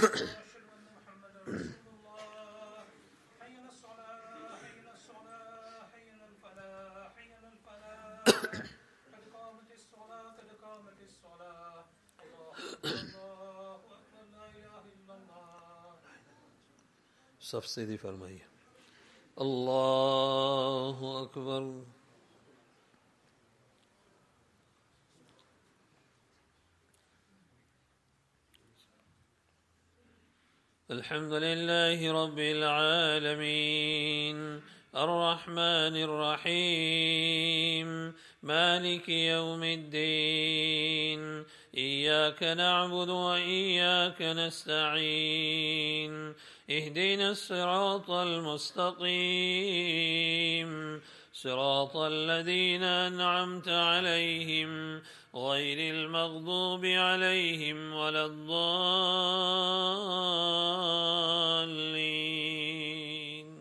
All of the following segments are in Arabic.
وأشهد أن محمدا رسول الله. حي على الصلاة حي على الصلاة حي على الفلاح حي على الفلاح. قد قامت الصلاة قد قامت الصلاة. الله أكبر الله أكبر لا إله إلا الله. صف سيدي فرمائیے اللہ اکبر. الحمد لله رب العالمين الرحمن الرحيم مالك يوم الدين إياك نعبد وإياك نستعين اهدنا الصراط المستقيم صراط الذين أنعمت عليهم غير المغضوب عليهم ولا الضالين.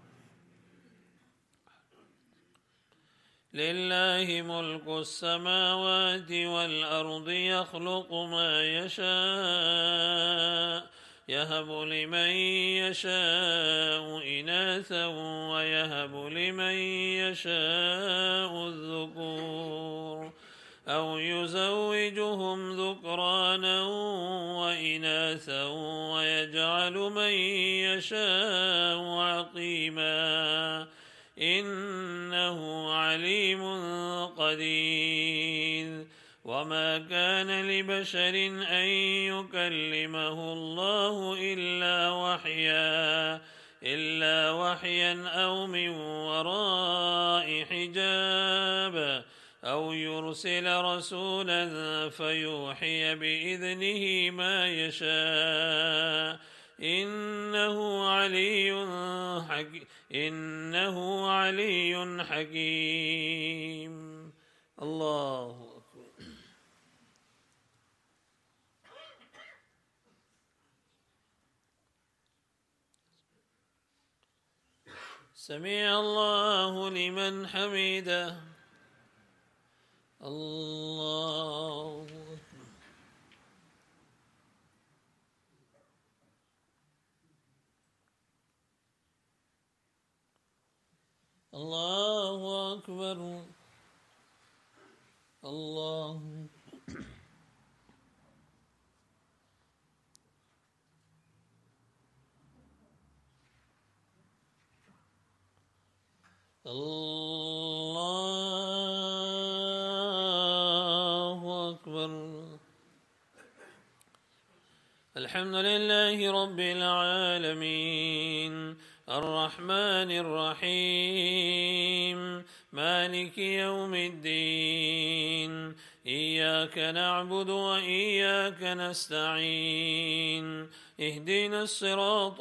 لله ملك السماوات والأرض يخلق ما يشاء يهب لمن يشاء إناثا ويهب لمن يشاء الذكور أو يزوجهم ذكرانا وإناثا ويجعل من يشاء عقيما إنه عليم قدير. وما كان لبشر أن يكلمه الله إلا وحيا أو من وراء حجاب أو يرسل رسولا فيوحي بإذنه ما يشاء إنه علي حكيم. الله أكبر. سمع الله لمن حمده. الله الله أكبر. الله الله أكبر. الحمد لله رب العالمين الرحمن الرحيم مالك يوم الدين إياك نعبد وإياك نستعين اهدنا الصراط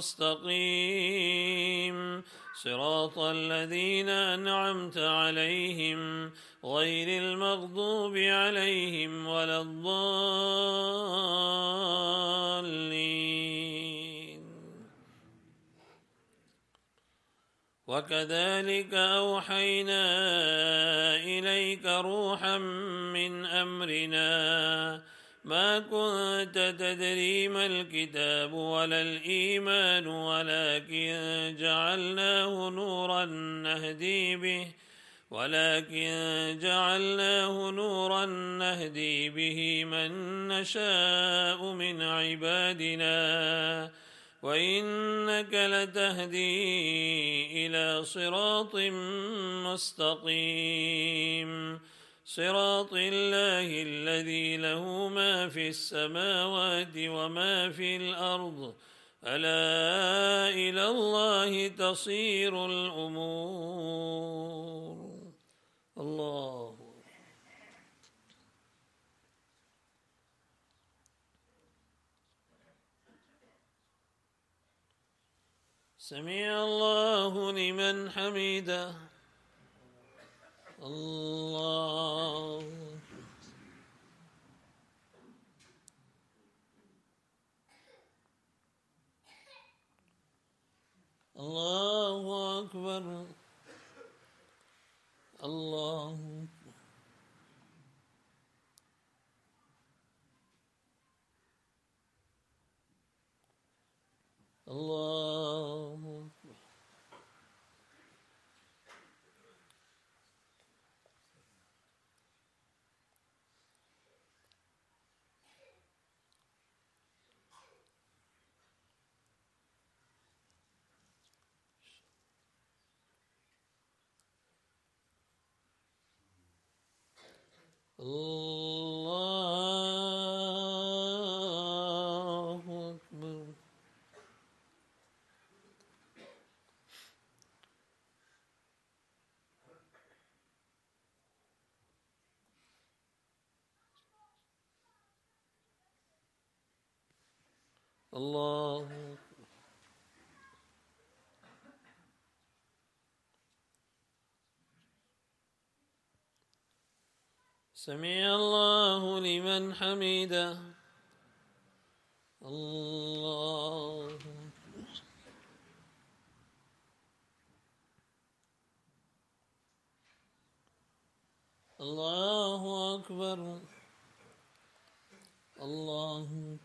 المستقيم صراط الذين أنعمت عليهم غير المغضوب عليهم ولا الضالين. وكذلك أوحينا إليك روحا من أمرنا ما كنت تدري ما الكتاب ولا الإيمان ولكن جعلناه نورا نهدي به من نشاء من عبادنا وإنك لتهدي إلى صراط مستقيم صراط الله الذي له ما في السماوات وما في الأرض ألا إلى الله تصير الأمور. الله سمع الله لمن حمده. الله الله أكبر. الله الله أكبر. الله أكبر. الله أكبر. سمع الله لمن حمده. الله أكبر. الله أكبر. الله أكبر.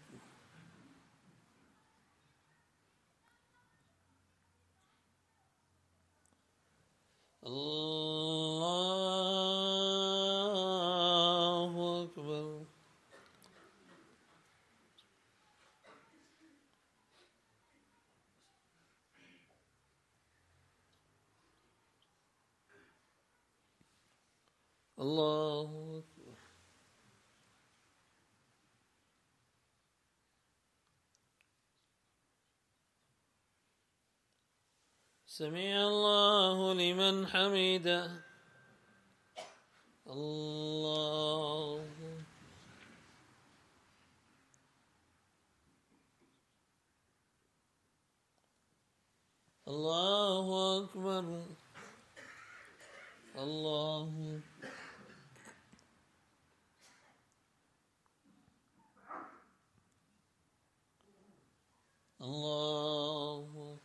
الله أكبر. الله أكبر. سمع الله لمن حمده. الله أكبر. الله أكبر. الله أكبر. الله أكبر.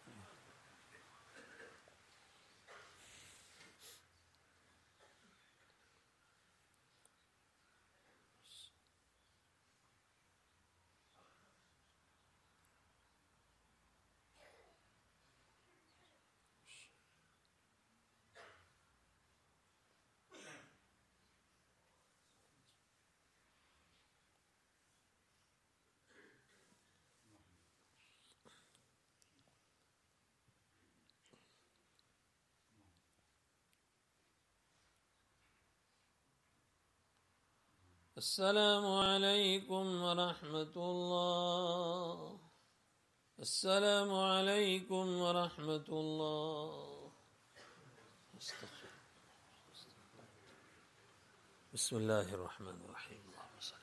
السلام عليكم ورحمة الله. السلام عليكم ورحمة الله. بسم الله الرحمن الرحيم. اللهم صل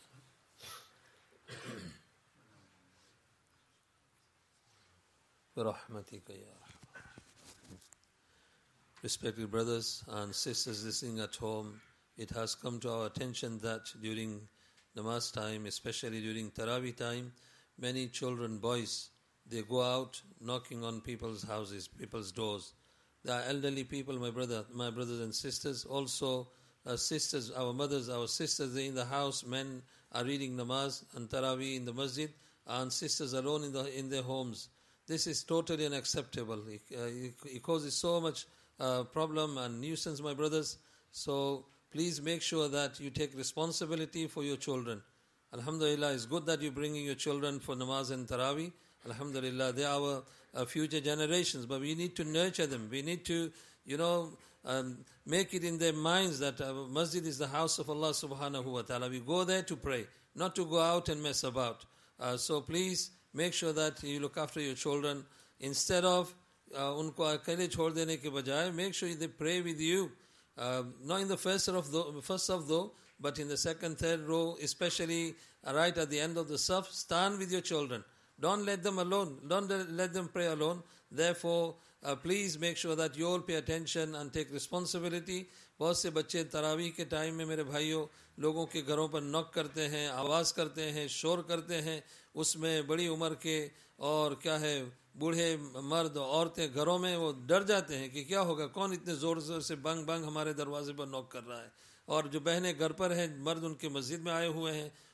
برحمتك يا رحمن. Respected brothers and sisters listening at home, it has come to our attention that during namaz time, especially during Taraweeh time, many children, boys, they go out knocking on people's houses, people's doors. There are elderly people, my brothers and sisters, also sisters, our mothers, our sisters, they're in the house, men are reading namaz and Taraweeh in the masjid, and sisters alone in their homes. This is totally unacceptable. It causes so much problem and nuisance, my brothers. So please make sure that you take responsibility for your children. Alhamdulillah, it's good that you're bringing your children for namaz and Taraweeh. Alhamdulillah, they are our future generations, but we need to nurture them. We need to, make it in their minds that masjid is the house of Allah subhanahu wa ta'ala. We go there to pray, not to go out and mess about. So please make sure that you look after your children. Instead of unko akele chhod dene ke bajaye, make sure they pray with you. Not in the first saf though, but in the second, third row, especially right at the end of the saf, stand with your children. Don't let them alone. Don't let them pray alone. Therefore, please make sure that you all pay attention and take responsibility. بہت سے بچے تراویح کے ٹائم میں میرے بھائیوں لوگوں کے گھروں پر نوک کرتے ہیں, آواز کرتے ہیں, شور کرتے ہیں. اس میں بڑی عمر کے اور کیا ہے بوڑھے مرد عورتیں گھروں میں وہ ڈر جاتے ہیں کہ کیا ہوگا, کون اتنے زور زور سے بنگ بنگ ہمارے دروازے پر نوک کر رہا ہے. اور جو بہنیں گھر پر ہیں, مرد ان کے مسجد میں آئے ہوئے ہیں,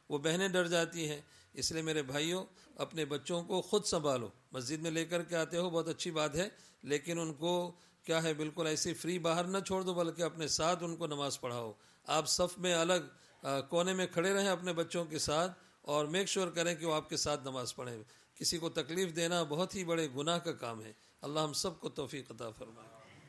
वो बहनें डर जाती हैं। इसलिए मेरे भाइयों, अपने बच्चों को खुद संभालो। मस्जिद में लेकर के आते हो, बहुत अच्छी बात है, लेकिन उनको क्या है, बिल्कुल ऐसे फ्री बाहर न छोड़ दो, बल्कि अपने साथ उनको नमाज पढ़ाओ। आप सफ़ में अलग कोने में खड़े रहें अपने बच्चों के साथ, और मेक श्योर करें कि वो आपके साथ नमाज पढ़ें। किसी को तकलीफ़ देना बहुत ही बड़े गुनाह का काम है। अल्लाह हम सब को तौफीक अता फरमाए।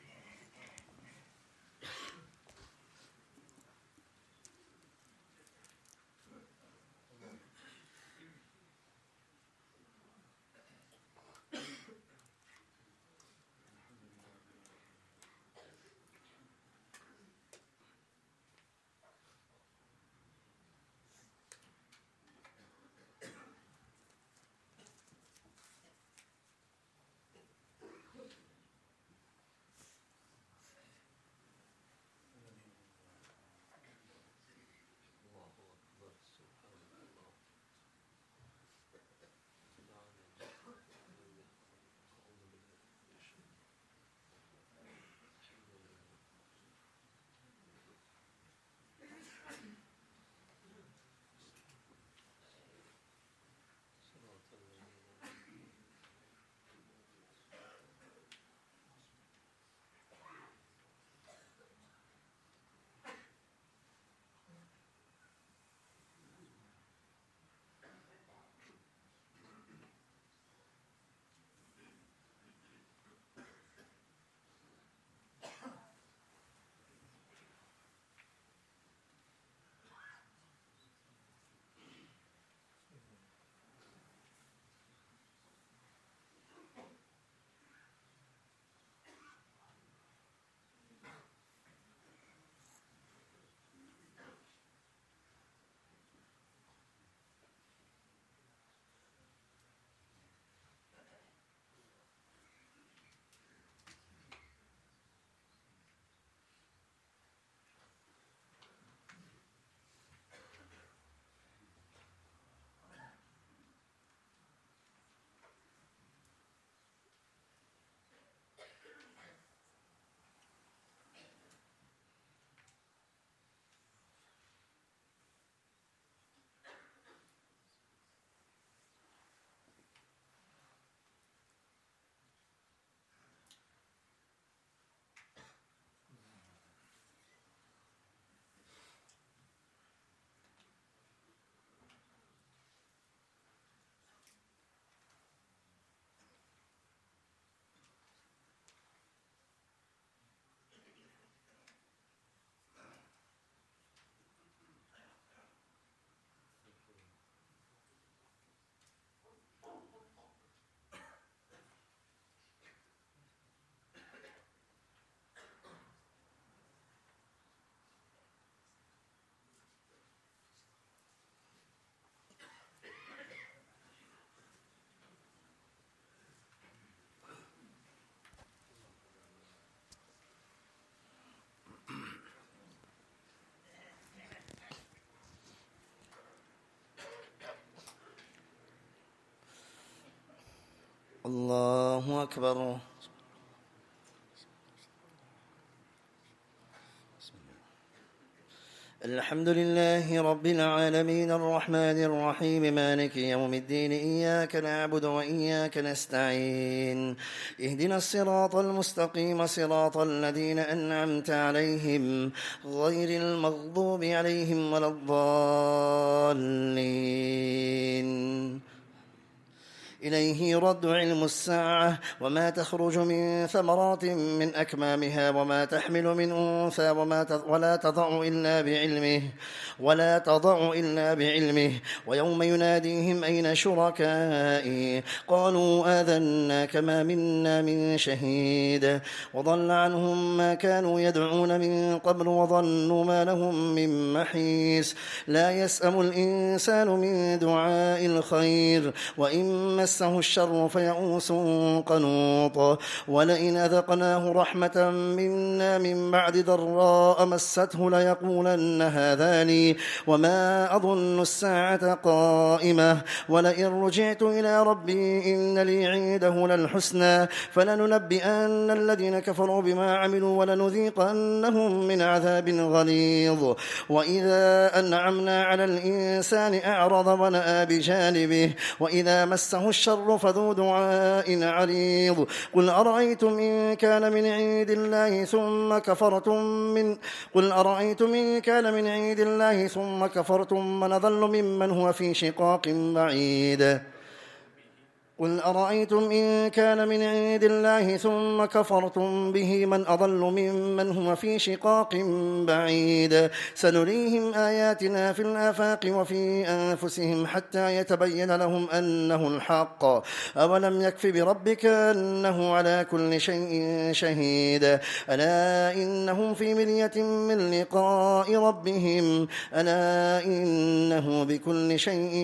الله أكبر. الحمد لله رب العالمين الرحمن الرحيم مالك يوم الدين إياك نعبد وإياك نستعين اهدنا الصراط المستقيم صراط الذين أنعمت عليهم غير المغضوب عليهم ولا الضالين. إليه يرد علم الساعة وما تخرج من ثمرات من أكمامها وما تحمل من أنثى ولا تضع إلا بعلمه ويوم يناديهم أين شركائي قالوا آذناك ما منا من شهيد وضل عنهم ما كانوا يدعون من قبل وظنوا ما لهم من محيص لا يسأم الإنسان من دعاء الخير وإن مسه الشر فيئوس قنوط ولئن أذقناه رحمة منا من بعد ضراء مسته ليقولن هذا لي وما أظن الساعة قائمة ولئن رجعت إلى ربي إن لي عنده للحسنى فلننبئن الذين كفروا بما عملوا ولنذيقنهم من عذاب غليظ وإذا أنعمنا على الإنسان أعرض ونأى بجانبه وإذا مسه الشر فذو دعاء عريض قل أرأيتم إن كان من عند الله ثم كفرتم من أضل ممن هو في شقاق بعيد قل أرأيتم إن كان من عند الله ثم كفرتم به من أضل ممن هو في شقاق بعيد سنريهم آياتنا في الآفاق وفي أنفسهم حتى يتبين لهم أنه الحق أولم يكف بربك أنه على كل شيء شهيد ألا إنهم في مرية من لقاء ربهم ألا إنه بكل شيء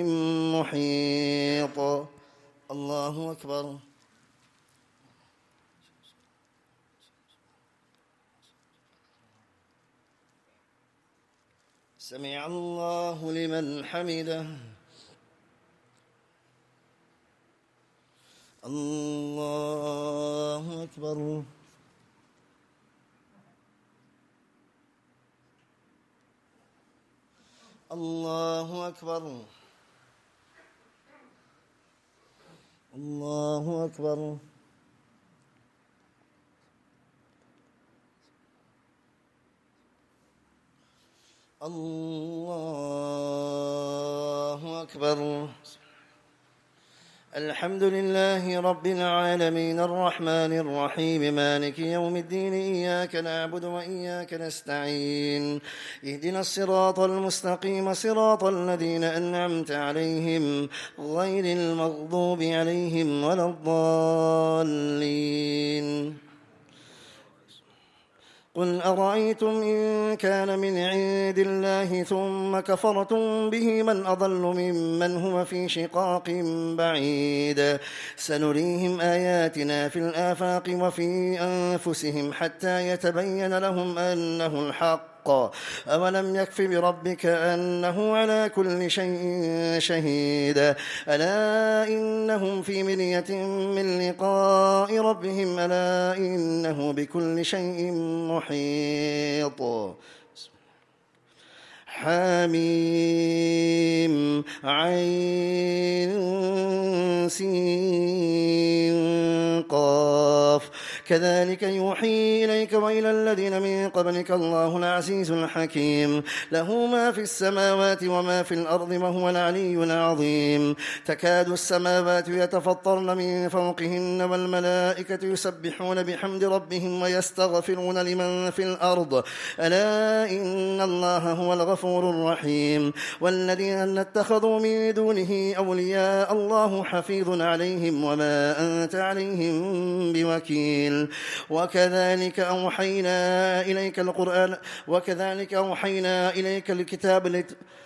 محيط الله أكبر سمع الله لمن حمده الله أكبر الله أكبر الله أكبر الله أكبر الحمد لله رب العالمين الرحمن الرحيم مالك يوم الدين إياك نعبد وإياك نستعين اهدنا الصراط المستقيم صراط الذين أنعمت عليهم غير المغضوب عليهم ولا الضالين قل أرأيتم إن كان من عند الله ثم كفرتم به من أضل ممن هو في شقاق بعيد سنريهم آياتنا في الآفاق وفي أنفسهم حتى يتبين لهم أنه الحق أولم يكف بربك أنه على كل شيء شهيد ألا إنهم في مرية من لقاء ربهم ألا إنه بكل شيء محيط حميم عين سين قاف كذلك يوحي إليك وإلى الذين من قبلك الله العزيز الحكيم له ما في السماوات وما في الأرض وهو العلي العظيم تكاد السماوات يتفطرن من فوقهن والملائكة يسبحون بحمد ربهم ويستغفرون لمن في الأرض ألا إن الله هو الغفور الرحيم والذين اتخذوا من دونه أولياء الله حفيظ عليهم وما أنت عليهم بوكيل وكذلك أوحينا إليك الكتاب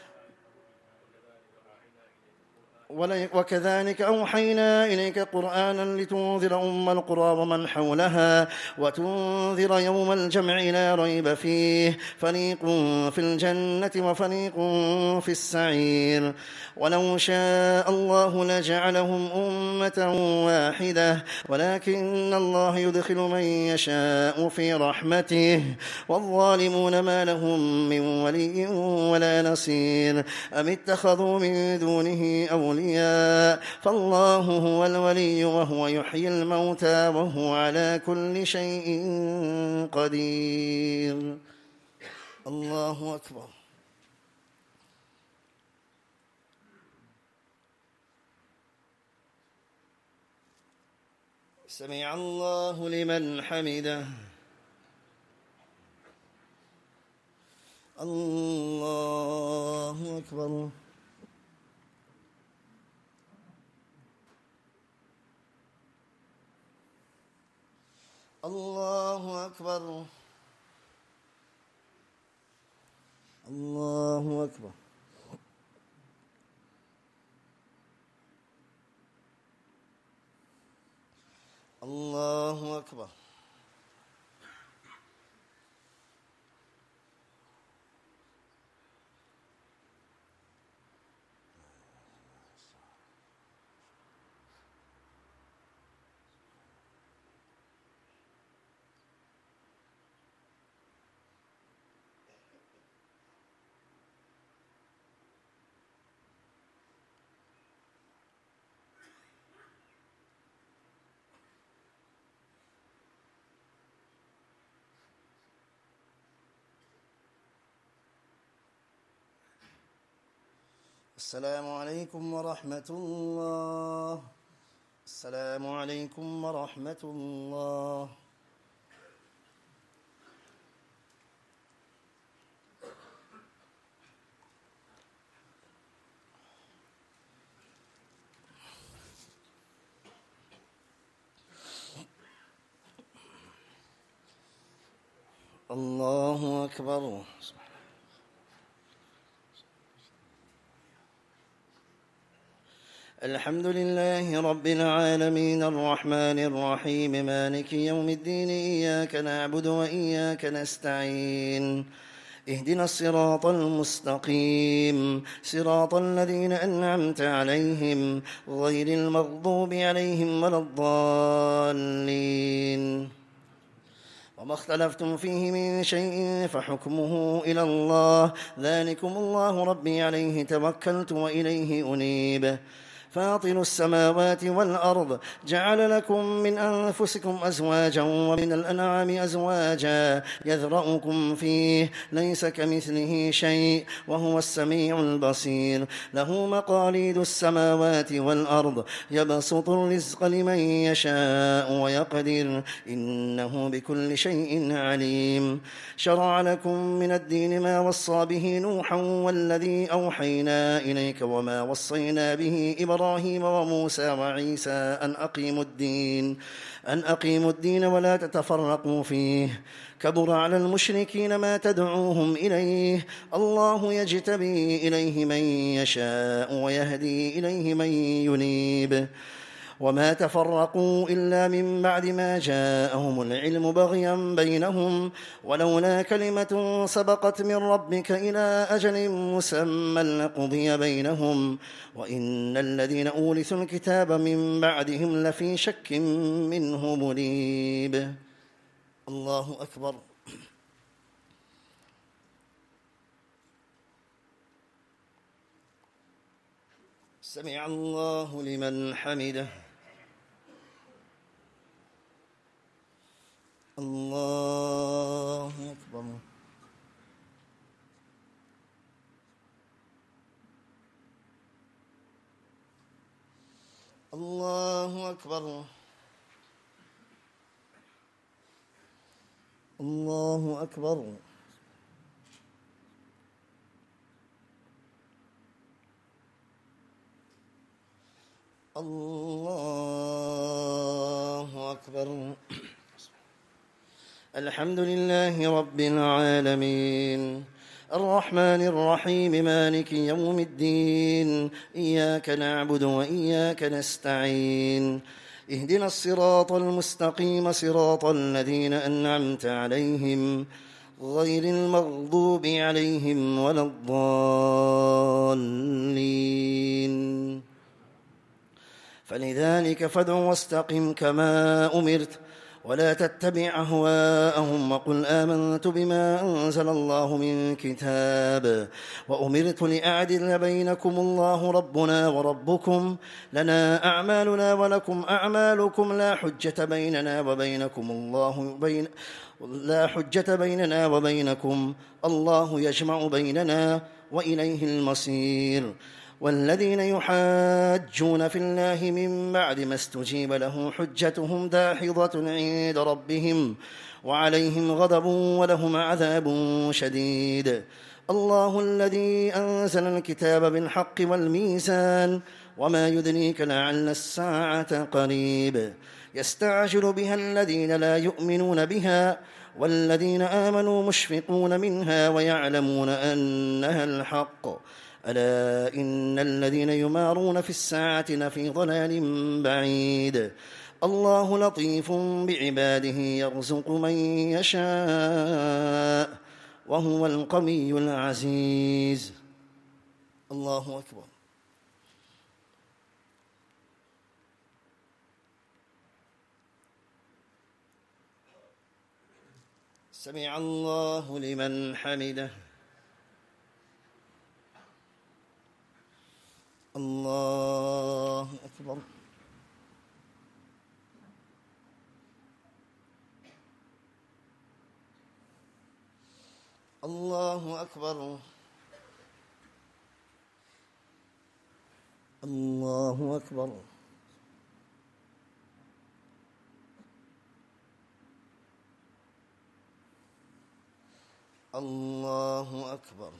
وكذلك أوحينا إليك قرآنا لتنذر أم القرى ومن حولها وتنذر يوم الجمع لا ريب فيه فريق في الجنة وفريق في السعير ولو شاء الله لجعلهم أمة واحدة ولكن الله يدخل من يشاء في رحمته والظالمون ما لهم من ولي ولا نصير أم اتخذوا من دونه أولياء فالله هو الولي وهو يحيي الموتى وهو على كل شيء قدير الله أكبر سمع الله لمن حمده الله أكبر الله أكبر الله أكبر أكبر. السلام عليكم ورحمة الله. السلام عليكم ورحمة الله. الله أكبر. الحمد لله رب العالمين الرحمن الرحيم مالك يوم الدين إياك نعبد وإياك نستعين اهدنا الصراط المستقيم صراط الذين أنعمت عليهم غير المغضوب عليهم ولا الضالين. وما اختلفتم فيه من شيء فحكمه إلى الله ذلكم الله ربي عليه توكلت وإليه أنيب. فاطر السماوات والأرض جعل لكم من أنفسكم أزواجا ومن الأنعام أزواجا يذرأكم فيه ليس كمثله شيء وهو السميع البصير. له مقاليد السماوات والأرض يبسط الرزق لمن يشاء ويقدر إنه بكل شيء عليم. شرع لكم من الدين ما وصى به نوحا والذي أوحينا إليك وما وصينا به إبراهيم وموسى وعيسى أن أقيموا الدين ولا تتفرقوا فيه. كبر على المشركين ما تدعوهم إليه. الله يجتبي إليه من يشاء ويهدي إليه من ينيب. وما تفرقوا إلا من بعد ما جاءهم العلم بغيا بينهم ولولا كلمة سبقت من ربك إلى أجل مسمى لقضي بينهم وإن الذين أورثوا الكتاب من بعدهم لفي شك منه مريب. الله أكبر. سمع الله لمن حمده. الله أكبر. الله أكبر. الله أكبر. الله أكبر. الحمد لله رب العالمين الرحمن الرحيم مالك يوم الدين إياك نعبد وإياك نستعين اهدنا الصراط المستقيم صراط الذين أنعمت عليهم غير المغضوب عليهم ولا الضالين. فلذلك فادع واستقم كما أمرت ولا تتبع أهواءهم وقل آمنت بما أنزل الله من كتاب وأمرت لأعدل بينكم الله ربنا وربكم لنا أعمالنا ولكم أعمالكم لا حجة بيننا وبينكم الله يجمع بيننا وإليه المصير. والذين يحاجون في الله من بعد ما استجيب له حجتهم داحضة عند ربهم وعليهم غضب ولهم عذاب شديد. الله الذي أنزل الكتاب بالحق والميزان وما يدريك لعل الساعة قريب. يستعجل بها الذين لا يؤمنون بها والذين آمنوا مشفقون منها ويعلمون أنها الحق. ألا إن الذين يمارون في الساعة لفي ضلال بعيد. الله لطيف بعباده يرزق من يشاء وهو القوي العزيز. الله أكبر. سمع الله لمن حمده. الله أكبر. الله أكبر. الله أكبر. الله أكبر.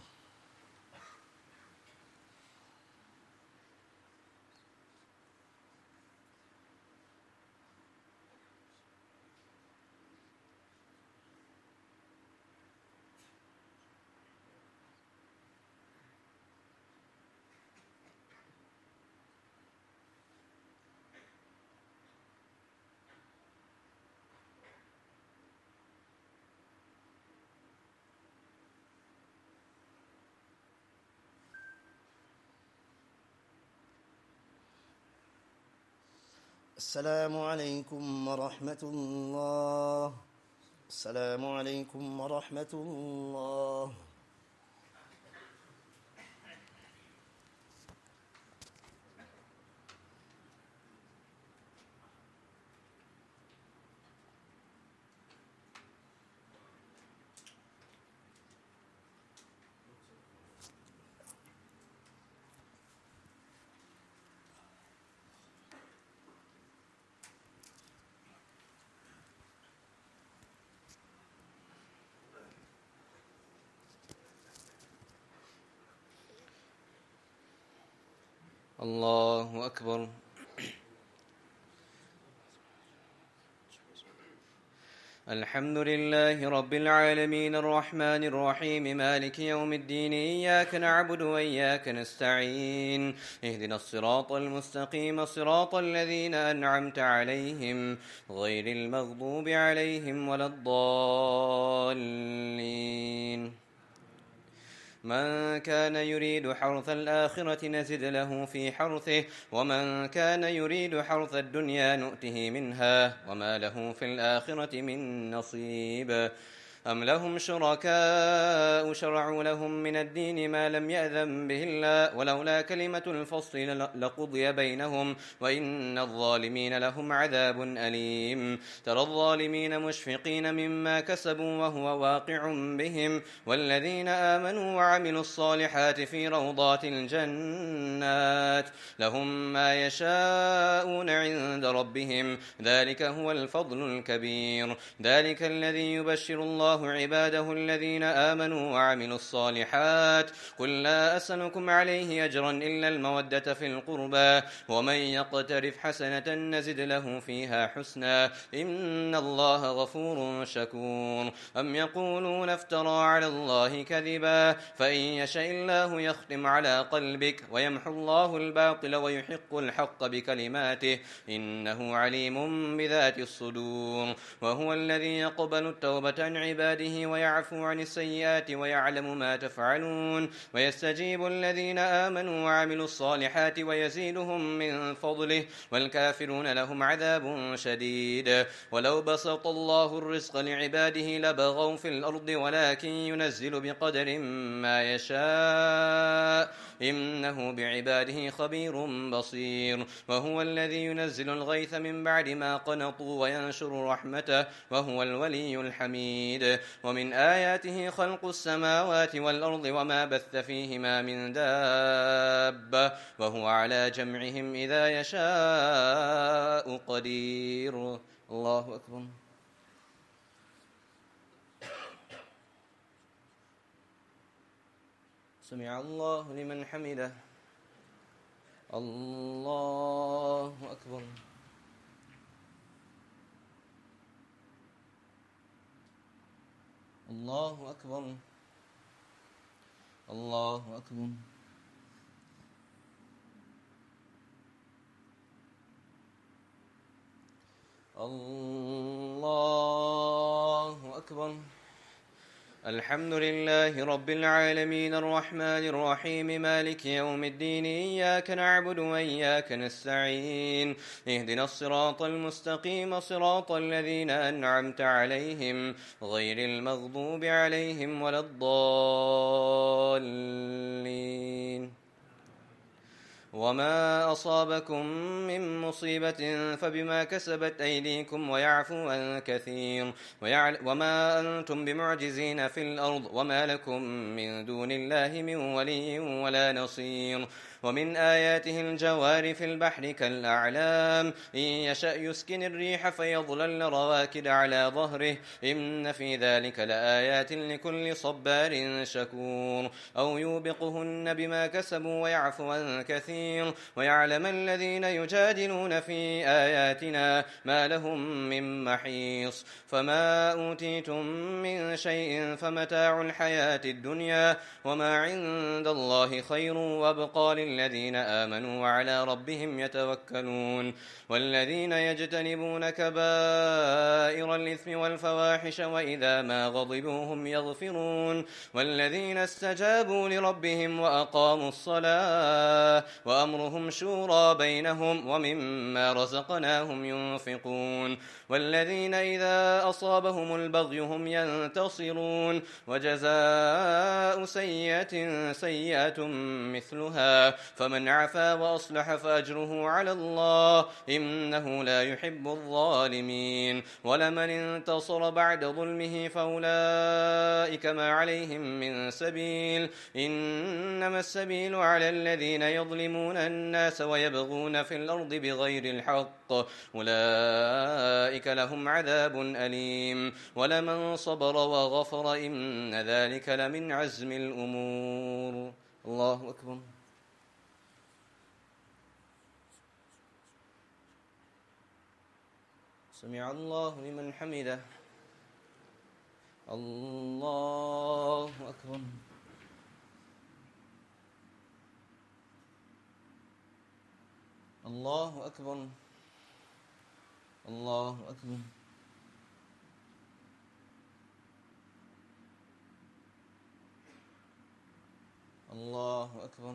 السلام عليكم ورحمة الله. السلام عليكم ورحمة الله. الله أكبر. الحمد لله رب العالمين الرحمن الرحيم مالك يوم الدين إياك نعبد وإياك نستعين اهدنا الصراط المستقيم صراط الذين أنعمت عليهم غير المغضوب عليهم ولا الضالين. من كان يريد حرث الآخرة نزد له في حرثه ومن كان يريد حرث الدنيا نؤته منها وما له في الآخرة من نصيب. أم لهم شركاء شرعوا لهم من الدين ما لم يأذن به الله ولولا كلمة الفصل لقضي بينهم وإن الظالمين لهم عذاب أليم. ترى الظالمين مشفقين مما كسبوا وهو واقع بهم والذين آمنوا وعملوا الصالحات في روضات الجنات لهم ما يشاءون عند ربهم ذلك هو الفضل الكبير. ذلك الذي يبشر الله عباده الذين آمنوا وعملوا الصالحات قل لا أسألكم عليه أجرا إلا المودة في القربى ومن يقترف حسنة نزد له فيها حسنا إن الله غفور شكور. أم يقولون افترى على الله كذبا فإن يشاء الله يختم على قلبك ويمحو الله الباطل ويحق الحق بكلماته إنه عليم بذات الصدور. وهو الذي يقبل التوبة عن عباده ويعفو عن السيئات ويعلم ما تفعلون ويستجيب الذين آمنوا وعملوا الصالحات ويزيدهم من فضله والكافرون لهم عذاب شديد. ولو بسط الله الرزق لعباده لبغوا في الأرض ولكن ينزل بقدر ما يشاء إنه بعباده خبير بصير. وهو الذي ينزل الغيث من بعد ما قنطوا وينشر رحمته وهو الولي الحميد. ومن آياته خلق السماوات والأرض وما بث فيهما من دابة وهو على جمعهم إذا يشاء قدير. الله أكبر. سمع الله لمن حمده. الله أكبر. الله أكبر. الله أكبر. الله أكبر. الحمد لله رب العالمين الرحمن الرحيم مالك يوم الدين إياك نعبد وإياك نستعين اهدنا الصراط المستقيم صراط الذين أنعمت عليهم غير المغضوب عليهم ولا الضالين. وما أصابكم من مصيبة فبما كسبت أيديكم ويعفو عن كثير وما أنتم بمعجزين في الأرض وما لكم من دون الله من ولي ولا نصير. ومن آياته الجوار في البحر كالأعلام إن يشأ يسكن الريح فيظلل رواكد على ظهره إن في ذلك لآيات لكل صبار شكور. أو يوبقهن بما كسبوا ويعفو عن كثير ويعلم الذين يجادلون في آياتنا ما لهم من محيص. فما أوتيتم من شيء فمتاع الحياة الدنيا وما عند الله خير وابقى للذين آمنوا وعلى ربهم يتوكلون. والذين يجتنبون كبائر الإثم والفواحش وإذا ما غضبوا هم يغفرون. والذين استجابوا لربهم وأقاموا الصلاة وأمرهم شورى بينهم ومما رزقناهم ينفقون. والذين إذا أصابهم البغي هم ينتصرون. وجزاء سيئة سيئة مثلها فمن عفا وأصلح فأجره على الله إنه لا يحب الظالمين. ولمن انتصر بعد ظلمه فأولئك ما عليهم من سبيل إنما السبيل على الذين يظلمون الناس ويبغون في الأرض بغير الحق أولئك لهم عذاب أليم. ولمن صبر وغفر إن ذلك لمن عزم الأمور. الله أكبر. سمع الله لمن حمده. الله أكبر. الله أكبر. الله أكبر. الله أكبر.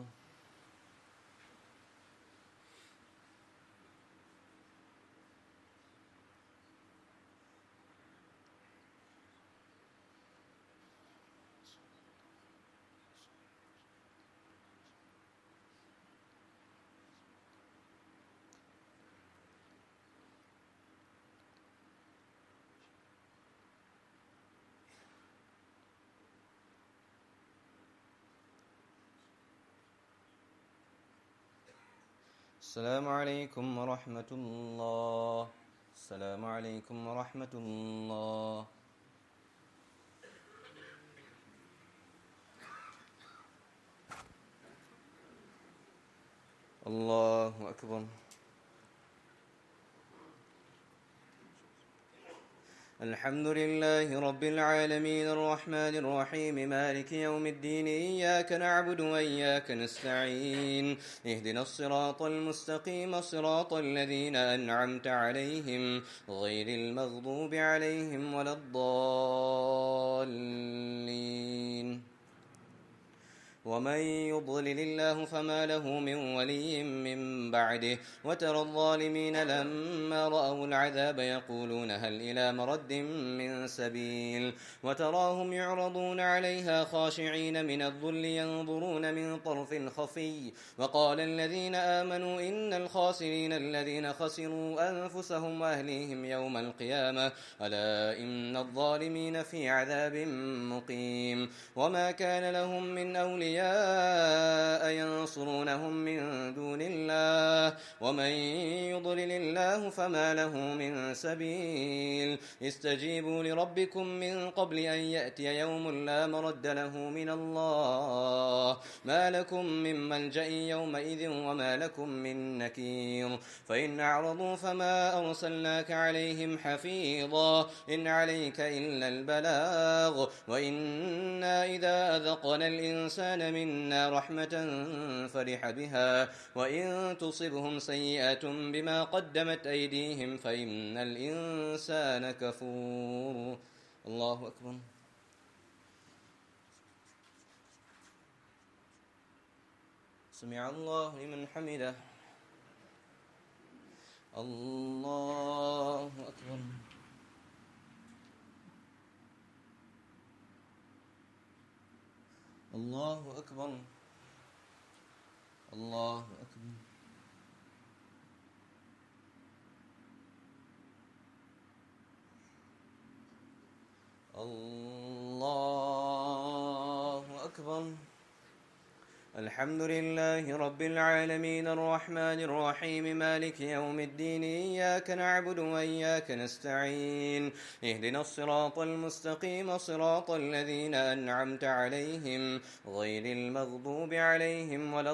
السلام عليكم ورحمة الله. السلام عليكم ورحمة الله. الله أكبر. الحمد لله رب العالمين الرحمن الرحيم مالك يوم الدين إياك نعبد وإياك نستعين اهدنا الصراط المستقيم صراط الذين أنعمت عليهم غير المغضوب عليهم ولا الضالين. ومن يضلل الله فما له من ولي من بعده وترى الظالمين لما رأوا العذاب يقولون هل إلى مرد من سبيل وتراهم يعرضون عليها خاشعين من الذل ينظرون من طرف خفي وقال الذين آمنوا إن الخاسرين الذين خسروا أنفسهم وأهليهم يوم القيامة ألا إن الظالمين في عذاب مقيم. وما كان لهم من أولياء ينصرونهم من دون الله ومن يضلل الله فما له من سبيل. استجيبوا لربكم من قبل أن يأتي يوم لا مرد له من الله ما لكم من ملجأ يومئذ وما لكم من نكير. فإن أعرضوا فما أرسلناك عليهم حفيظا إن عليك إلا البلاغ وإنا إذا أذقنا الإنسان منا رحمة فرح بها وإن تصبهم تصبهم سيئة بما قدمت أيديهم فإن الإنسان كفور. الله أكبر. سمع الله لمن حمده. الله أكبر. الله أكبر. الله أكبر. الله أكبر. الحمد لله رب العالمين الرحمن الرحيم مالك يوم الدين إياك نعبد وإياك نستعين اهدنا الصراط المستقيم صراط الذين أنعمت عليهم غير المغضوب عليهم ولا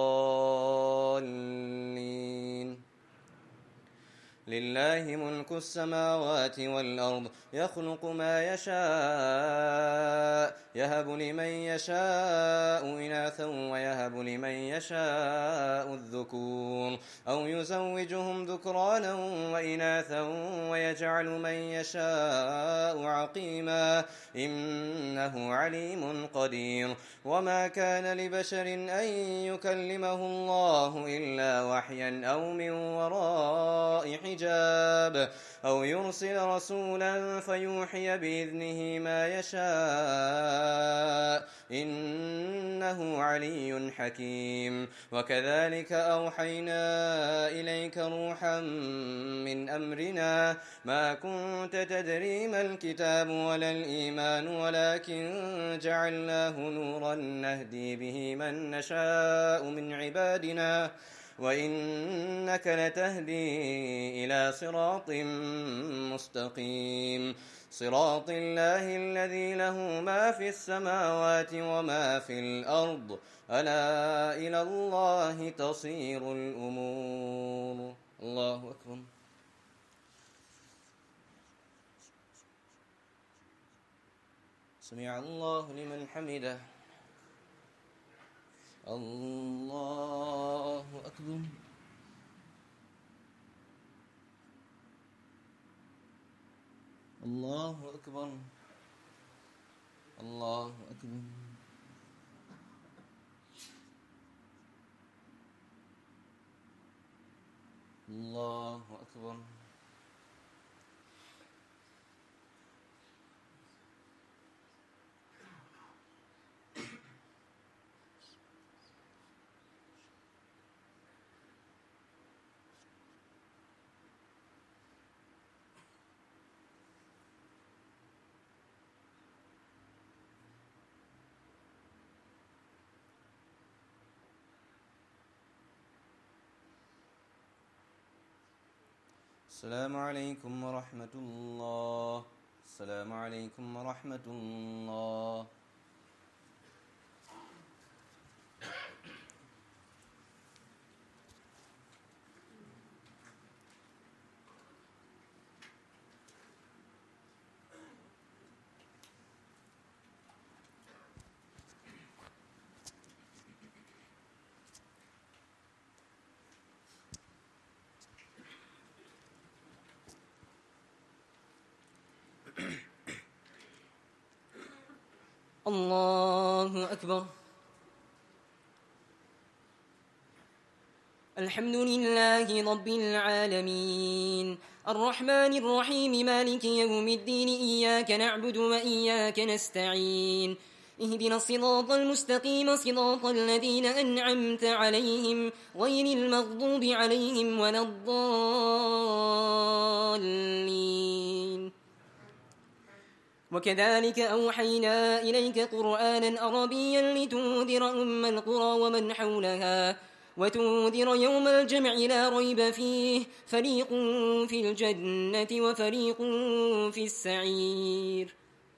الضالين. لله ملك السماوات والأرض يخلق ما يشاء يهب لمن يشاء إناثا ويهب لمن يشاء الذكور أو يزوجهم ذكرانا وإناثا ويجعل من يشاء عقيما إنه عليم قدير. وما كان لبشر أن يكلمه الله إلا وحيا أو من وراء حجاب أو يرسل رسولا فيوحي بإذنه ما يشاء إنه علي حكيم. وكذلك أوحينا إليك روحا من أمرنا ما كنت تدري ما الكتاب ولا الإيمان ولكن جعلناه نورا نهدي به من نشاء من عبادنا وإنك لتهدي إلى صراط مستقيم صراط الله الذي له ما في السماوات وما في الأرض ألا إلى الله تصير الأمور. الله أكبر. سمع الله لمن حمده. الله أكبر. الله أكبر. الله أكبر. الله أكبر. السلام عليكم ورحمة الله. السلام عليكم ورحمة الله. الله أكبر. الحمد لله رب العالمين الرحمن الرحيم مالك يوم الدين إياك نعبد وإياك نستعين اهدنا الصراط المستقيم صراط الذين أنعمت عليهم غير المغضوب عليهم ولا الضالين. وكذلك أوحينا إليك قرآنا عربيا لتنذر أم القرى ومن حولها وتنذر يوم الجمع لا ريب فيه فريق في الجنة وفريق في السعير.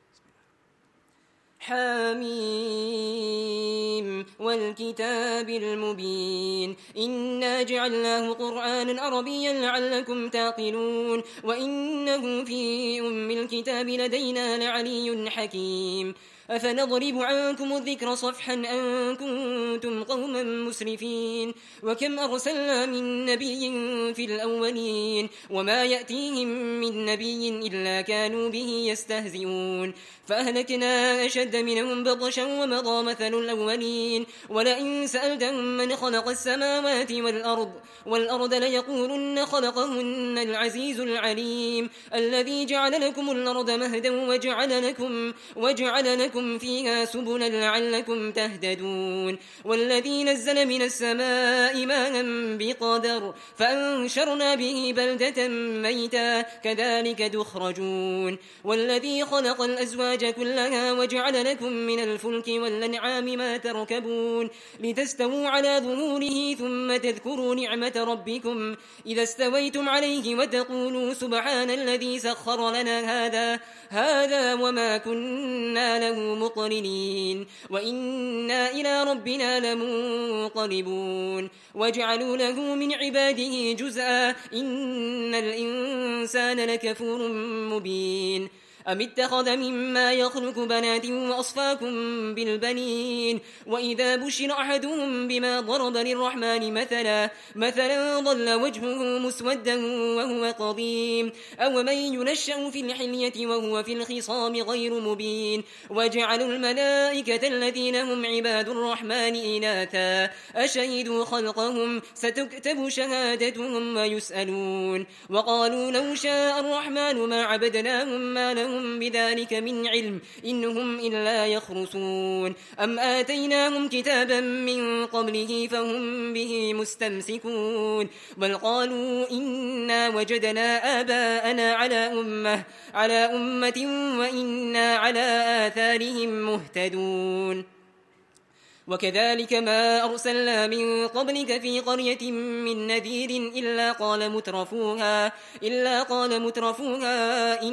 حاميم والكتاب المبين إنا جعلناه قرآنا عربيا لعلكم تعقلون وإنه في أم الكتاب لدينا لعلي حكيم. أفنضرب عنكم الذكر صفحا أن كنتم قوما مسرفين وكم أرسلنا من نبي في الأولين وما يأتيهم من نبي إلا كانوا به يستهزئون فأهلكنا أشد منهم بطشا ومضى مثل الأولين ولئن سألتهم من خلق السماوات والأرض ليقولن خلقهن العزيز العليم الذي جعل لكم الأرض مهدا وجعل لكم فيها سبلا لعلكم تهتدون والذي نزل من السماء ماء بقدر فأنشرنا به بلدة ميتا كذلك تخرجون والذي خلق الأزواج كلها وجعل لكم من الفلك والأنعام ما تركبون لتستووا على ظهوره ثم تذكروا نعمة ربكم إذا استويتم عليه وتقولوا سبحان الذي سخر لنا هذا وما كنا له مقرنين وإنا إلى ربنا لمنقلبون وجعلوا له من عباده جزءا إن الإنسان لكفور مبين أم اتخذ مما يخلق بنات وأصفاكم بالبنين وإذا بشر أحدهم بما ضرب للرحمن مثلا ظل وجهه مسودا وهو قضيم أو من ينشأ في الحلية وهو في الخصام غير مبين وجعلوا الملائكة الذين هم عباد الرحمن إناثا أشهدوا خلقهم ستكتب شهادتهم ويسألون وقالوا لو شاء الرحمن ما عبدناهم ما لهم بذلك من علم إنهم إلا يخرصون أم آتيناهم كتابا من قبله فهم به مستمسكون بل قالوا إنا وجدنا آباءنا على أمة وإنا على آثارهم مهتدون وكذلك ما أرسلنا من قبلك في قرية من نذير إلا قال مترفوها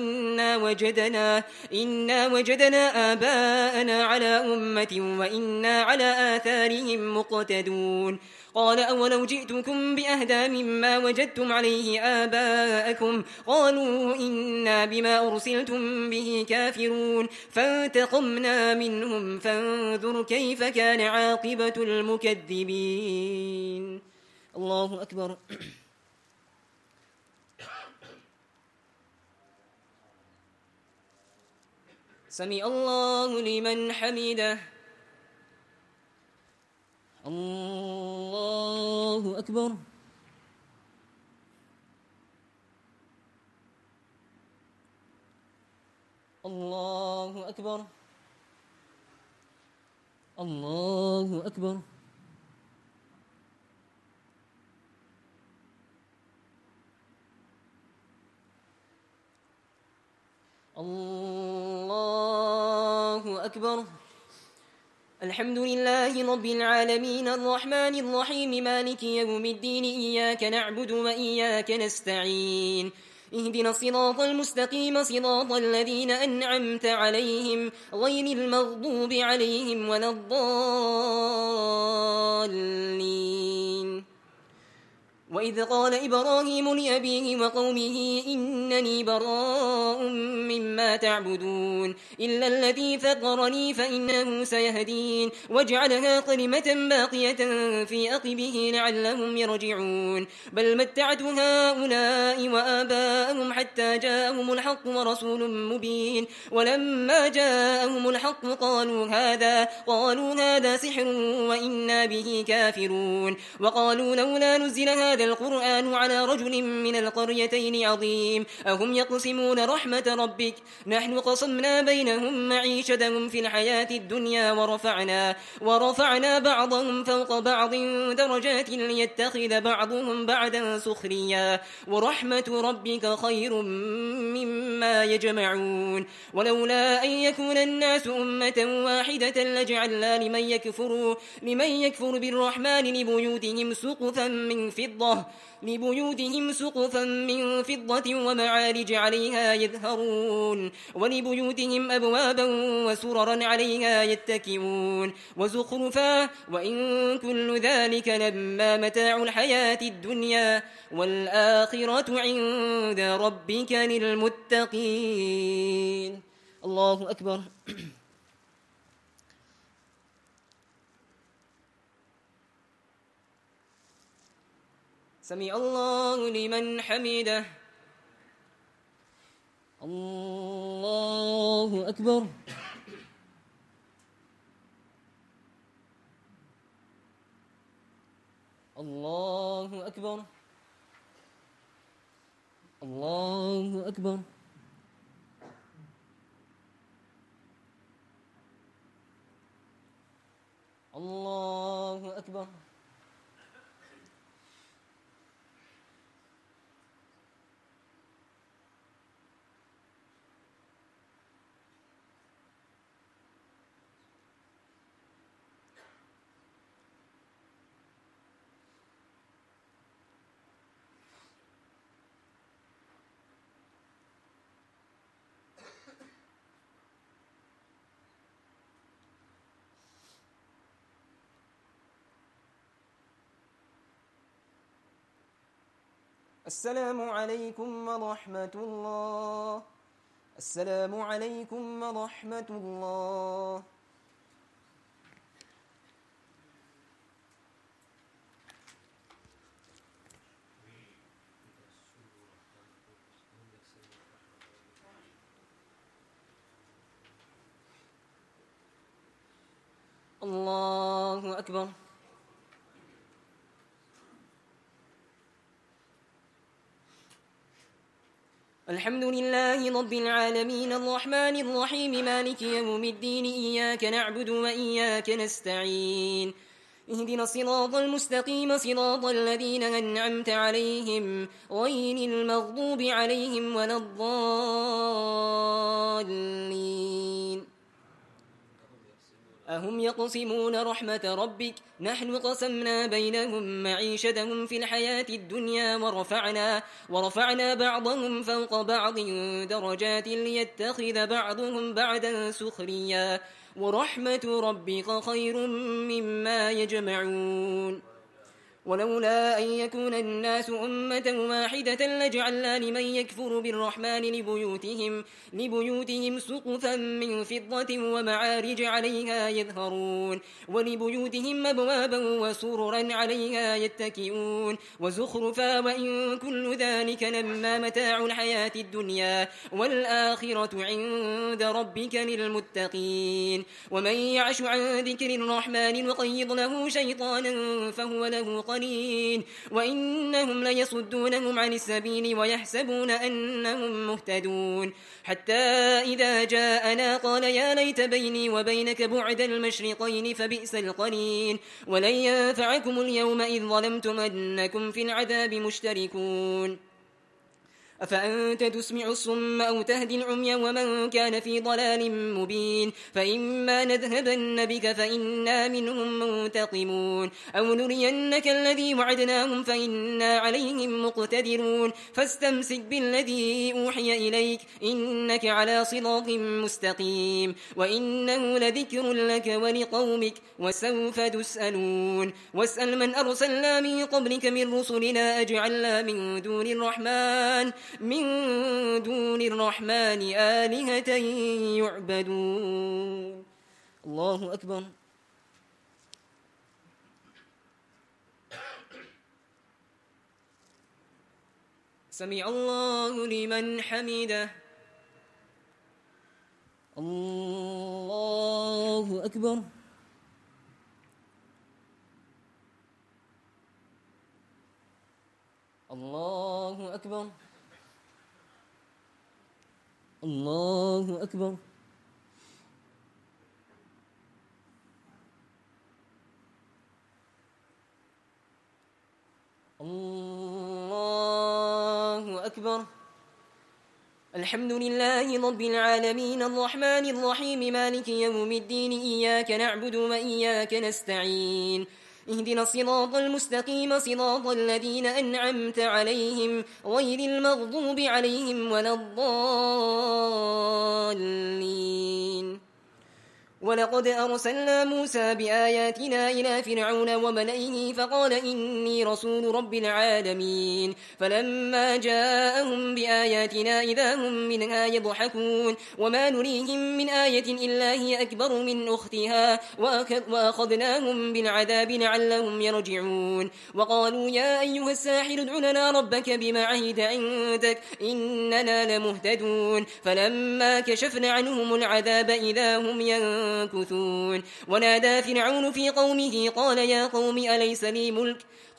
إنا وجدنا آباءنا على أمة وإنا على آثارهم مقتدون قال أولو جئتكم بأهدى مما وجدتم عليه آباءكم قالوا إنا بما أرسلتم به كافرون فانتقمنا منهم فانظر كيف كان عاقبة المكذبين الله أكبر سمع الله لمن حمده الله أكبر الله أكبر الله أكبر الله أكبر الحمد لله رب العالمين الرحمن الرحيم مالك يوم الدين إياك نعبد وإياك نستعين اهدنا الصراط المستقيم صراط الذين أنعمت عليهم غير المغضوب عليهم ولا الضالين وإذ قال إبراهيم لأبيه وقومه إنني براء مما تعبدون إلا الذي فطرني فإنه سيهدين وجعلها كلمة باقية في عقبه لعلهم يرجعون بل متعت هؤلاء وآباءهم حتى جاءهم الحق ورسول مبين ولما جاءهم الحق قالوا هذا سحر وإنا به كافرون وقالوا لولا نزل هذا القرآن على رجل من القريتين عظيم أهم يقسمون رحمة ربك نحن قسمنا بينهم معيشتهم في الحياة الدنيا ورفعنا بعضهم فوق بعض درجات ليتخذ بعضهم بعدا سخريا ورحمة ربك خير مما يجمعون ولولا أن يكون الناس أمة واحدة لجعلنا لمن يكفر بالرحمن لبيوتهم سقفا من فضة ومعارج عليها يظهرون ولبيوتهم أبوابا وسررا عليها يتكئون وزخرفا وإن كل ذلك لما متاع الحياة الدنيا والآخرة عند ربك للمتقين الله أكبر سمع الله لمن حمده. الله أكبر. الله أكبر. الله أكبر. الله أكبر. السلام عليكم ورحمة الله. السلام عليكم ورحمة الله. الله أكبر. الحمد لله رب العالمين الرحمن الرحيم مالك يوم الدين إياك نعبد وإياك نستعين اهدنا الصراط المستقيم صراط الذين أنعمت عليهم غير المغضوب عليهم ولا الضالين. أهم يقسمون رحمة ربك نحن قسمنا بينهم معيشتهم في الحياة الدنيا ورفعنا بعضهم فوق بعض درجات ليتخذ بعضهم بعدا سخريا ورحمة ربك خير مما يجمعون. ولولا أن يكون الناس أمة واحدة لجعلنا لمن يكفر بالرحمن لبيوتهم سقفا من فضة ومعارج عليها يظهرون ولبيوتهم أبوابا وسررا عليها يتكئون وزخرفا وإن كل ذلك لما متاع الحياة الدنيا والآخرة عند ربك للمتقين. ومن يعش عن ذكر الرحمن نقيض له شيطانا فهو له قرين وإنهم ليصدونهم عن السبيل ويحسبون أنهم مهتدون حتى إذا جاءنا قال يا ليت بيني وبينك بعد المشرقين فبئس القرين ولن ينفعكم اليوم إذ ظلمتم أنكم في العذاب مشتركون. أفأنت تسمع الصم أو تهدي العمي ومن كان في ضلال مبين فإما نذهبن بك فإنا منهم منتقمون أو نرينك الذي وعدناهم فإنا عليهم مقتدرون فاستمسك بالذي أوحي إليك إنك على صراط مستقيم وإنه لذكر لك ولقومك وسوف تسألون. واسأل من أرسلنا من قبلك من رسلنا أجعلنا من دون الرحمن آلهة يعبدون. الله أكبر. سمع الله لمن حمده. الله أكبر. الله أكبر. الله أكبر. الله أكبر. الحمد لله رب العالمين الرحمن الرحيم مالك يوم الدين إياك نعبد وإياك نستعين اهدنا الصراط المستقيم صراط الذين أنعمت عليهم غير المغضوب عليهم ولا الضالين. ولقد أرسلنا موسى بآياتنا إلى فرعون وملئه فقال إني رسول رب العالمين فلما جاءهم بآياتنا إذا هم منها يضحكون وما نريهم من آية إلا هي أكبر من أختها وأخذناهم بالعذاب لعلهم يرجعون وقالوا يا أيها الساحر ادع لنا ربك بما عهد عندك إننا لمهتدون فلما كشفنا عنهم العذاب إذا هم ينكثون ونادى فرعون في قومه قال يا قوم أليس لي ملك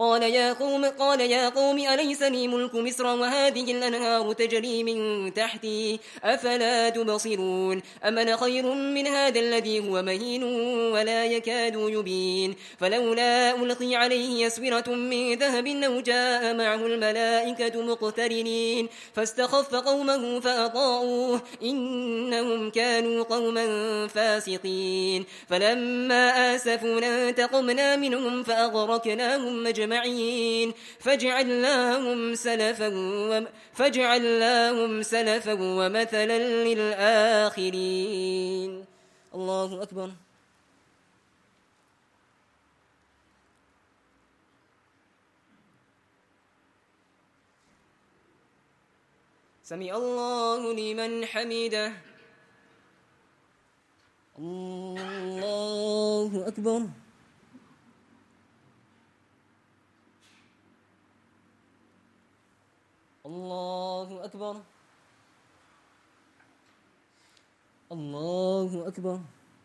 أليس لي ملك مصر وهذه الأنهار تجري من تحتي أفلا تبصرون أم أنا خير من هذا الذي هو مهين ولا يكاد يبين فلولا ألقي عليه أسورة من ذهب أو جاء معه الملائكة مقترنين فاستخف قومه فأطاعوه إنهم كانوا قوما فاسقين فلما آسفونا انتقمنا منهم فأغرقناهم مجمعين فجعلناهم سلفا ومثلا للآخرين. الله أكبر. سمع الله لمن حمده. الله أكبر. الله أكبر. الله أكبر.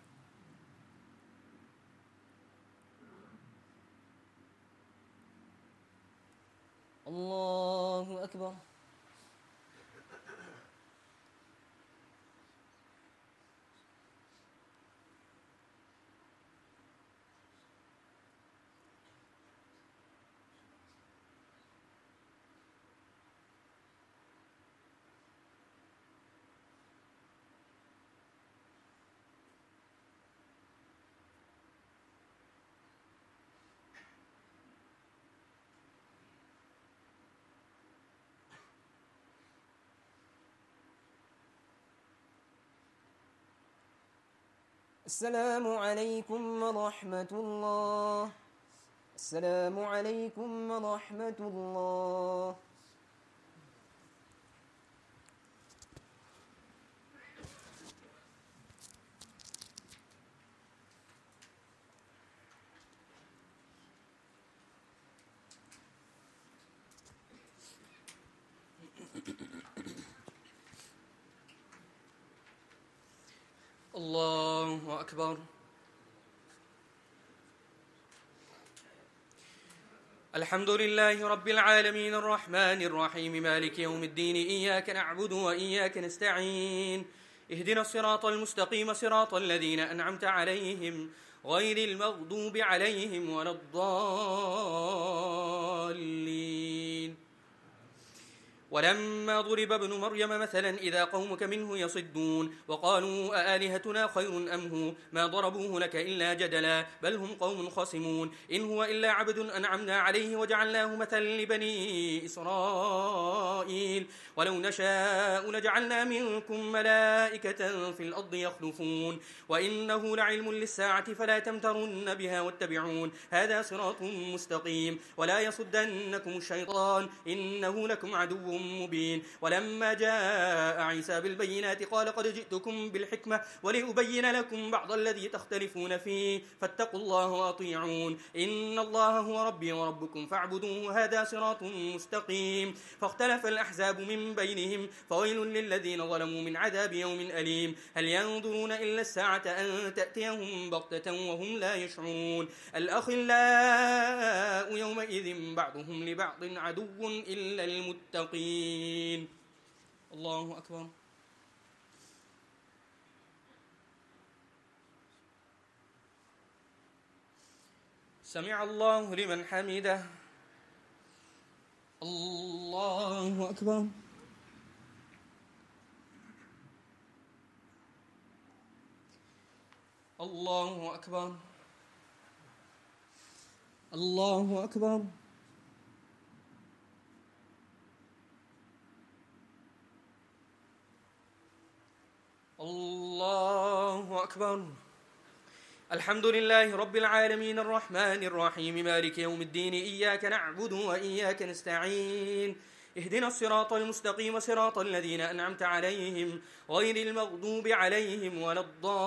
الله أكبر. السلام عليكم ورحمة الله. السلام عليكم ورحمة الله. الله أكبر. الحمد لله رب العالمين الرحمن الرحيم مالك يوم الدين إياك نعبد وإياك نستعين اهدنا الصراط المستقيم صراط الذين أنعمت عليهم غير المغضوب عليهم ولا الضالين. ولما ضرب ابن مريم مثلا إذا قومك منه يصدون وقالوا أآلهتنا خير أم هو ما ضربوه لك إلا جدلا بل هم قوم خصمون إن هو إلا عبد أنعمنا عليه وجعلناه مثلا لبني إسرائيل ولو نشاء لجعلنا منكم ملائكة في الأرض يخلفون وإنه لعلم للساعة فلا تمترن بها واتبعون هذا صراط مستقيم ولا يصدنكم الشيطان إنه لكم عدو مبين. ولما جاء عيسى بالبينات قال قد جئتكم بالحكمة ولأبين لكم بعض الذي تختلفون فيه فاتقوا الله وأطيعون إن الله هو ربي وربكم فاعبدوه هذا صراط مستقيم. فاختلف الأحزاب من بينهم فويل للذين ظلموا من عذاب يوم أليم. هل ينظرون إلا الساعة أن تأتيهم بغتة وهم لا يشعرون. الأخلاء يومئذ بعضهم لبعض عدو إلا المتقين. الله أكبر. سمع الله لمن حمده. الله أكبر. الله أكبر. الله أكبر. الله أكبر. الحمد لله رب العالمين الرحمن الرحيم مالك يوم الدين إياك نعبد وإياك نستعين اهدنا الصراط المستقيم صراط الذين أنعمت عليهم غير المغضوب عليهم ولا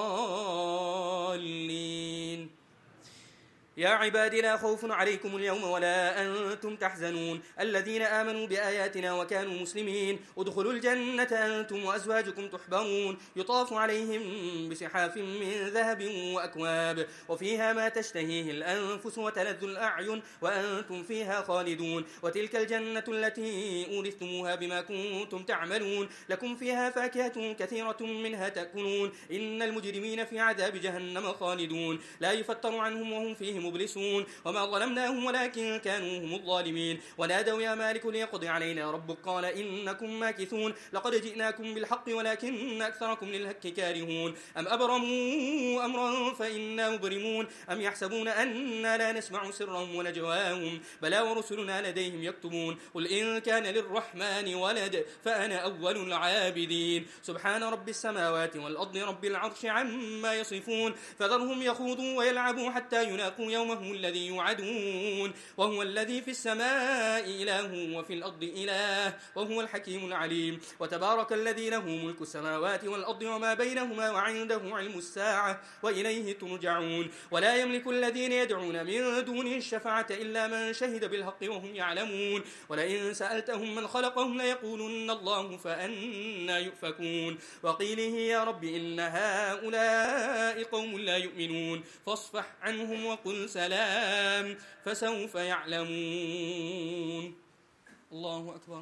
الضالين. يا عباد لا خوف عليكم اليوم ولا أنتم تحزنون الذين آمنوا بآياتنا وكانوا مسلمين ادخلوا الجنة أنتم وأزواجكم تحبرون يطاف عليهم بصحاف من ذهب وأكواب وفيها ما تشتهيه الأنفس وتلذ الأعين وأنتم فيها خالدون وتلك الجنة التي أورثتموها بما كنتم تعملون لكم فيها فاكهة كثيرة منها تأكلون إن المجرمين في عذاب جهنم خالدون لا يفتر عنهم وهم فيه مبلسون وما ظلمناهم ولكن كانوا هم الظالمين ونادوا يا مالك ليقض علينا ربك قال إنكم ماكثون لقد جئناكم بالحق ولكن أكثركم للحق كارهون أم أبرموا أمرا فإنا مبرمون أم يحسبون أننا لا نسمع سرهم ونجواهم بلى ورسلنا لديهم يكتبون قل إن كان للرحمن ولد فأنا أول العابدين سبحان رب السماوات والأرض رب العرش عما يصفون فذرهم يخوضوا ويلعبوا حتى يلاقوا يومهم الذي يوعدون وهو الذي في السماء إله وفي الأرض إله وهو الحكيم العليم وتبارك الذي له ملك السماوات والأرض وما بينهما وعنده علم الساعة وإليه ترجعون ولا يملك الذين يدعون من دونه الشفاعة إلا من شهد بالحق وهم يعلمون ولئن سألتهم من خلقهم ليقولن الله فأنى يؤفكون وقيله يا رب إن هؤلاء قوم لا يؤمنون فاصفح عنهم وقل سلام فسوف يعلمون. الله أكبر.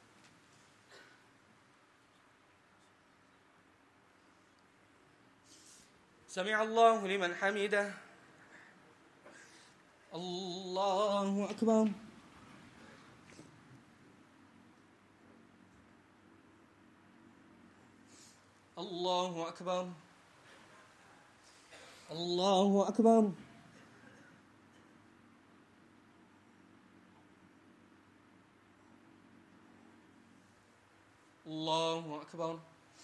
سمع الله لمن حمده. الله أكبر. الله أكبر. الله أكبر. الله أكبر.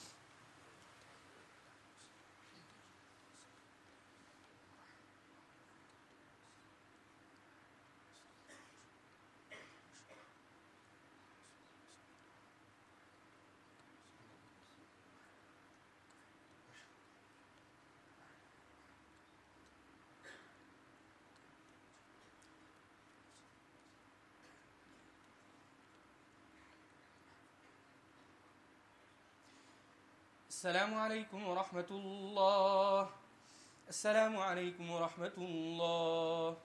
السلام عليكم ورحمة الله. السلام عليكم ورحمة الله.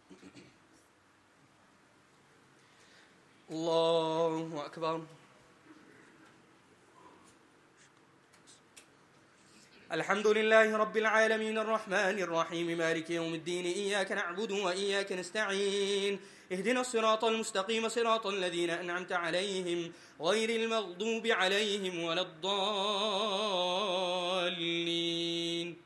الله أكبر. الحمد لله رب العالمين الرحمن الرحيم مالك يوم الدين إياك نعبد وإياك نستعين اهدنا الصراط المستقيم صراط الذين أنعمت عليهم غير المغضوب عليهم ولا الضالين.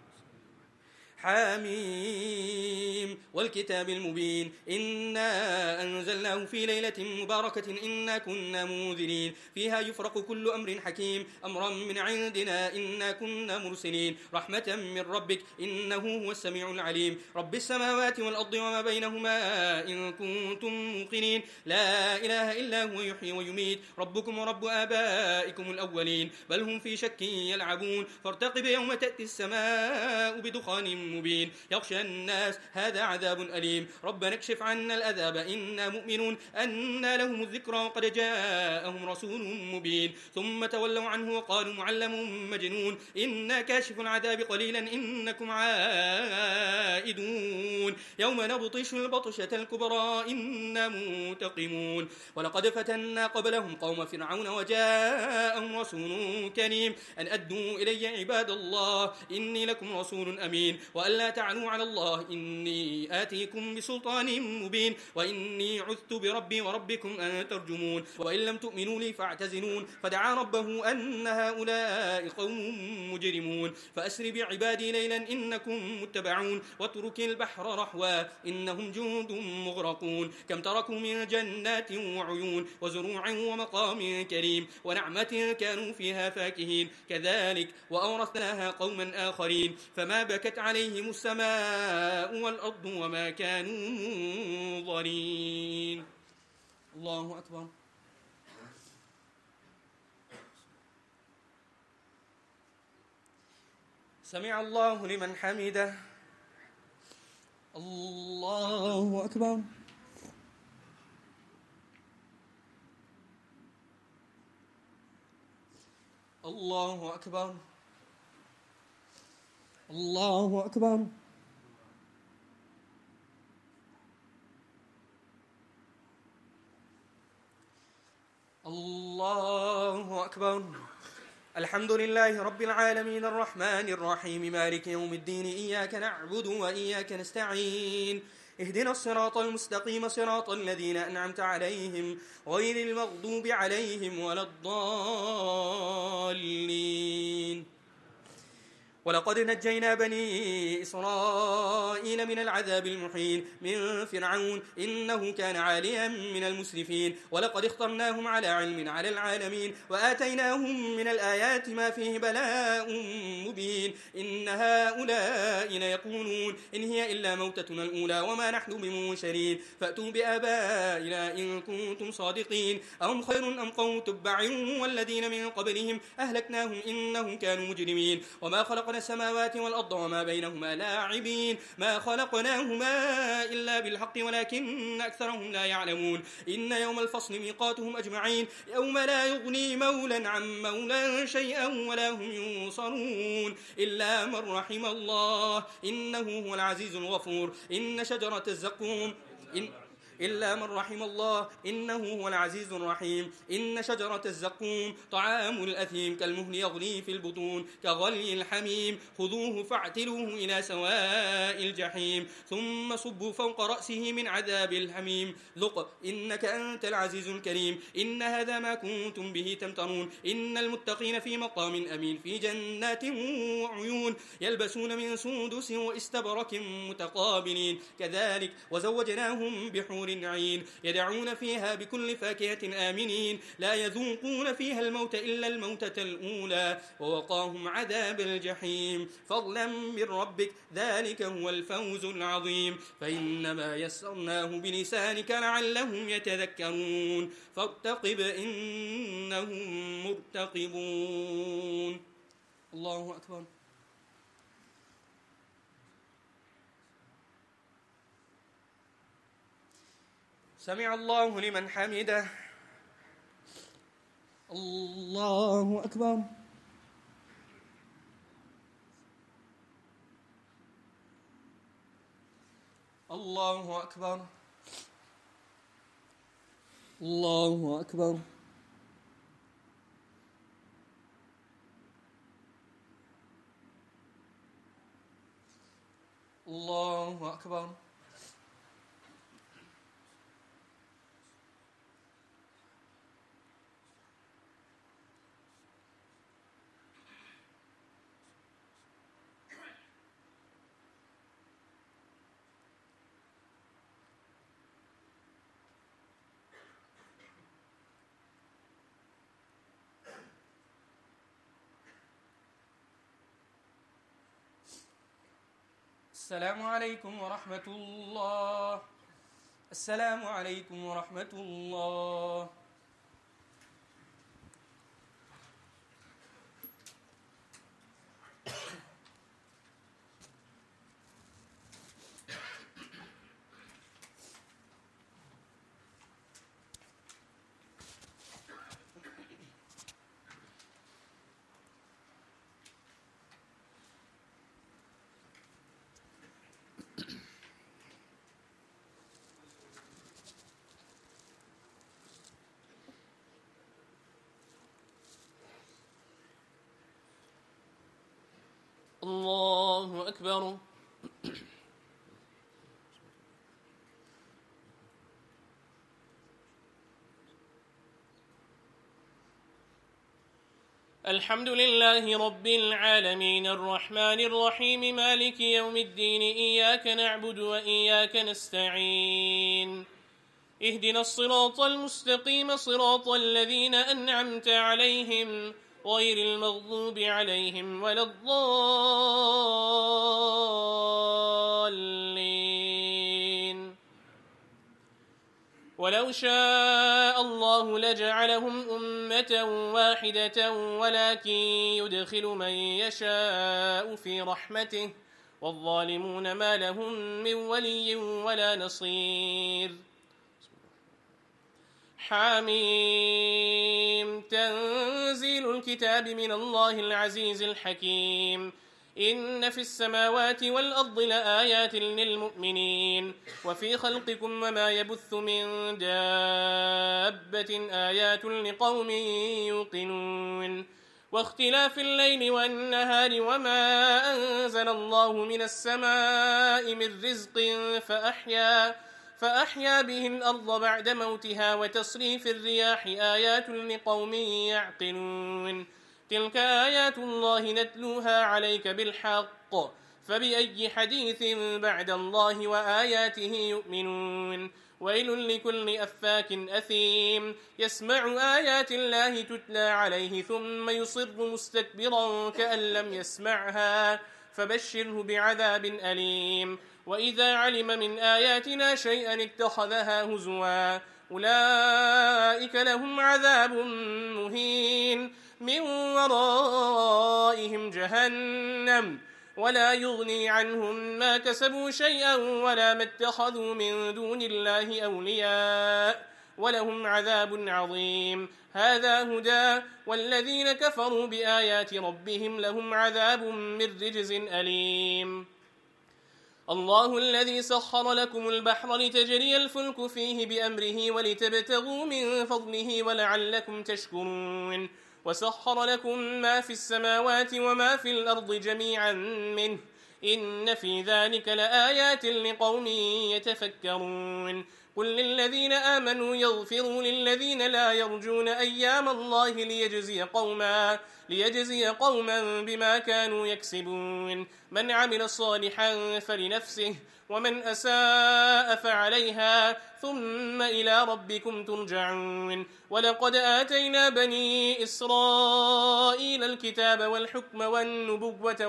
حاميم والكتاب المبين إنا أنزلناه في ليلة مباركة إنا كنا منذرين فيها يفرق كل أمر حكيم أمرا من عندنا إنا كنا مرسلين رحمة من ربك إنه هو السميع العليم رب السماوات والأرض وما بينهما إن كنتم موقنين لا إله إلا هو يحيي ويميت ربكم ورب آبائكم الأولين بل هم في شك يلعبون فارتقب يوم تأتي السماء بدخان مبين يخشى الناس هذا عذاب أليم ربنا اكشف عنا العذاب إنا مؤمنون أن لهم الذكرى وقد جاءهم رسول مبين ثم تولوا عنه وقالوا معلم مجنون إنا كاشف العذاب قليلا إنكم عائدون يوم نبطش البطشة الكبرى إنا منتقمون ولقد فتنا قبلهم قوم فرعون وجاءهم رسول كريم أن أدوا إلي عباد الله إني لكم رسول أمين وألا تعلوا على الله إني آتيكم بسلطان مبين وإني عذت بربي وربكم أن ترجمون وإن لم تؤمنوا لي فاعتزلون فدعا ربه أن هؤلاء قوم مجرمون فأسر بعبادي ليلا إنكم متبعون واترك البحر رحوا إنهم جند مغرقون كم تركوا من جنات وعيون وزروع ومقام كريم ونعمة كانوا فيها فاكهين كذلك وأورثناها قوما آخرين فما بكت عليهم عليهم السماء والأرض وما كانوا منظرين. الله أكبر. سمع الله لمن حمده. الله أكبر. الله أكبر. الله أكبر. الله أكبر. الحمد لله رب العالمين الرحمن الرحيم مالك يوم الدين إياك نعبد وإياك نستعين اهدنا الصراط المستقيم صراط الذين أنعمت عليهم غير المغضوب عليهم ولا الضالين. ولقد نجينا بني إسرائيل من العذاب المحين من فرعون إنه كان عاليا من المسرفين ولقد اخترناهم على علم على العالمين وآتيناهم من الآيات ما فيه بلاء مبين إن هؤلاء ليقولون إن هي إلا موتتنا الأولى وما نحن بمنشرين فأتوا بآبائنا إن كنتم صادقين أهم خير أم قوم تبع والذين من قبلهم أهلكناهم إنهم كانوا مجرمين وما خلقنا السماوات والأرض وما بينهما لاعبين ما خلقناهما إلا بالحق ولكن أكثرهم لا يعلمون إن يوم الفصل ميقاتهم أجمعين يوم لا يغني مولا عن مولا شيئا ولا هم ينصرون إلا من رحم الله إنه هو العزيز الغفور إن شجرة الزقوم إلا من رحم الله إنه هو العزيز الرحيم إن شجرة الزقوم طعام الأثيم كالمهل يغلي في البطون كغلي الحميم خذوه فاعتلوه إلى سواء الجحيم ثم صبوا فوق رأسه من عذاب الحميم ذق إنك أنت العزيز الكريم إن هذا ما كنتم به تمترون إن المتقين في مقام أمين في جنات وعيون يلبسون من سندس واستبرك متقابلين كذلك وزوجناهم بحور عين يدعون فيها بكل فاكهة آمنين لا يذوقون فيها الموت إلا الموتة الأولى ووقاهم عذاب الجحيم فضلا من ربك ذلك هو الفوز العظيم فإنما يسرناه بلسانك لعلهم يتذكرون فارتقب إنهم مرتقبون. الله أكبر. سمع الله لمن حمده. الله أكبر. الله أكبر. الله أكبر. الله أكبر. السلام عليكم ورحمة الله. السلام عليكم ورحمة الله. الله أكبر. الحمد لله رب العالمين الرحمن الرحيم مالك يوم الدين إياك نعبد وإياك نستعين اهدنا الصراط المستقيم صراط الذين أنعمت عليهم غير المغضوب عليهم ولا الضالين ولو شاء الله لجعلهم أمة واحدة ولكن يدخل من يشاء في رحمته والظالمون ما لهم من ولي ولا نصير. حاميم تنزيل الكتاب من الله العزيز الحكيم. إن في السماوات والأرض لآيات للمؤمنين وفي خلقكم وما يبث من دابة آيات لقوم يوقنون. واختلاف الليل والنهار وما أنزل الله من السماء من رزق فأحيا به الأرض بعد موتها وتصريف الرياح آيات لقوم يعقلون. تلك آيات الله نتلوها عليك بالحق فبأي حديث بعد الله وآياته يؤمنون. ويل لكل أفاك أثيم يسمع آيات الله تتلى عليه ثم يصر مستكبرا كأن لم يسمعها فبشره بعذاب أليم. وإذا علم من آياتنا شيئا اتخذها هزوا أولئك لهم عذاب مهين من ورائهم جهنم ولا يغني عنهم ما كسبوا شيئا ولا ما اتخذوا من دون الله أولياء ولهم عذاب عظيم. هذا هدى والذين كفروا بآيات ربهم لهم عذاب من رجز أليم. الله الذي سخر لكم البحر لتجري الفلك فيه بأمره ولتبتغوا من فضله ولعلكم تشكرون. وسخر لكم ما في السماوات وما في الأرض جميعا منه إن في ذلك لآيات لقوم يتفكرون. قل للذين آمنوا يغفروا للذين لا يرجون أيام الله ليجزي قوما بما كانوا يكسبون. من عمل صالحا فلنفسه ومن أساء فعليها ثم إلى ربكم ترجعون. ولقد آتينا بني إسرائيل الكتاب والحكم والنبوة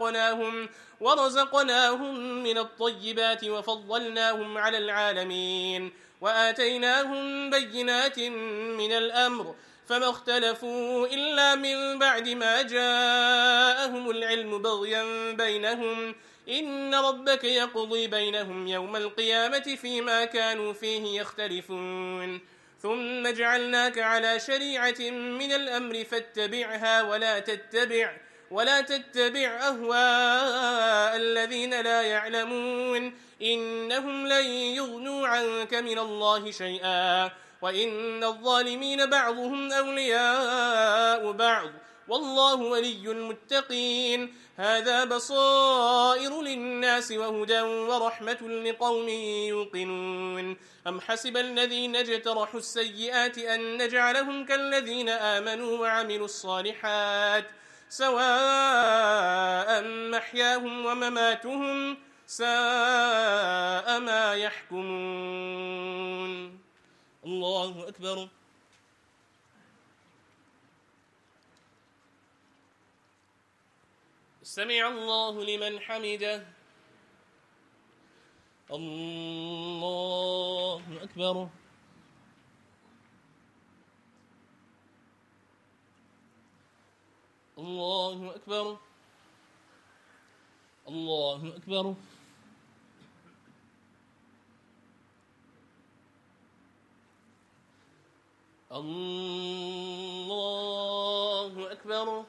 ورزقناهم من الطيبات وفضلناهم على العالمين وآتيناهم بينات من الأمر فما اختلفوا إلا من بعد ما جاءهم العلم بغيا بينهم إن ربك يقضي بينهم يوم القيامة فيما كانوا فيه يختلفون. ثم جعلناك على شريعة من الأمر فاتبعها ولا تتبع أهواء الذين لا يعلمون إنهم لن يغنوا عنك من الله شيئا وإن الظالمين بعضهم أولياء بعض والله ولي المتقين. هذا بصائر للناس وهدى ورحمة لقوم يوقنون. أم حسب الذين اجترحوا السيئات أن نجعلهم كالذين آمنوا وعملوا الصالحات سواء محياهم ومماتهم ساء ما يحكمون. الله أكبر. سمع الله لمن حمده. الله أكبر. الله أكبر. الله أكبر. الله أكبر.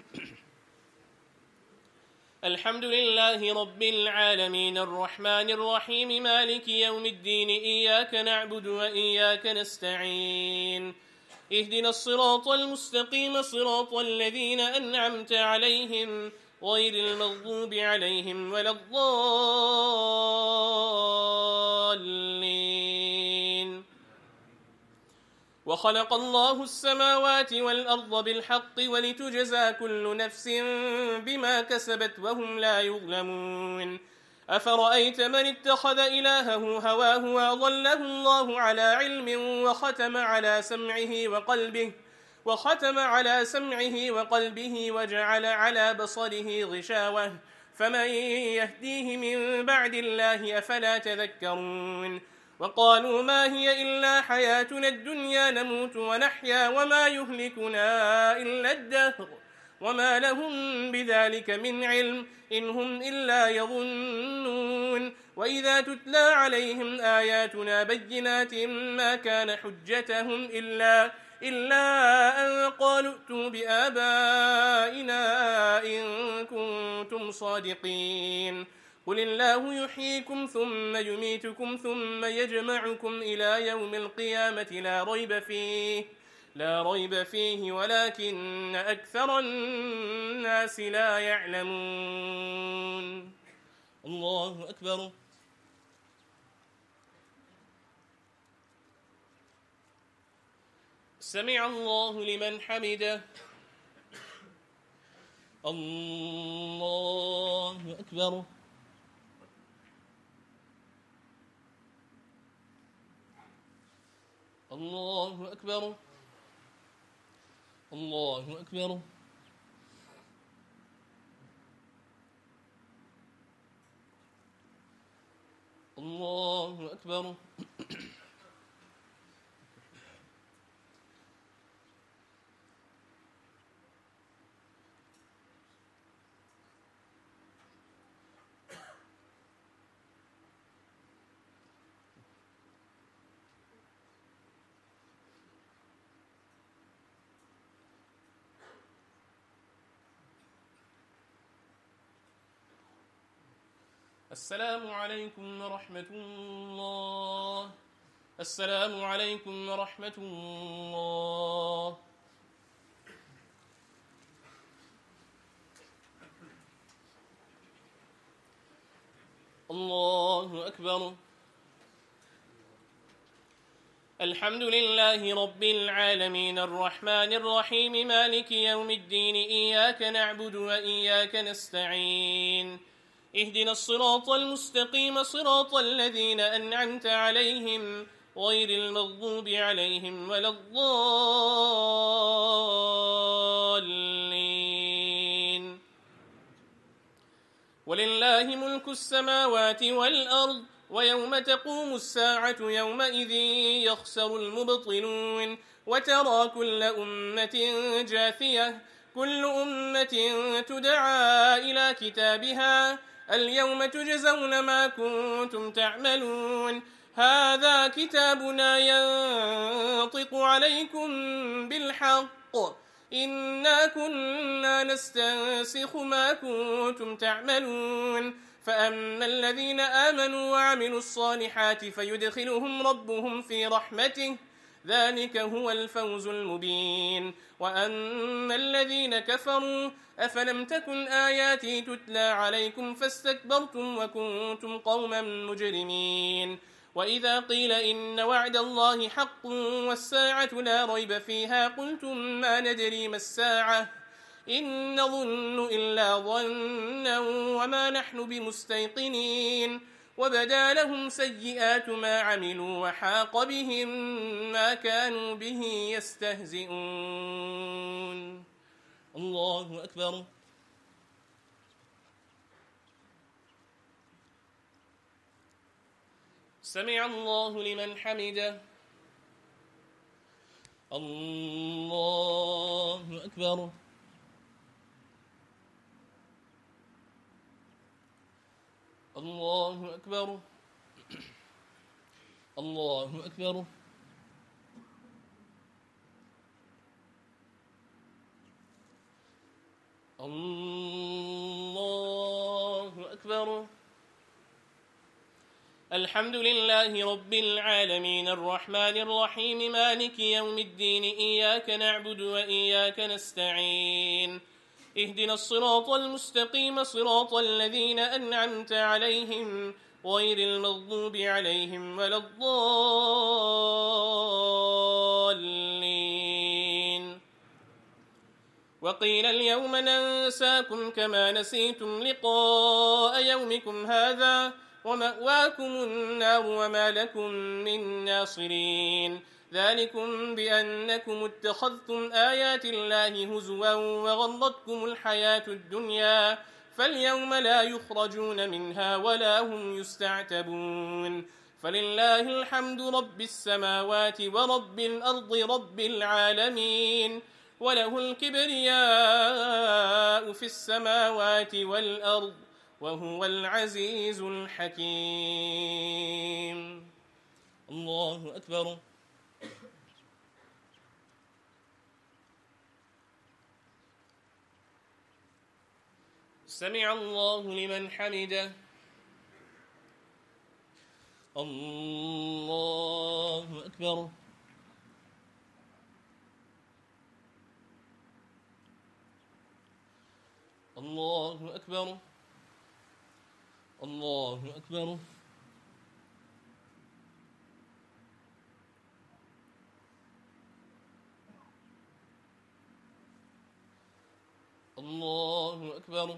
الحمد لله رب العالمين الرحمن الرحيم مالك يوم الدين إياك نعبد وإياك نستعين اهدنا الصراط المستقيم صراط الذين أنعمت عليهم غير المغضوب عليهم ولا الضالين. وخلق الله السماوات والأرض بالحق ولتجزى كل نفس بما كسبت وهم لا يظلمون. أفرأيت من اتخذ إلهه هواه وأضله الله على علم وختم على سمعه وقلبه وجعل على بصره غشاوة فمن يهديه من بعد الله أفلا تذكرون. وقالوا ما هي إلا حياتنا الدنيا نموت ونحيا وما يهلكنا إلا الدهر وما لهم بذلك من علم إن هم إلا يظنون وإذا تتلى عليهم آياتنا بينات ما كان حجتهم إلا أن قالوا ائتوا بآبائنا إن كنتم صادقين قل الله يحييكم ثم يميتكم ثم يجمعكم إلى يوم القيامة لا ريب فيه ولكن أكثر الناس لا يعلمون. الله أكبر. سمع الله لمن حمده. الله أكبر. الله أكبر. الله أكبر. الله أكبر. السلام عليكم ورحمة الله. السلام عليكم ورحمة الله. الله أكبر. الحمد لله رب العالمين الرحمن الرحيم مالك يوم الدين إياك نعبد وإياك نستعين اهدنا الصراط المستقيم صراط الذين أنعمت عليهم غير المغضوب عليهم ولا الضالين. ولله ملك السماوات والأرض ويوم تقوم الساعة يومئذ يخسر المبطلون وترى كل أمة جاثية كل أمة تدعى إلى كتابها اليوم تجزون ما كنتم تعملون هذا كتابنا ينطق عليكم بالحق إنا كنا نستنسخ ما كنتم تعملون فأما الذين آمنوا وعملوا الصالحات فيدخلهم ربهم في رحمته ذلك هو الفوز المبين وأما الذين كفروا أفلم تكن آياتي تتلى عليكم فاستكبرتم وكنتم قوما مجرمين وإذا قيل إن وعد الله حق والساعة لا ريب فيها قلتم ما ندري ما الساعة إن نظن إلا ظنا وما نحن بمستيقنين وبدا لهم سيئات ما عملوا وحاق بهم ما كانوا به يستهزئون. الله أكبر. سمع الله لمن حمده. الله أكبر. الله أكبر. الله أكبر. الله أكبر. الحمد لله رب العالمين الرحمن الرحيم مالك يوم الدين إياك نعبد وإياك نستعين اهدنا الصراط المستقيم صراط الذين أنعمت عليهم غير المغضوب عليهم ولا الضالين وقيل اليوم ننساكم كما نسيتم لقاء يومكم هذا ومأواكم النار وما لكم من ناصرين ذلكم بأنكم اتخذتم آيات الله هزوا وغرتكم الحياة الدنيا فاليوم لا يخرجون منها ولا هم يستعتبون فلله الحمد رب السماوات ورب الأرض رب العالمين وله الكبرياء في السماوات والأرض وهو العزيز الحكيم. الله أكبر. سمع الله لمن حمده. الله أكبر. الله أكبر. الله أكبر. الله أكبر.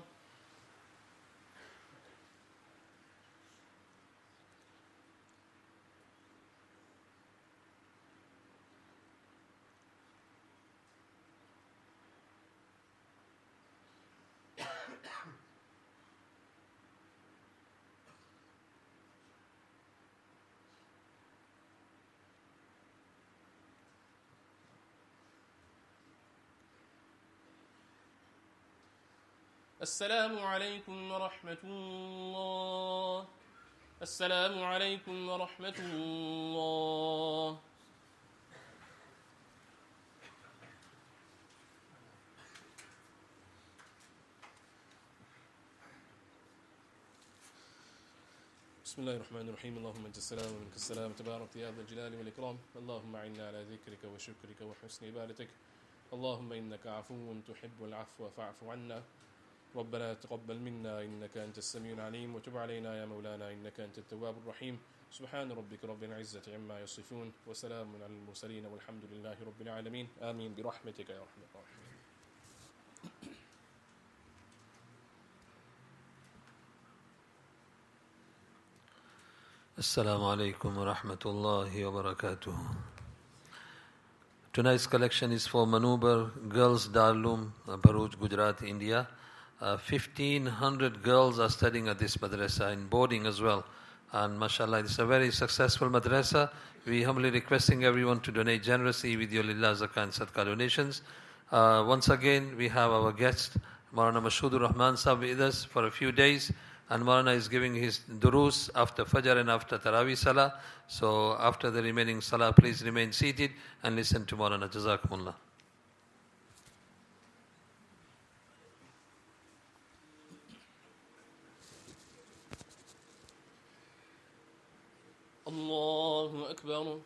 السلام عليكم ورحمة الله. السلام عليكم ورحمة الله. بسم الله الرحمن الرحيم. اللهم أنت السلام ومنك السلام تبارك يا ذا الجلال والإكرام. اللهم أعنا على ذكرك وشكرك وحسن عبادتك. اللهم إنك عفو تحب العفو فاعف عنا. ربنا تقبل منا إنك أنت السميع العليم وتب علينا يا مولانا إنك أنت التواب الرحيم. سبحان ربك رب العزة عما يصفون وسلام على المرسلين والحمد لله رب العالمين. آمين برحمتك يا أرحم الراحمين. Assalamu alaikum wa rahmatullahi wa barakatuh. Tonight's collection is for Manubar Girls Darloom, Bharuch, Gujarat, India. 1,500 girls are studying at this madrasa in boarding as well. And mashallah, it's a very successful madrasa. We humbly requesting everyone to donate generously with your lillah, zakah and sadaqah donations. Once again, we have our guest, Maulana Mashudur Rahman Sahib with us for a few days. And Maulana is giving his durus after Fajr and after Taraweeh Salah. So after the remaining Salah, please remain seated and listen to Maulana. Jazakumullah. الله أكبر.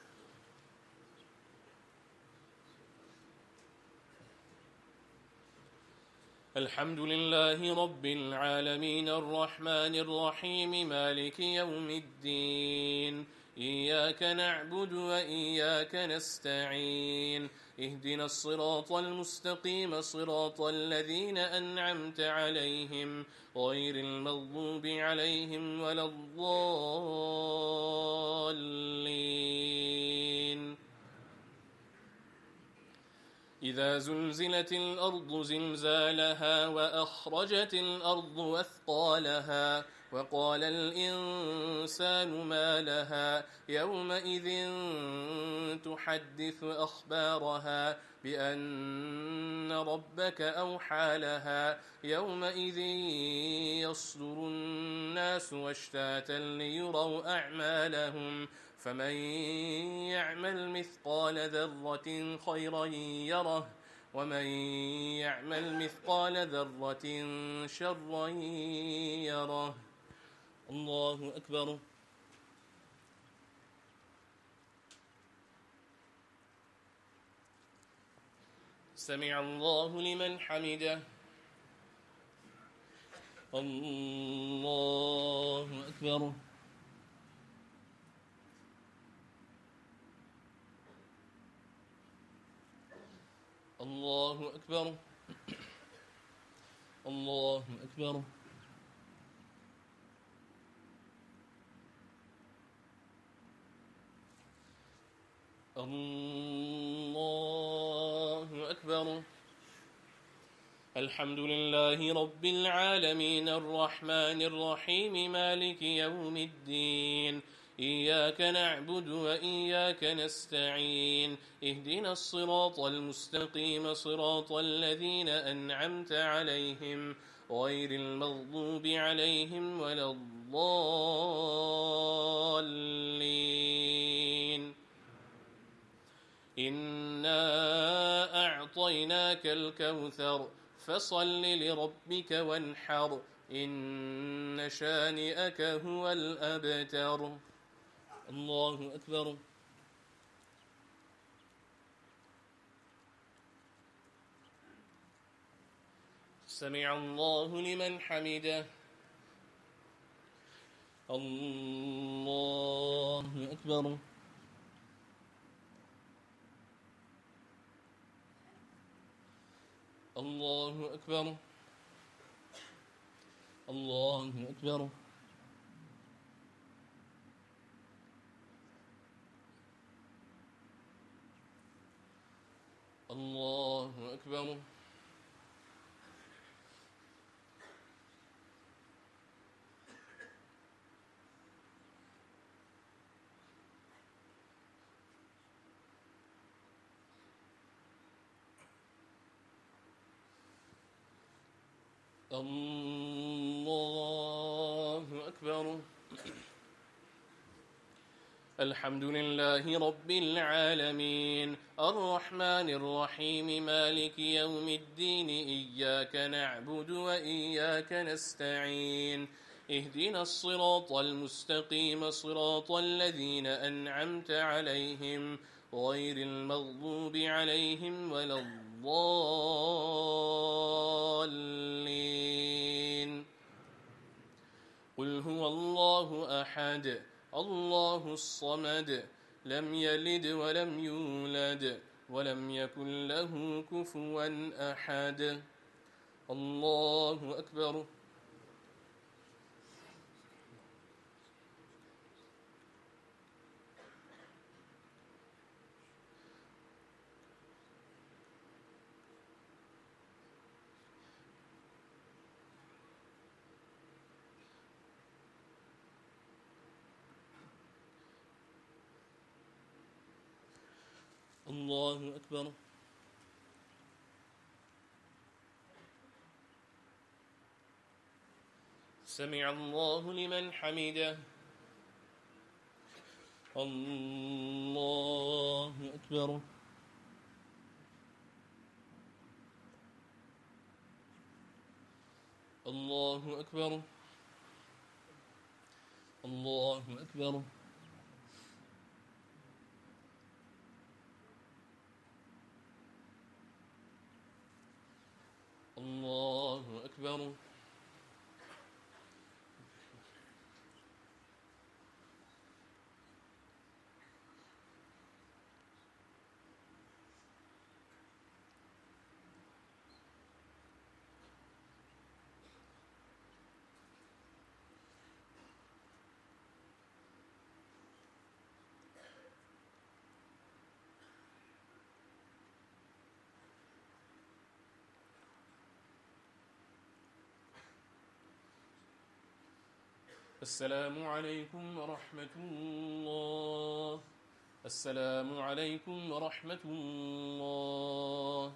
الحمد لله رب العالمين الرحمن الرحيم مالك يوم الدين إياك نعبد وإياك نستعين اهدنا الصراط المستقيم صراط الذين أنعمت عليهم غير المغضوب عليهم ولا الضالين. إذا زلزلت الأرض زلزالها وأخرجت الأرض أثقالها وقال الإنسان ما لها يومئذ تحدث أخبارها بأن ربك أوحى لها يومئذ يصدر الناس أشتاتا ليروا أعمالهم فمن يعمل مثقال ذرة خيرا يره ومن يعمل مثقال ذرة شرا يره. الله أكبر. سمع الله لمن حمده. الله أكبر. الله أكبر. الله أكبر. الله أكبر. الحمد لله رب العالمين الرحمن الرحيم مالك يوم الدين إياك نعبد وإياك نستعين اهدنا الصراط المستقيم صراط الذين أنعمت عليهم غير المغضوب عليهم ولا الضالين إنا أعطيناك الكوثر فصل لربك وانحر إن شانئك هو الأبتر الله أكبر سمع الله لمن حمده الله أكبر الله أكبر الله أكبر الله أكبر الله أكبر الحمد لله رب العالمين الرحمن الرحيم مالك يوم الدين إياك نعبد وإياك نستعين اهدنا الصراط المستقيم صراط الذين أنعمت عليهم غير المغضوب عليهم ولا الضالين قل هو الله أحد الله الصمد لم يلد ولم يولد ولم يكن له كفوا أحد الله أكبر الله أكبر سمع الله لمن حمده الله أكبر الله أكبر الله أكبر الله أكبر السلام عليكم ورحمة الله السلام عليكم ورحمة الله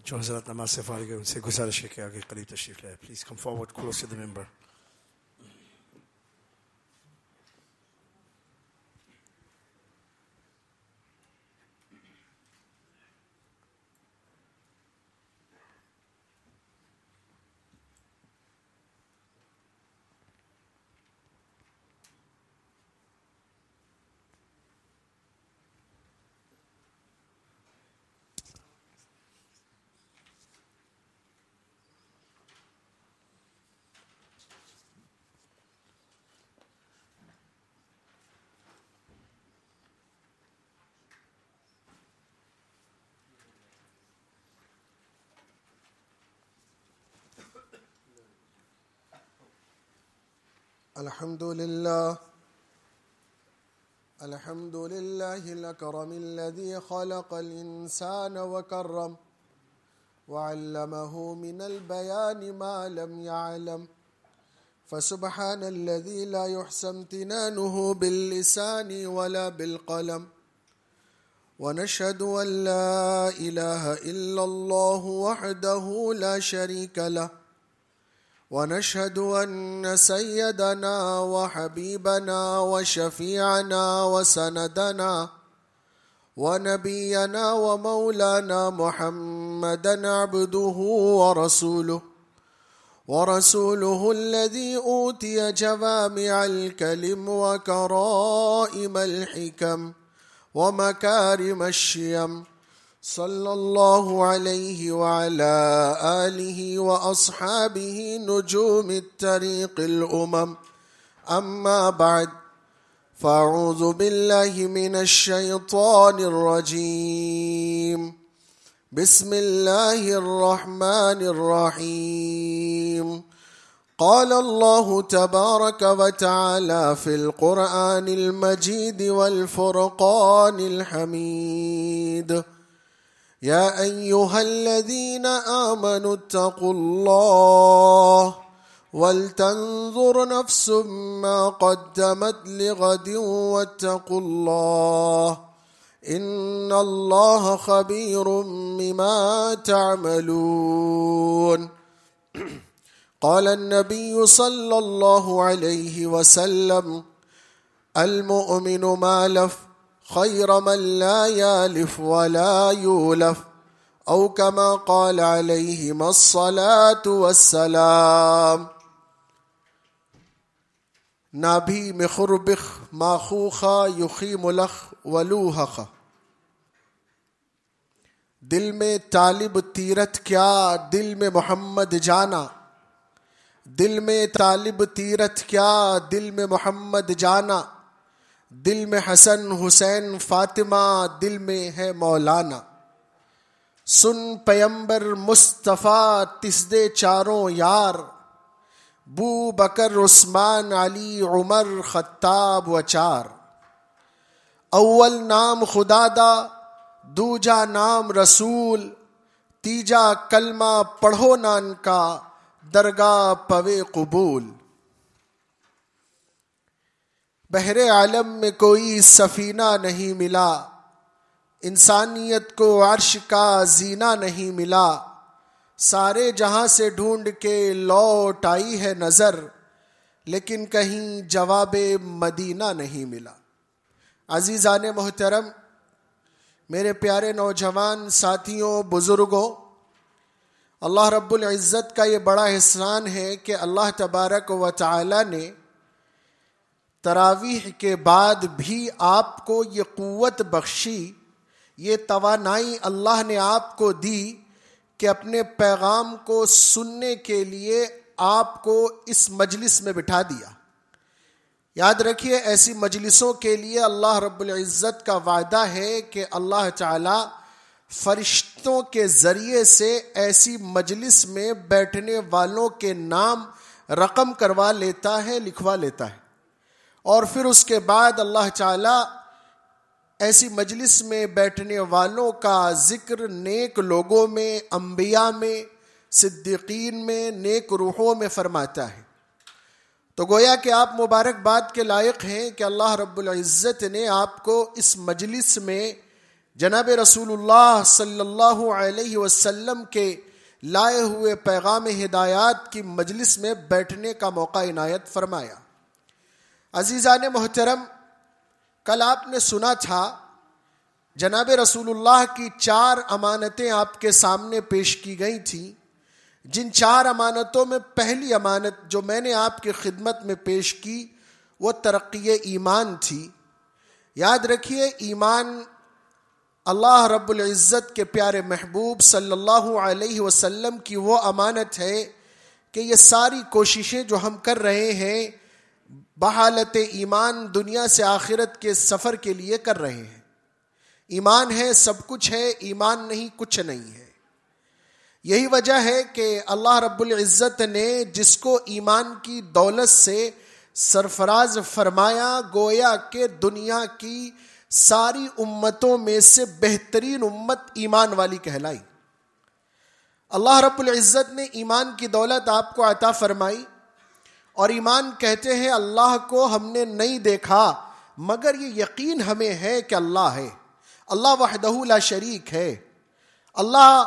جو حضرات نماز سے فارغ ہیں ان سے گزارش ہے کہ آگے قریب تشریف لائے. پلیز کم فارورڈ کلوز ٹو دی ممبر. الحمد لله الأكرم الذي خلق الإنسان وكرم وعلمه من البيان ما لم يعلم فسبحان الذي لا يحصى امتنانه باللسان ولا بالقلم ونشهد أن لا إله إلا الله وحده لا شريك له ونشهد أن سيدنا وحبيبنا وشفيعنا وسندنا ونبينا ومولانا محمدا عبده ورسوله الذي أوتي جوامع الكلم وكرائم الحكم ومكارم الشيم صلى الله عليه وعلى آله وأصحابه نجوم الطريق الأمم. أما بعد فأعوذ بالله من الشيطان الرجيم. بسم الله الرحمن الرحيم. قال الله تبارك وتعالى في القرآن المجيد والفرقان الحميد: يا أيها الذين آمنوا اتقوا الله ولتنظر نفس ما قدمت لغد واتقوا الله إن الله خبير بما تعملون. قال النبي صلى الله عليه وسلم: المؤمن ما لف خير من لا يالف ولا يولف، أو كما قال عليهما الصلاة والسلام. نابی میں خربخ ماخوخا یخیم لخ ولوحخ. دل میں طالب تیرت کیا دل میں محمد جانا، دل میں طالب تیرت کیا دل میں محمد جانا، دل میں حسن حسین فاطمہ دل میں ہے مولانا. سن پیمبر مصطفیٰ تسدے چاروں یار، بو بکر عثمان علی عمر خطاب و چار. اول نام خدا دا دوجا نام رسول، تیجا کلمہ پڑھو نان کا درگاہ پوے قبول. بحر عالم میں کوئی سفینہ نہیں ملا، انسانیت کو عرش کا زینہ نہیں ملا. سارے جہاں سے ڈھونڈ کے لوٹ آئی ہے نظر، لیکن کہیں جواب مدینہ نہیں ملا. عزیزان محترم، میرے پیارے نوجوان ساتھیوں، بزرگوں، اللہ رب العزت کا یہ بڑا احسان ہے کہ اللہ تبارک و تعالی نے تراویح کے بعد بھی آپ کو یہ قوت بخشی، یہ توانائی اللہ نے آپ کو دی کہ اپنے پیغام کو سننے کے لیے آپ کو اس مجلس میں بٹھا دیا. یاد رکھیے، ایسی مجلسوں کے لیے اللہ رب العزت کا وعدہ ہے کہ اللہ تعالی فرشتوں کے ذریعے سے ایسی مجلس میں بیٹھنے والوں کے نام رقم کروا لیتا ہے، لکھوا لیتا ہے. اور پھر اس کے بعد اللہ تعالی ایسی مجلس میں بیٹھنے والوں کا ذکر نیک لوگوں میں، انبیاء میں، صدیقین میں، نیک روحوں میں فرماتا ہے. تو گویا کہ آپ مبارکباد کے لائق ہیں کہ اللہ رب العزت نے آپ کو اس مجلس میں جناب رسول اللہ صلی اللہ علیہ وسلم کے لائے ہوئے پیغام ہدایات کی مجلس میں بیٹھنے کا موقع عنایت فرمایا۔ عزیزان محترم، کل آپ نے سنا تھا جناب رسول اللہ کی 4 امانتیں آپ کے سامنے پیش کی گئی تھیں، جن 4 امانتوں میں پہلی امانت جو میں نے آپ کی خدمت میں پیش کی وہ ترقی ایمان تھی۔ یاد رکھیے، ایمان اللہ رب العزت کے پیارے محبوب صلی اللہ علیہ وسلم کی وہ امانت ہے کہ یہ ساری کوششیں جو ہم کر رہے ہیں بحالت ایمان دنیا سے آخرت کے سفر کے لیے کر رہے ہیں۔ ایمان ہے سب کچھ ہے، ایمان نہیں کچھ نہیں ہے۔ یہی وجہ ہے کہ اللہ رب العزت نے جس کو ایمان کی دولت سے سرفراز فرمایا، گویا کہ دنیا کی ساری امتوں میں سے بہترین امت ایمان والی کہلائی۔ اللہ رب العزت نے ایمان کی دولت آپ کو عطا فرمائی، اور ایمان کہتے ہیں اللہ کو ہم نے نہیں دیکھا مگر یہ یقین ہمیں ہے کہ اللہ ہے، اللہ وحدہ لا شریک ہے، اللہ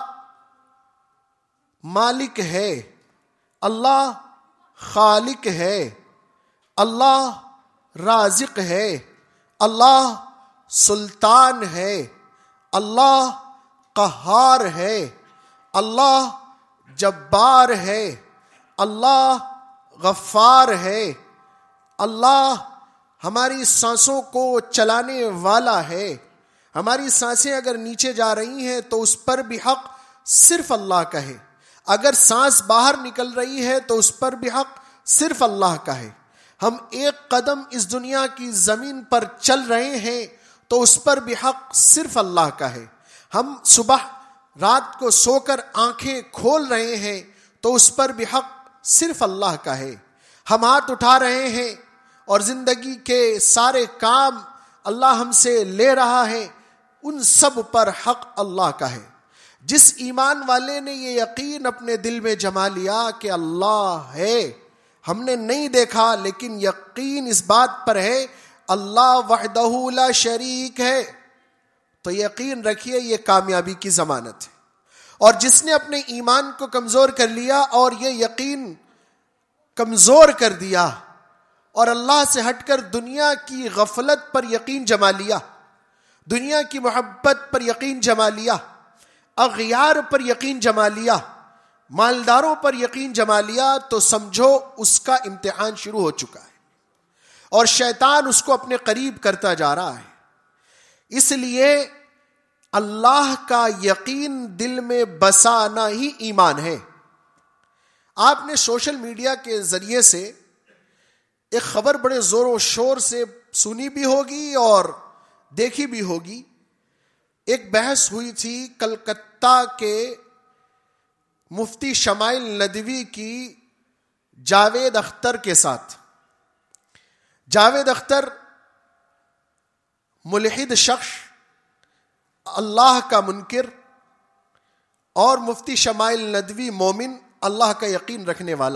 مالک ہے، اللہ خالق ہے، اللہ رازق ہے، اللہ سلطان ہے، اللہ قہار ہے، اللہ جبار ہے، اللہ غفار ہے، اللہ ہماری سانسوں کو چلانے والا ہے۔ ہماری سانسیں اگر نیچے جا رہی ہیں تو اس پر بھی حق صرف اللہ کا ہے، اگر سانس باہر نکل رہی ہے تو اس پر بھی حق صرف اللہ کا ہے۔ ہم ایک قدم اس دنیا کی زمین پر چل رہے ہیں تو اس پر بھی حق صرف اللہ کا ہے۔ ہم صبح رات کو سو کر آنکھیں کھول رہے ہیں تو اس پر بھی حق صرف اللہ کا ہے۔ ہم ہاتھ اٹھا رہے ہیں اور زندگی کے سارے کام اللہ ہم سے لے رہا ہے، ان سب پر حق اللہ کا ہے۔ جس ایمان والے نے یہ یقین اپنے دل میں جما لیا کہ اللہ ہے، ہم نے نہیں دیکھا لیکن یقین اس بات پر ہے اللہ وحدہ لا شریک ہے، تو یقین رکھیے یہ کامیابی کی ضمانت ہے۔ اور جس نے اپنے ایمان کو کمزور کر لیا اور یہ یقین کمزور کر دیا اور اللہ سے ہٹ کر دنیا کی غفلت پر یقین جما لیا، دنیا کی محبت پر یقین جما لیا، اغیار پر یقین جما لیا، مالداروں پر یقین جما لیا، تو سمجھو اس کا امتحان شروع ہو چکا ہے اور شیطان اس کو اپنے قریب کرتا جا رہا ہے۔ اس لیے اللہ کا یقین دل میں بسانا ہی ایمان ہے۔ آپ نے سوشل میڈیا کے ذریعے سے ایک خبر بڑے زور و شور سے سنی بھی ہوگی اور دیکھی بھی ہوگی۔ ایک بحث ہوئی تھی کلکتہ کے مفتی شمائل ندوی کی جاوید اختر کے ساتھ۔ جاوید اختر ملحد شخص، اللہ کا منکر، اور مفتی شمائل ندوی مومن، اللہ کا یقین رکھنے والا۔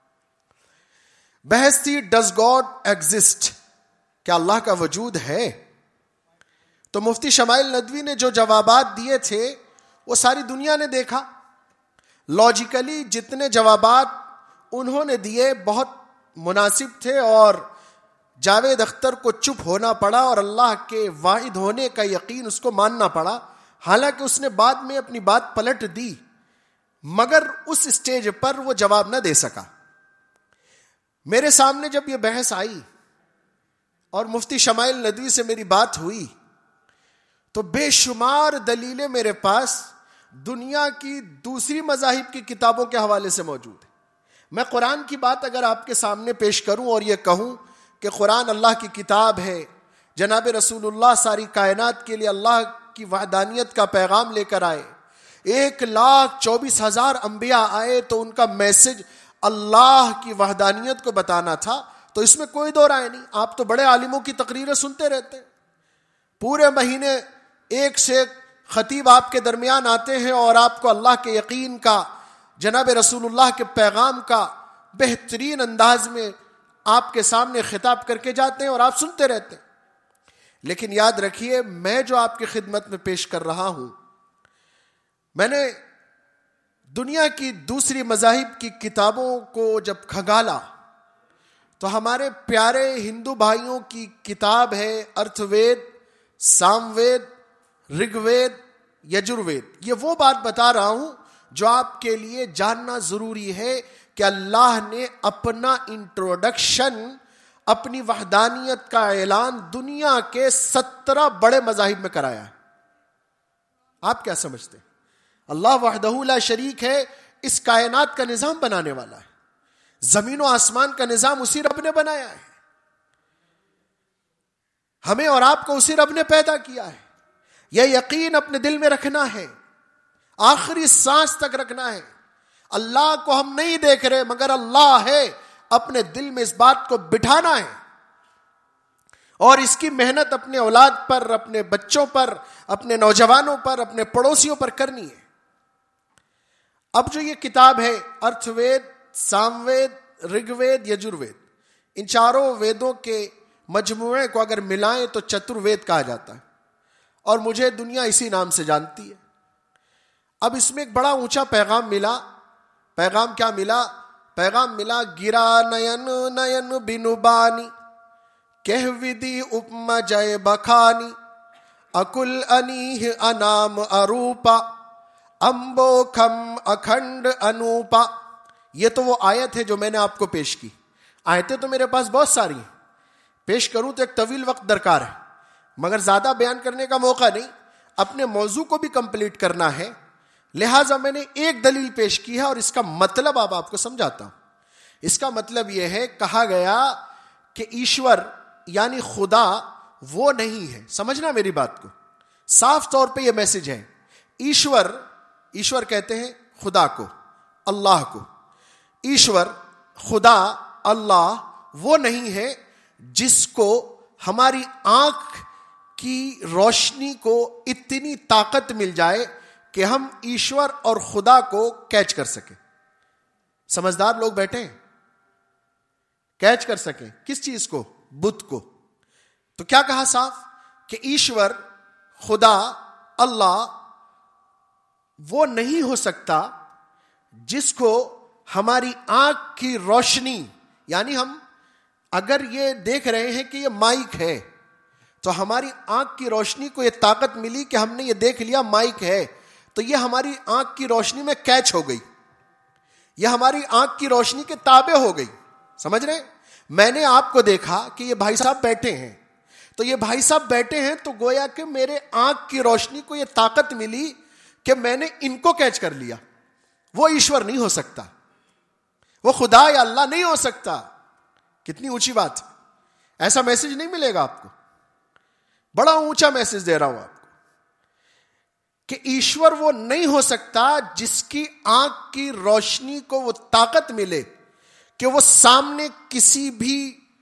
بحث تھی ڈز گاڈ ایگزسٹ، کیا اللہ کا وجود ہے؟ تو مفتی شمائل ندوی نے جو جوابات دیے تھے وہ ساری دنیا نے دیکھا۔ لاجیکلی جتنے جوابات انہوں نے دیے بہت مناسب تھے، اور جاوید اختر کو چپ ہونا پڑا اور اللہ کے واحد ہونے کا یقین اس کو ماننا پڑا۔ حالانکہ اس نے بعد میں اپنی بات پلٹ دی، مگر اس اسٹیج پر وہ جواب نہ دے سکا۔ میرے سامنے جب یہ بحث آئی اور مفتی شمائل ندوی سے میری بات ہوئی تو بے شمار دلیلیں میرے پاس دنیا کی دوسری مذاہب کی کتابوں کے حوالے سے موجود ہیں۔ میں قرآن کی بات اگر آپ کے سامنے پیش کروں اور یہ کہوں کہ قرآن اللہ کی کتاب ہے، جناب رسول اللہ ساری کائنات کے لیے اللہ کی وحدانیت کا پیغام لے کر آئے، 1,24,000 انبیاء آئے تو ان کا میسج اللہ کی وحدانیت کو بتانا تھا، تو اس میں کوئی دو رائے نہیں۔ آپ تو بڑے عالموں کی تقریریں سنتے رہتے ہیں، پورے مہینے ایک سے ایک خطیب آپ کے درمیان آتے ہیں اور آپ کو اللہ کے یقین کا، جناب رسول اللہ کے پیغام کا بہترین انداز میں آپ کے سامنے خطاب کر کے جاتے ہیں اور آپ سنتے رہتے ہیں۔ لیکن یاد رکھیے میں جو آپ کی خدمت میں پیش کر رہا ہوں، میں نے دنیا کی دوسری مذاہب کی کتابوں کو جب کھنگالا تو ہمارے پیارے ہندو بھائیوں کی کتاب ہے ارتھ وید، سام وید، رگ وید، یجروید. یہ وہ بات بتا رہا ہوں جو آپ کے لیے جاننا ضروری ہے کہ اللہ نے اپنا انٹروڈکشن، اپنی وحدانیت کا اعلان دنیا کے 17 بڑے مذاہب میں کرایا ہے. آپ کیا سمجھتے ہیں؟ اللہ وحدہ لا شریک ہے، اس کائنات کا نظام بنانے والا ہے. زمین و آسمان کا نظام اسی رب نے بنایا ہے. ہمیں اور آپ کو اسی رب نے پیدا کیا ہے. یہ یقین اپنے دل میں رکھنا ہے، آخری سانس تک رکھنا ہے. اللہ کو ہم نہیں دیکھ رہے مگر اللہ ہے، اپنے دل میں اس بات کو بٹھانا ہے اور اس کی محنت اپنے اولاد پر، اپنے بچوں پر، اپنے نوجوانوں پر، اپنے پڑوسیوں پر کرنی ہے. اب جو یہ کتاب ہے ارتھ وید، سام وید، رگ وید، یجروید، ان چاروں ویدوں کے مجموعے کو اگر ملائیں تو چتروید کہا جاتا ہے اور مجھے دنیا اسی نام سے جانتی ہے. اب اس میں ایک بڑا اونچا پیغام ملا. پیغام کیا ملا؟ پیغام ملا گرا نین نین بینو بانی کہہ ودی اپما جائے بخانی اکل انیہ انام اروپا امبو کھم اکھنڈ انوپا. یہ تو وہ آیت ہے جو میں نے آپ کو پیش کی. آیتیں تو میرے پاس بہت ساری ہیں، پیش کروں تو ایک طویل وقت درکار ہے، مگر زیادہ بیان کرنے کا موقع نہیں، اپنے موضوع کو بھی کمپلیٹ کرنا ہے. لہٰذا میں نے ایک دلیل پیش کی ہے اور اس کا مطلب اب آپ کو سمجھاتا ہوں. اس کا مطلب یہ ہے، کہا گیا کہ ایشور یعنی خدا وہ نہیں ہے. سمجھنا میری بات کو، صاف طور پہ یہ میسج ہے. ایشور کہتے ہیں خدا کو، اللہ کو. ایشور، خدا، اللہ وہ نہیں ہے جس کو ہماری آنکھ کی روشنی کو اتنی طاقت مل جائے کہ ہم ایشور اور خدا کو کیچ کر سکیں. سمجھدار لوگ بیٹھے ہیں، کیچ کر سکیں کس چیز کو؟ بت کو. تو کیا کہا صاف کہ ایشور، خدا، اللہ وہ نہیں ہو سکتا جس کو ہماری آنکھ کی روشنی، یعنی ہم اگر یہ دیکھ رہے ہیں کہ یہ مائک ہے تو ہماری آنکھ کی روشنی کو یہ طاقت ملی کہ ہم نے یہ دیکھ لیا مائک ہے، تو یہ ہماری آنکھ کی روشنی میں کیچ ہو گئی، یہ ہماری آنکھ کی روشنی کے تابع ہو گئی. سمجھ رہے ہیں؟ میں نے آپ کو دیکھا کہ یہ بھائی صاحب بیٹھے ہیں، تو یہ بھائی صاحب بیٹھے ہیں تو گویا کہ میرے آنکھ کی روشنی کو یہ طاقت ملی کہ میں نے ان کو کیچ کر لیا. وہ ایشور نہیں ہو سکتا، وہ خدا یا اللہ نہیں ہو سکتا. کتنی اونچی بات ہے. ایسا میسج نہیں ملے گا آپ کو. بڑا اونچا میسج دے رہا ہوں آپ کو کہ ایشور وہ نہیں ہو سکتا جس کی آنکھ کی روشنی کو وہ طاقت ملے کہ وہ سامنے کسی بھی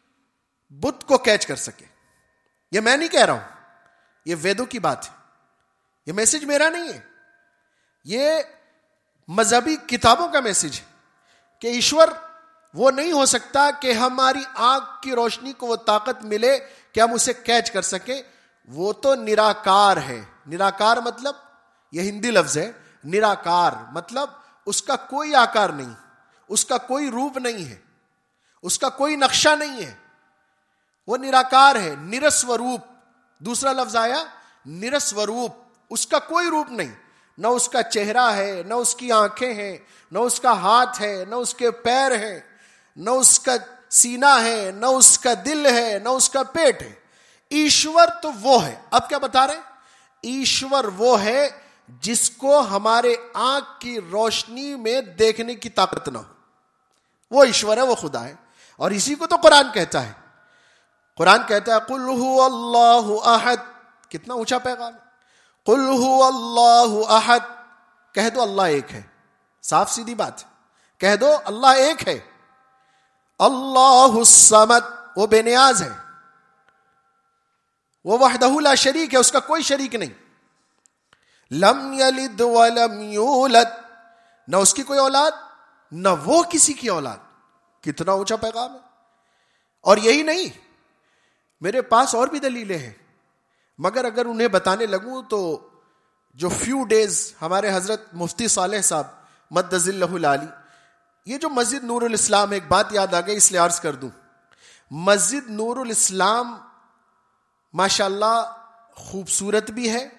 بت کو کیچ کر سکے. یہ میں نہیں کہہ رہا ہوں، یہ ویدوں کی بات ہے، یہ میسج میرا نہیں ہے، یہ مذہبی کتابوں کا میسج ہے کہ ایشور وہ نہیں ہو سکتا کہ ہماری آنکھ کی روشنی کو وہ طاقت ملے کہ ہم اسے کیچ کر سکیں. وہ تو نراکار ہے. نراکار مطلب یہ ہندی لفظ ہے. نراکار مطلب اس کا کوئی آکار نہیں، اس کا کوئی روپ نہیں ہے، اس کا کوئی نقشہ نہیں ہے. وہ نراکار ہے. نرسوروپ دوسرا لفظ آیا، نرسوروپ، اس کا کوئی روپ نہیں، نہ اس کا چہرہ ہے، نہ اس کی آنکھیں ہیں، نہ اس کا ہاتھ ہے، نہ اس کے پیر ہیں، نہ اس کا سینہ ہے، نہ اس کا دل ہے، نہ اس کا پیٹ ہے. ایشور تو وہ ہے. اب کیا بتا رہے ہیں؟ ایشور وہ ہے جس کو ہمارے آنکھ کی روشنی میں دیکھنے کی طاقت نہ ہو. وہ ایشور ہے، وہ خدا ہے. اور اسی کو تو قرآن کہتا ہے. قرآن کہتا ہے قل هو اللہ احد. کتنا اونچا پیغام ہے. قل هو اللہ احد. کہہ دو اللہ ایک ہے. صاف سیدھی بات ہے. کہہ دو اللہ ایک ہے. اللہ الصمد، وہ بے نیاز ہے، وہ وحدہ لا شریک ہے، اس کا کوئی شریک نہیں. لم یلد ولم یولد، نہ اس کی کوئی اولاد نہ وہ کسی کی اولاد. کتنا اونچا پیغام ہے. اور یہی نہیں، میرے پاس اور بھی دلیلیں ہیں. مگر اگر انہیں بتانے لگوں تو جو فیو ڈیز ہمارے حضرت مفتی صالح صاحب مد ظلہ العالی، یہ جو مسجد نور الاسلام، ایک بات یاد آ گئی اس لیے عرض کر دوں، مسجد نور الاسلام ماشاءاللہ خوبصورت بھی ہے،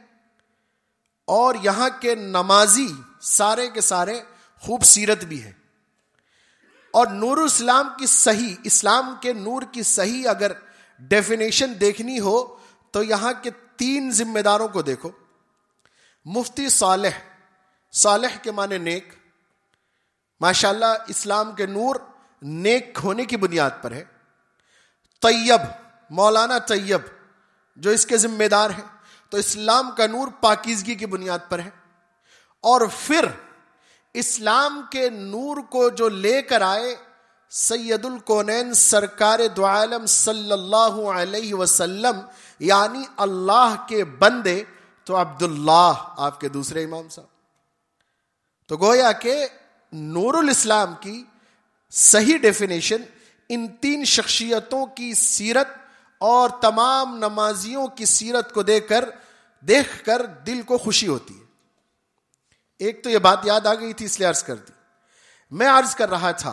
اور یہاں کے نمازی سارے کے سارے خوبصورت بھی ہے. اور نور الاسلام کی صحیح، اسلام کے نور کی صحیح اگر ڈیفینیشن دیکھنی ہو تو یہاں کے 3 ذمہ داروں کو دیکھو. مفتی صالح، صالح کے معنی نیک، ماشاءاللہ اسلام کے نور نیک ہونے کی بنیاد پر ہے. طیب، مولانا طیب جو اس کے ذمہ دار ہیں، تو اسلام کا نور پاکیزگی کی بنیاد پر ہے. اور پھر اسلام کے نور کو جو لے کر آئے سید الکونین سرکار دو عالم صلی اللہ علیہ وسلم، یعنی اللہ کے بندے، تو عبداللہ آپ کے دوسرے امام صاحب. تو گویا کہ نور الاسلام کی صحیح ڈیفینیشن ان 3 شخصیتوں کی سیرت اور تمام نمازیوں کی سیرت کو دیکھ کر دل کو خوشی ہوتی ہے. ایک تو یہ بات یاد آ گئی تھی اس لیے عرض کر دی. میں عرض کر رہا تھا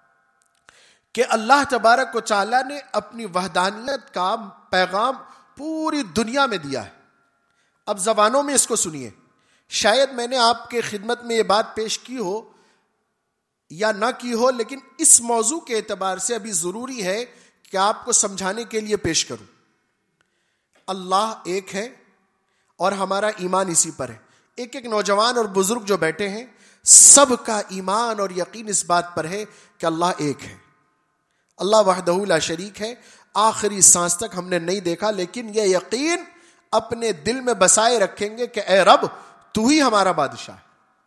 کہ اللہ تبارک و تعالیٰ نے اپنی وحدانیت کا پیغام پوری دنیا میں دیا ہے. اب زبانوں میں اس کو سنیے. شاید میں نے آپ کے خدمت میں یہ بات پیش کی ہو یا نہ کی ہو، لیکن اس موضوع کے اعتبار سے ابھی ضروری ہے کہ آپ کو سمجھانے کے لیے پیش کروں. اللہ ایک ہے اور ہمارا ایمان اسی پر ہے. ایک ایک نوجوان اور بزرگ جو بیٹھے ہیں، سب کا ایمان اور یقین اس بات پر ہے کہ اللہ ایک ہے. اللہ وحدہ لا شریک ہے. آخری سانس تک ہم نے نہیں دیکھا، لیکن یہ یقین اپنے دل میں بسائے رکھیں گے کہ اے رب، تو ہی ہمارا بادشاہ ہے،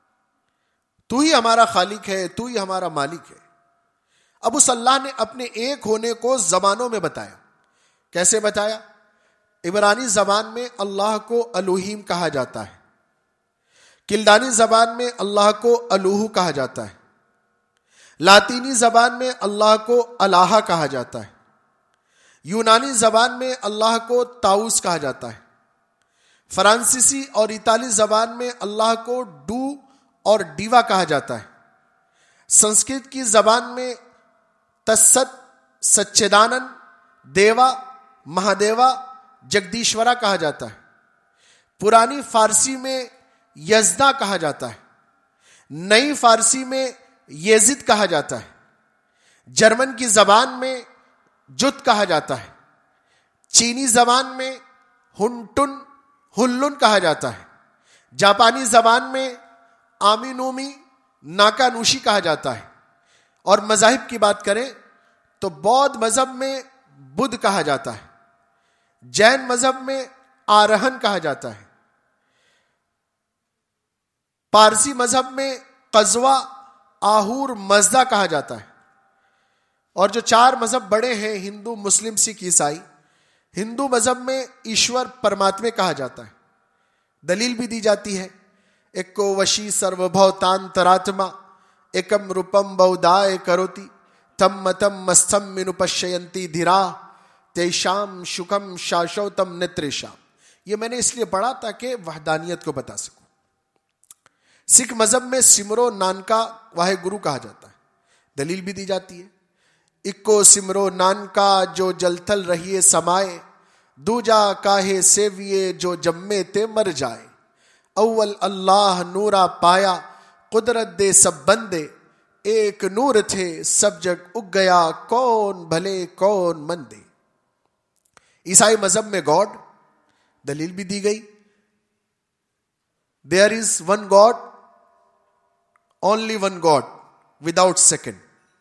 تو ہی ہمارا خالق ہے، تو ہی ہمارا مالک ہے. اب اس اللہ نے اپنے ایک ہونے کو زبانوں میں بتایا. کیسے بتایا؟ عبرانی زبان میں اللہ کو الوہیم کہا جاتا ہے، کلدانی زبان میں اللہ کو الوہ کہا جاتا ہے، لاطینی زبان میں اللہ کو الہ کہا جاتا ہے، یونانی زبان میں اللہ کو تاؤس کہا جاتا ہے، فرانسیسی اور اطالی زبان میں اللہ کو ڈو اور ڈیوا کہا جاتا ہے، سنسکرت کی زبان میں تست، سچیدانند، دیوا، مہادیوا، جگدیشورا کہا جاتا ہے، پرانی فارسی میں یزدا کہا جاتا ہے، نئی فارسی میں یزد کہا جاتا ہے، جرمن کی زبان میں جت کہا جاتا ہے، چینی زبان میں ہلن کہا جاتا ہے، جاپانی زبان میں آمینومی ناکا نوشی کہا جاتا ہے. اور مذاہب کی بات کریں تو بودھ مذہب میں بدھ کہا جاتا ہے، جین مذہب میں آرہن کہا جاتا ہے، پارسی مذہب میں قزوا، آہور، مزدا کہا جاتا ہے. اور جو 4 مذہب بڑے ہیں، ہندو، مسلم، سکھ، عیسائی، ہندو مذہب میں ایشور پرماتمے کہا جاتا ہے. دلیل بھی دی جاتی ہے، ایکو وشی سرو بھوتانتراتما ایکم روپم بودائے کروتی تم متم مستم منپشینتی دھیرا تیشام شکم شاشوتم نتریشام. یہ میں نے اس لیے پڑھا تاکہ وحدانیت کو بتا سکوں. سکھ مذہب میں سمرو نانکا واہے گرو کہا جاتا ہے. دلیل بھی دی جاتی ہے، اکو سمرو نانکا جو جل تھل رہیے سمائے، دوجا کاہے سیویے جو جمے تے مر جائے. اول اللہ نورا پایا قدرت دے سب بندے، ایک نور تھے سب جگ اگ گیا کون بھلے کون مندے. عیسائی مذہب میں گاڈ، دلیل بھی دی گئی، there is one God, only one God, without second.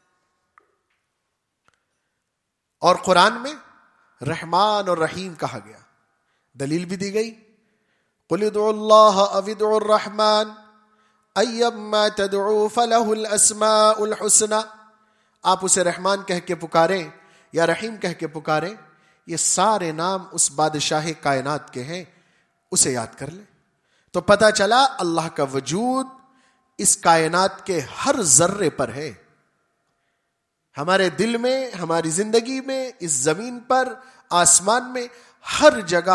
اور قرآن میں رحمان اور رحیم کہا گیا، دلیل بھی دی گئی، قل ادعوا اللہ او ادعوا الرحمن ایما تدعوا فلہ الاسماء الحسنى. آپ اسے رحمان کہہ کے پکاریں یا رحیم کہہ کے پکاریں، یہ سارے نام اس بادشاہ کائنات کے ہیں، اسے یاد کر لیں. تو پتہ چلا اللہ کا وجود اس کائنات کے ہر ذرے پر ہے، ہمارے دل میں، ہماری زندگی میں، اس زمین پر، آسمان میں، ہر جگہ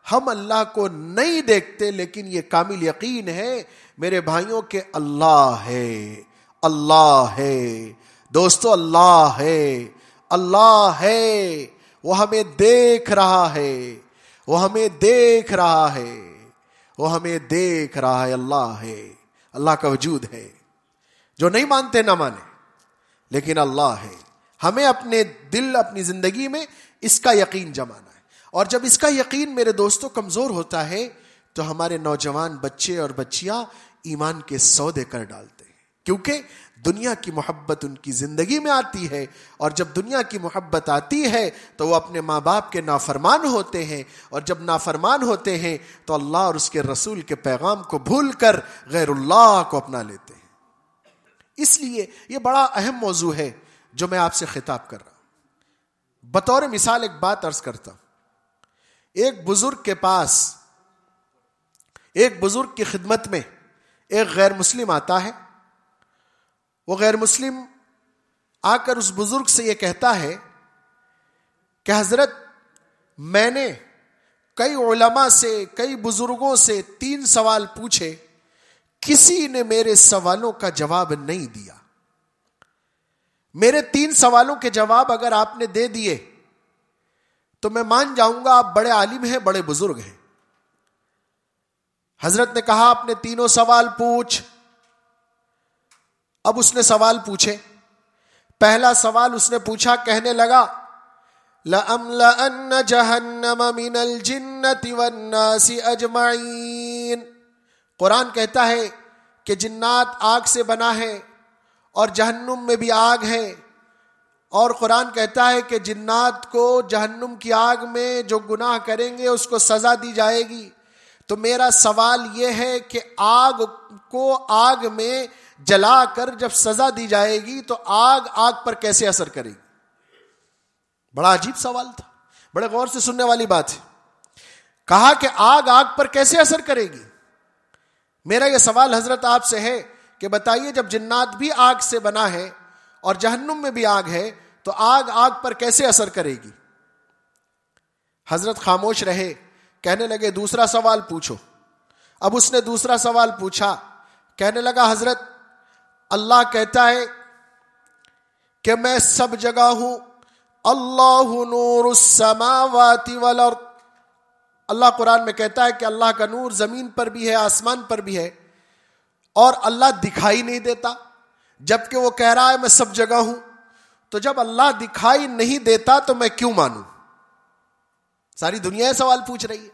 ہم اللہ کو نہیں دیکھتے، لیکن یہ کامل یقین ہے میرے بھائیوں کہ اللہ ہے، اللہ ہے دوستو، اللہ ہے، اللہ ہے، وہ ہمیں دیکھ رہا ہے، وہ ہمیں دیکھ رہا ہے، وہ ہمیں دیکھ رہا ہے، اللہ ہے، اللہ کا وجود ہے۔ جو نہیں مانتے نہ مانے، لیکن اللہ ہے۔ ہمیں اپنے دل، اپنی زندگی میں اس کا یقین جمانا ہے، اور جب اس کا یقین میرے دوستوں کمزور ہوتا ہے تو ہمارے نوجوان بچے اور بچیاں ایمان کے سودے کر ڈالتے ہیں، کیونکہ دنیا کی محبت ان کی زندگی میں آتی ہے، اور جب دنیا کی محبت آتی ہے تو وہ اپنے ماں باپ کے نافرمان ہوتے ہیں، اور جب نافرمان ہوتے ہیں تو اللہ اور اس کے رسول کے پیغام کو بھول کر غیر اللہ کو اپنا لیتے ہیں۔ اس لیے یہ بڑا اہم موضوع ہے جو میں آپ سے خطاب کر رہا ہوں۔ بطور مثال ایک بات عرض کرتا ہوں۔ ایک بزرگ کے پاس، ایک بزرگ کی خدمت میں ایک غیر مسلم آتا ہے۔ وہ غیر مسلم آ کر اس بزرگ سے یہ کہتا ہے کہ حضرت، میں نے کئی علماء سے، کئی بزرگوں سے 3 سوال پوچھے، کسی نے میرے سوالوں کا جواب نہیں دیا۔ میرے 3 سوالوں کے جواب اگر آپ نے دے دیے تو میں مان جاؤں گا آپ بڑے عالم ہیں، بڑے بزرگ ہیں۔ حضرت نے کہا اپنے 3 سوال پوچھ۔ اب اس نے سوال پوچھے۔ پہلا سوال اس نے پوچھا، کہنے لگا لَأَمْلَأَنَّ جَهَنَّمَ مِنَ الْجِنَّةِ وَالنَّاسِ أَجْمَعِينَ۔ قرآن کہتا ہے کہ جنات آگ سے بنا ہے اور جہنم میں بھی آگ ہے، اور قرآن کہتا ہے کہ جنات کو جہنم کی آگ میں جو گناہ کریں گے اس کو سزا دی جائے گی۔ تو میرا سوال یہ ہے کہ آگ کو آگ میں جلا کر جب سزا دی جائے گی تو آگ پر کیسے اثر کرے گی؟ بڑا عجیب سوال تھا، بڑے غور سے سننے والی بات ہے۔ کہا کہ آگ پر کیسے اثر کرے گی؟ میرا یہ سوال حضرت آپ سے ہے کہ بتائیے، جب جنات بھی آگ سے بنا ہے اور جہنم میں بھی آگ ہے تو آگ پر کیسے اثر کرے گی؟ حضرت خاموش رہے، کہنے لگے دوسرا سوال پوچھو۔ اب اس نے دوسرا سوال پوچھا، کہنے لگا حضرت، اللہ کہتا ہے کہ میں سب جگہ ہوں، اللہ نور السماوات والارض۔ اللہ قرآن میں کہتا ہے کہ اللہ کا نور زمین پر بھی ہے، آسمان پر بھی ہے، اور اللہ دکھائی نہیں دیتا، جبکہ وہ کہہ رہا ہے میں سب جگہ ہوں۔ تو جب اللہ دکھائی نہیں دیتا تو میں کیوں مانوں؟ ساری دنیا سوال پوچھ رہی ہے،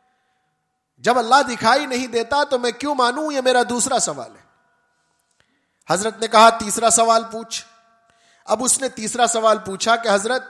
جب اللہ دکھائی نہیں دیتا تو میں کیوں مانوں؟ یہ میرا دوسرا سوال ہے۔ حضرت نے کہا تیسرا سوال پوچھ۔ اب اس نے تیسرا سوال پوچھا کہ حضرت،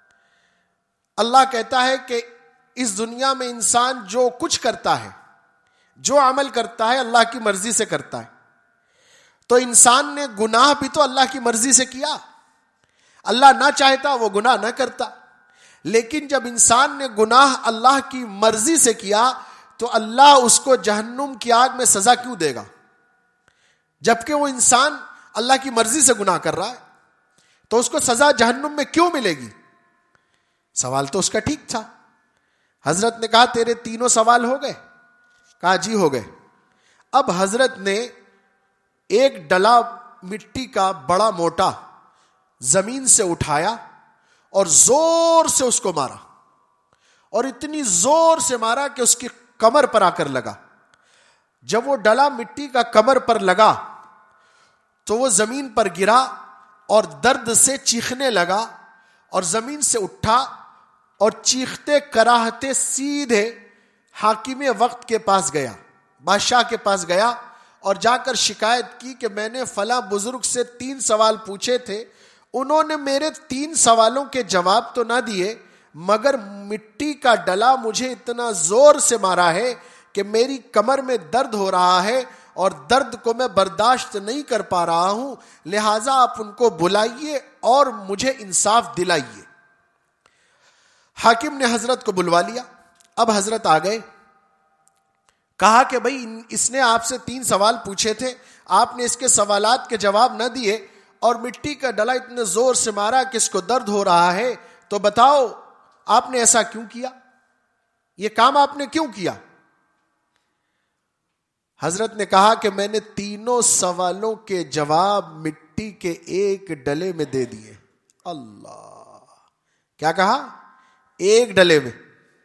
اللہ کہتا ہے کہ اس دنیا میں انسان جو کچھ کرتا ہے، جو عمل کرتا ہے اللہ کی مرضی سے کرتا ہے، تو انسان نے گناہ بھی تو اللہ کی مرضی سے کیا، اللہ نہ چاہتا وہ گناہ نہ کرتا، لیکن جب انسان نے گناہ اللہ کی مرضی سے کیا تو اللہ اس کو جہنم کی آگ میں سزا کیوں دے گا؟ جبکہ وہ انسان اللہ کی مرضی سے گناہ کر رہا ہے، تو اس کو سزا جہنم میں کیوں ملے گی؟ سوال تو اس کا ٹھیک تھا۔ حضرت نے کہا تیرے 3 سوال ہو گئے؟ کہا جی ہو گئے۔ اب حضرت نے ایک ڈلا مٹی کا بڑا موٹا زمین سے اٹھایا اور زور سے اس کو مارا، اور اتنی زور سے مارا کہ اس کی کمر پر آ کر لگا۔ جب وہ ڈلا مٹی کا کمر پر لگا تو وہ زمین پر گرا اور درد سے چیخنے لگا، اور زمین سے اٹھا اور چیختے کراہتے سیدھے حاکم وقت کے پاس گیا، بادشاہ کے پاس گیا، اور جا کر شکایت کی کہ میں نے فلاں بزرگ سے 3 سوال پوچھے تھے، انہوں نے میرے 3 سوالوں کے جواب تو نہ دیے، مگر مٹی کا ڈلا مجھے اتنا زور سے مارا ہے کہ میری کمر میں درد ہو رہا ہے، اور درد کو میں برداشت نہیں کر پا رہا ہوں، لہٰذا آپ ان کو بلائیے اور مجھے انصاف دلائیے۔ حاکم نے حضرت کو بلوا لیا۔ اب حضرت آ گئے، کہا کہ بھئی اس نے آپ سے 3 سوال پوچھے تھے، آپ نے اس کے سوالات کے جواب نہ دیے، اور مٹی کا ڈلا اتنے زور سے مارا کہ اس کو درد ہو رہا ہے، تو بتاؤ آپ نے ایسا کیوں کیا؟ یہ کام آپ نے کیوں کیا؟ حضرت نے کہا کہ میں نے تینوں سوالوں کے جواب مٹی کے ایک ڈلے میں دے دیے. اللہ، کیا کہا؟ ایک ڈلے میں.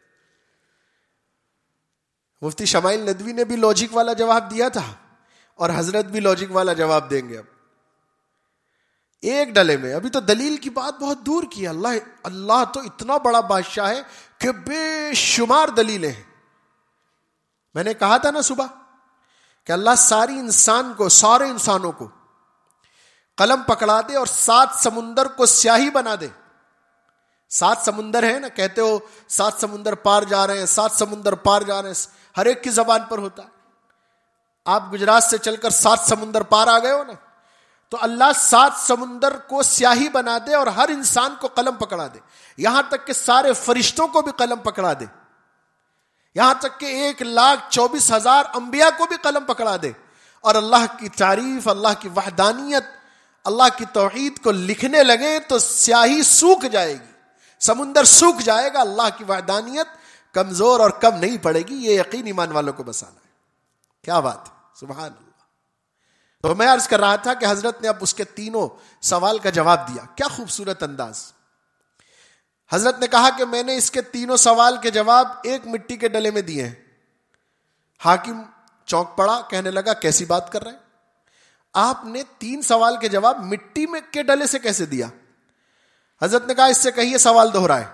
مفتی شمائل ندوی نے بھی لاجک والا جواب دیا تھا اور حضرت بھی لاجک والا جواب دیں گے. اب ایک ڈلے میں. ابھی تو دلیل کی بات بہت دور کی ہے. اللہ تو اتنا بڑا بادشاہ ہے کہ بے شمار دلیلیں ہیں. میں نے کہا تھا نا صبح کہ اللہ سارے انسانوں کو قلم پکڑا دے اور 7 سمندر کو سیاہی بنا دے. 7 سمندر ہیں نا، کہتے ہو 7 سمندر پار جا رہے ہیں، 7 سمندر پار جا رہے ہیں. ہر ایک کی زبان پر ہوتا ہے. آپ گجرات سے چل کر 7 سمندر پار آ گئے ہو نا، تو اللہ 7 سمندر کو سیاہی بنا دے اور ہر انسان کو قلم پکڑا دے. یہاں تک کہ سارے فرشتوں کو بھی قلم پکڑا دے. یہاں تک کہ 1,24,000 انبیاء کو بھی قلم پکڑا دے. اور اللہ کی تعریف، اللہ کی وحدانیت، اللہ کی توحید کو لکھنے لگے تو سیاہی سوکھ جائے گی، سمندر سوکھ جائے گا. اللہ کی وحدانیت کمزور اور کم نہیں پڑے گی. یہ یقین ایمان والوں کو بسانا ہے. کیا بات ہے، سبحان اللہ. تو میں عرض کر رہا تھا کہ حضرت نے اب اس کے تینوں سوال کا جواب دیا. کیا خوبصورت انداز. حضرت نے کہا کہ میں نے اس کے تینوں سوال کے جواب ایک مٹی کے ڈلے میں دیے ہیں. حاکم چونک پڑا، کہنے لگا کیسی بات کر رہے ہیں آپ نے 3 سوال کے جواب مٹی میں کے ڈلے سے کیسے دیا؟ حضرت نے کہا اس سے کہیے سوال دہرائے.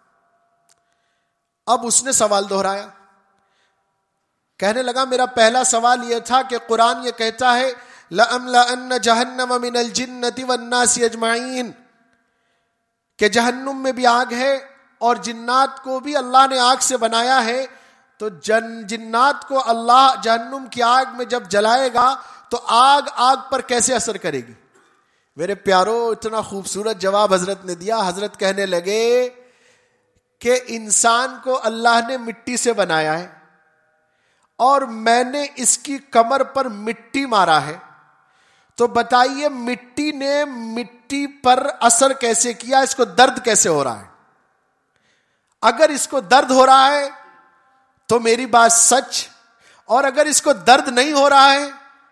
اب اس نے سوال دہرایا. کہنے لگا میرا پہلا سوال یہ تھا کہ قرآن یہ کہتا ہے لَأَمْلَأَنَّ جَهَنَّمَ مِنَ الْجِنَّةِ وَالنَّاسِ أَجْمَعِينَ، کہ جہنم میں بھی آگ ہے اور جنات کو بھی اللہ نے آگ سے بنایا ہے. تو جنات کو اللہ جہنم کی آگ میں جب جلائے گا تو آگ پر کیسے اثر کرے گی؟ میرے پیارو، اتنا خوبصورت جواب حضرت نے دیا. حضرت کہنے لگے کہ انسان کو اللہ نے مٹی سے بنایا ہے اور میں نے اس کی کمر پر مٹی مارا ہے، تو بتائیے مٹی نے مٹی پر اثر کیسے کیا؟ اس کو درد کیسے ہو رہا ہے؟ اگر اس کو درد ہو رہا ہے تو میری بات سچ، اور اگر اس کو درد نہیں ہو رہا ہے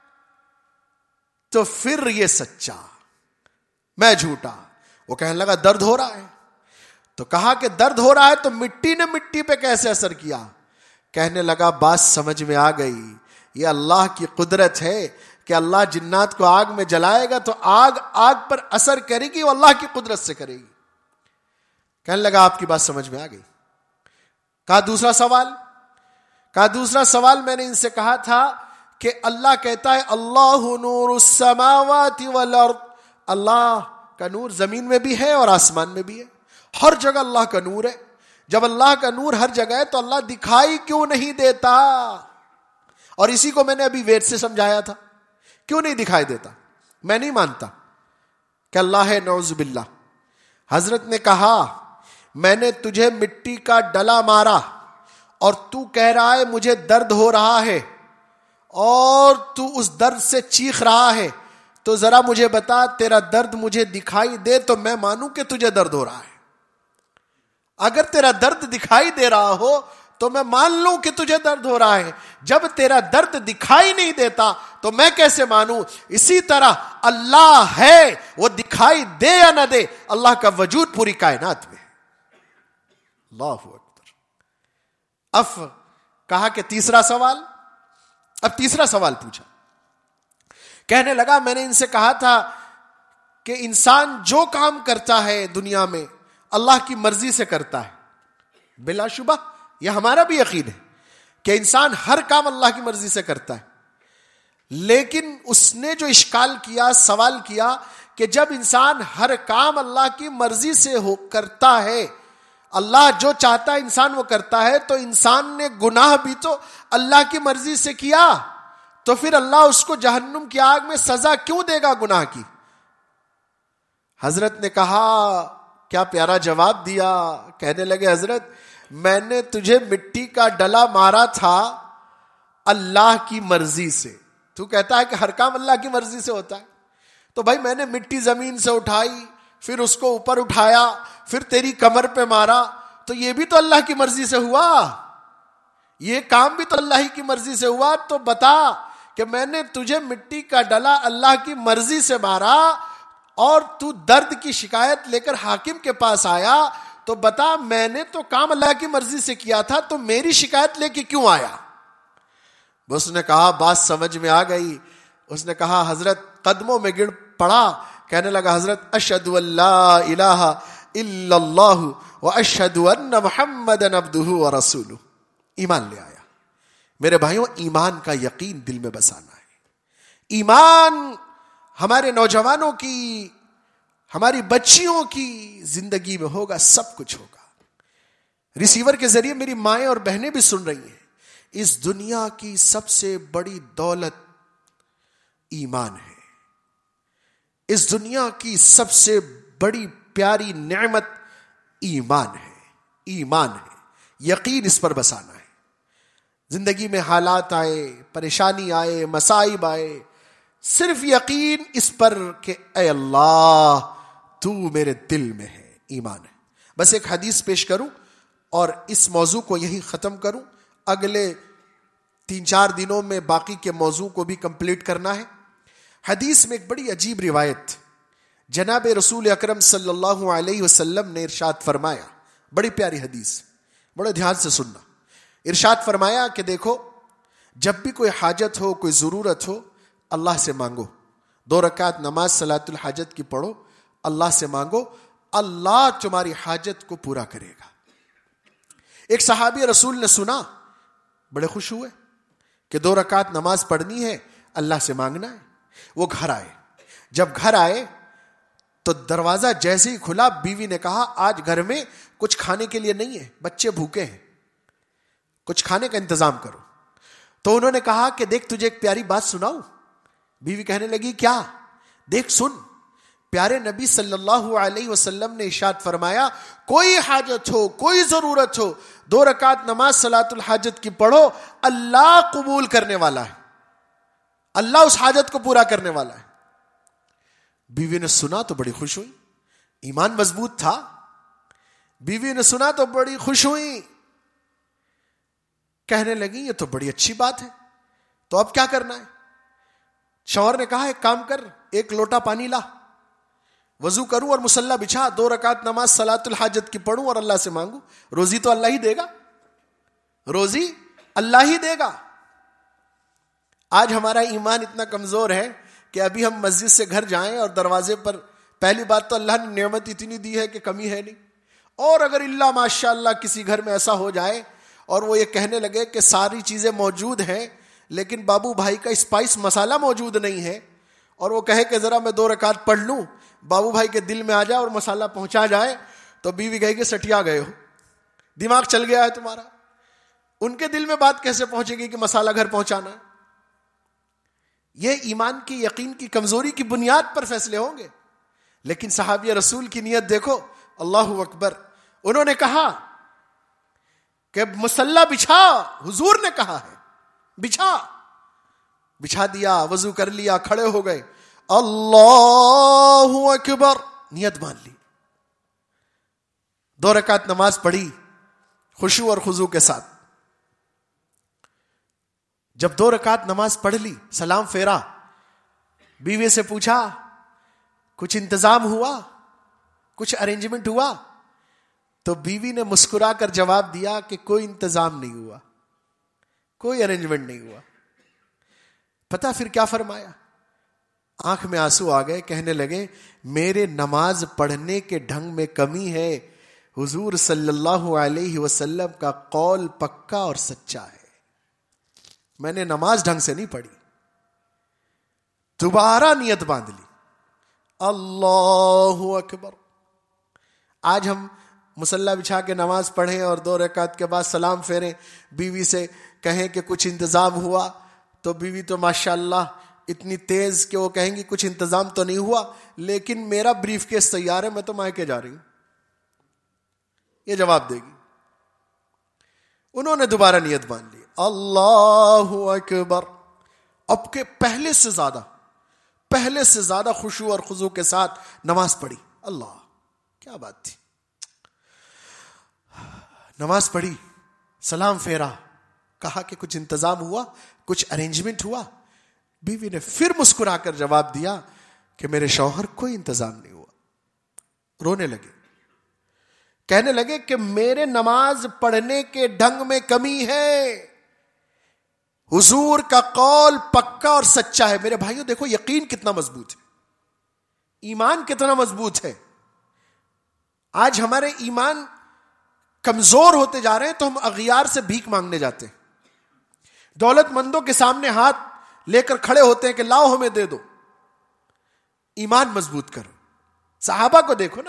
تو پھر یہ سچا، میں جھوٹا. وہ کہنے لگا درد ہو رہا ہے. تو کہا کہ درد ہو رہا ہے تو مٹی نے مٹی پہ کیسے اثر کیا؟ کہنے لگا بات سمجھ میں آ گئی. یہ اللہ کی قدرت ہے کہ اللہ جنات کو آگ میں جلائے گا تو آگ پر اثر کرے گی، وہ اللہ کی قدرت سے کرے گی. کہنے لگا آپ کی بات سمجھ میں آ گئی. کہا دوسرا سوال میں نے ان سے کہا تھا کہ اللہ کہتا ہے اللہ نور السماوات والارض، اللہ کا نور زمین میں بھی ہے اور آسمان میں بھی ہے. ہر جگہ اللہ کا نور ہے. جب اللہ کا نور ہر جگہ ہے تو اللہ دکھائی کیوں نہیں دیتا؟ اور اسی کو میں نے ابھی ویٹ سے سمجھایا تھا. کیوں نہیں دکھائی دیتا؟ میں نہیں مانتا کہ اللہ ہے، نعوذ باللہ. حضرت نے کہا میں نے تجھے مٹی کا ڈلا مارا اور تو کہہ رہا ہے مجھے درد ہو رہا ہے اور تو اس درد سے چیخ رہا ہے، تو ذرا مجھے بتا تیرا درد مجھے دکھائی دے تو میں مانوں کہ تجھے درد ہو رہا ہے. اگر تیرا درد دکھائی دے رہا ہو تو میں مان لوں کہ تجھے درد ہو رہا ہے. جب تیرا درد دکھائی نہیں دیتا تو میں کیسے مانوں؟ اسی طرح اللہ ہے، وہ دکھائی دے یا نہ دے، اللہ کا وجود پوری کائنات میں ہے. اللہ اکبر. اب کہا کہ تیسرا سوال. اب تیسرا سوال پوچھا. کہنے لگا میں نے ان سے کہا تھا کہ انسان جو کام کرتا ہے دنیا میں اللہ کی مرضی سے کرتا ہے. بلا شبہ یہ ہمارا بھی یقین ہے کہ انسان ہر کام اللہ کی مرضی سے کرتا ہے. لیکن اس نے جو اشکال کیا، سوال کیا کہ جب انسان ہر کام اللہ کی مرضی سے کرتا ہے، اللہ جو چاہتا ہے انسان وہ کرتا ہے، تو انسان نے گناہ بھی تو اللہ کی مرضی سے کیا، تو پھر اللہ اس کو جہنم کی آگ میں سزا کیوں دے گا گناہ کی؟ حضرت نے کہا کیا پیارا جواب دیا. کہنے لگے حضرت میں نے تجھے مٹی کا ڈلا مارا تھا اللہ کی مرضی سے. تو کہتا ہے کہ ہر کام اللہ کی مرضی سے ہوتا ہے، تو بھائی میں نے مٹی زمین سے اٹھائی، پھر اس کو اوپر اٹھایا، پھر تیری کمر پہ مارا، تو یہ بھی تو اللہ کی مرضی سے ہوا. یہ کام بھی تو اللہ ہی کی مرضی سے ہوا, تو بتا کہ میں نے تجھے مٹی کا ڈلا اللہ کی مرضی سے مارا اور تو درد کی شکایت لے کر حاکم کے پاس آیا, تو بتا میں نے تو کام اللہ کی مرضی سے کیا تھا, تو میری شکایت لے کے کیوں آیا؟ اس نے کہا بات سمجھ میں آ گئی. اس نے کہا حضرت قدموں میں گر پڑا, کہنے لگا حضرت اشہد ان لا الہ الا اللہ واشہد ان محمدن عبدہ ورسولہ. ایمان لے آیا. میرے بھائیوں, ایمان کا یقین دل میں بسانا ہے. ایمان ہمارے نوجوانوں کی, ہماری بچیوں کی زندگی میں ہوگا, سب کچھ ہوگا. ریسیور کے ذریعے میری مائیں اور بہنیں بھی سن رہی ہیں. اس دنیا کی سب سے بڑی دولت ایمان ہے. اس دنیا کی سب سے بڑی پیاری نعمت ایمان ہے. ایمان ہے, یقین اس پر بسانا ہے. زندگی میں حالات آئے, پریشانی آئے, مصائب آئے, صرف یقین اس پر کہ اے اللہ تو میرے دل میں ہے, ایمان ہے. بس ایک حدیث پیش کروں اور اس موضوع کو یہی ختم کروں. اگلے 3-4 دنوں میں باقی کے موضوع کو بھی کمپلیٹ کرنا ہے. حدیث میں ایک بڑی عجیب روایت, جناب رسول اکرم صلی اللہ علیہ وسلم نے ارشاد فرمایا, بڑی پیاری حدیث, بڑے دھیان سے سننا. ارشاد فرمایا کہ دیکھو, جب بھی کوئی حاجت ہو, کوئی ضرورت ہو, اللہ سے مانگو. 2 رکعت نماز صلاۃ الحاجت کی پڑھو, اللہ سے مانگو, اللہ تمہاری حاجت کو پورا کرے گا. ایک صحابی رسول نے سنا, بڑے خوش ہوئے کہ 2 رکعت نماز پڑھنی ہے, اللہ سے مانگنا ہے. وہ گھر آئے. جب گھر آئے تو دروازہ جیسے ہی کھلا, بیوی نے کہا آج گھر میں کچھ کھانے کے لیے نہیں ہے, بچے بھوکے ہیں, کچھ کھانے کا انتظام کرو. تو انہوں نے کہا کہ دیکھ تجھے ایک پیاری بات سناؤں. بیوی کہنے لگی کیا؟ دیکھ سن, پیارے نبی صلی اللہ علیہ وسلم نے ارشاد فرمایا کوئی حاجت ہو, کوئی ضرورت ہو, 2 رکعت نماز صلاۃ الحاجت کی پڑھو, اللہ قبول کرنے والا ہے, اللہ اس حاجت کو پورا کرنے والا ہے. بیوی نے سنا تو بڑی خوش ہوئی, ایمان مضبوط تھا. بیوی نے سنا تو بڑی خوش ہوئی, کہنے لگی یہ تو بڑی اچھی بات ہے, تو اب کیا کرنا ہے؟ شوہر نے کہا ایک کام کر, 1 لوٹا پانی لا, وضو کروں اور مصلی بچھا, 2 رکعت نماز صلاۃ الحاجت کی پڑھوں اور اللہ سے مانگوں. روزی تو اللہ ہی دے گا, روزی اللہ ہی دے گا. آج ہمارا ایمان اتنا کمزور ہے کہ ابھی ہم مسجد سے گھر جائیں اور دروازے پر, پہلی بات تو اللہ نے نعمت اتنی دی ہے کہ کمی ہے نہیں, اور اگر اللہ ماشاء اللہ کسی گھر میں ایسا ہو جائے اور وہ یہ کہنے لگے کہ ساری چیزیں موجود ہیں لیکن بابو بھائی کا اسپائس مسالہ موجود نہیں ہے, اور وہ کہے کہ ذرا میں 2 رکعت پڑھ لوں, بابو بھائی کے دل میں آ جائے اور مسالہ پہنچا جائے, تو بیوی کہے کہ سٹیا گئے ہو, دماغ چل گیا ہے تمہارا. ان کے دل میں بات کیسے پہنچے گی کہ مسالہ گھر پہنچانا ہے؟ یہ ایمان کی, یقین کی کمزوری کی بنیاد پر فیصلے ہوں گے. لیکن صحابی رسول کی نیت دیکھو, اللہ اکبر. انہوں نے کہا کہ مصلی بچھا, حضور نے کہا ہے بچھا دیا, وضو کر لیا, کھڑے ہو گئے, اللہ اکبر, نیت مان لی, 2 رکعت نماز پڑھی خشوع اور خضوع کے ساتھ. جب 2 رکعت نماز پڑھ لی, سلام پھیرا, بیوی سے پوچھا کچھ انتظام ہوا, کچھ ارینجمنٹ ہوا؟ تو بیوی نے مسکرا کر جواب دیا کہ کوئی انتظام نہیں ہوا, کوئی ارینجمنٹ نہیں ہوا. پتہ پھر کیا فرمایا؟ آنکھ میں آنسو آ گئے, کہنے لگے میرے نماز پڑھنے کے ڈھنگ میں کمی ہے, حضور صلی اللہ علیہ وسلم کا قول پکا اور سچا ہے, میں نے نماز ڈھنگ سے نہیں پڑھی. دوبارہ نیت باندھ لی, اللہ اکبر. آج ہم مصلی بچھا کے نماز پڑھیں اور 2 رکعت کے بعد سلام پھیریں, بیوی سے کہیں کہ کچھ انتظام ہوا, تو بیوی تو ماشاءاللہ اتنی تیز کہ وہ کہیں گی کچھ انتظام تو نہیں ہوا, لیکن میرا بریف کیس تیار ہے, میں تو مائکے جا رہی ہوں, یہ جواب دے گی. انہوں نے دوبارہ نیت باندھ لی, اللہ اکبر. اب کے پہلے سے زیادہ خشوع اور خضوع کے ساتھ نماز پڑھی. اللہ کیا بات تھی. نماز پڑھی, سلام پھیرا, کہا کہ کچھ انتظام ہوا, کچھ ارینجمنٹ ہوا؟ بیوی نے پھر مسکرا کر جواب دیا کہ میرے شوہر کوئی انتظام نہیں ہوا. رونے لگے, کہنے لگے کہ میرے نماز پڑھنے کے ڈھنگ میں کمی ہے. حضور کا قول پکا اور سچا ہے. میرے بھائیوں دیکھو یقین کتنا مضبوط ہے, ایمان کتنا مضبوط ہے. آج ہمارے ایمان کمزور ہوتے جا رہے ہیں تو ہم اغیار سے بھیک مانگنے جاتے ہیں, دولت مندوں کے سامنے ہاتھ لے کر کھڑے ہوتے ہیں کہ لاؤ ہمیں دے دو. ایمان مضبوط کرو. صحابہ کو دیکھو نا,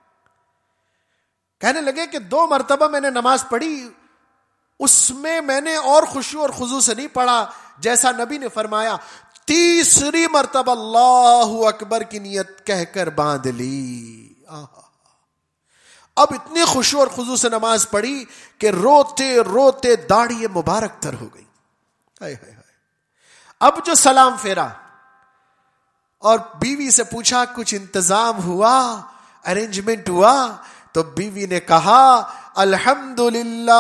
کہنے لگے کہ 2 مرتبہ میں نے نماز پڑھی, اس میں نے اور خشوع اور خضوع سے نہیں پڑھا جیسا نبی نے فرمایا. 3ری مرتبہ اللہ اکبر کی نیت کہہ کر باندھ لی. اب اتنی خشوع اور خضوع سے نماز پڑھی کہ روتے روتے داڑھی مبارک تر ہو گئی. اب جو سلام پھیرا اور بیوی سے پوچھا کچھ انتظام ہوا, ارینجمنٹ ہوا, تو بیوی نے کہا الحمدللہ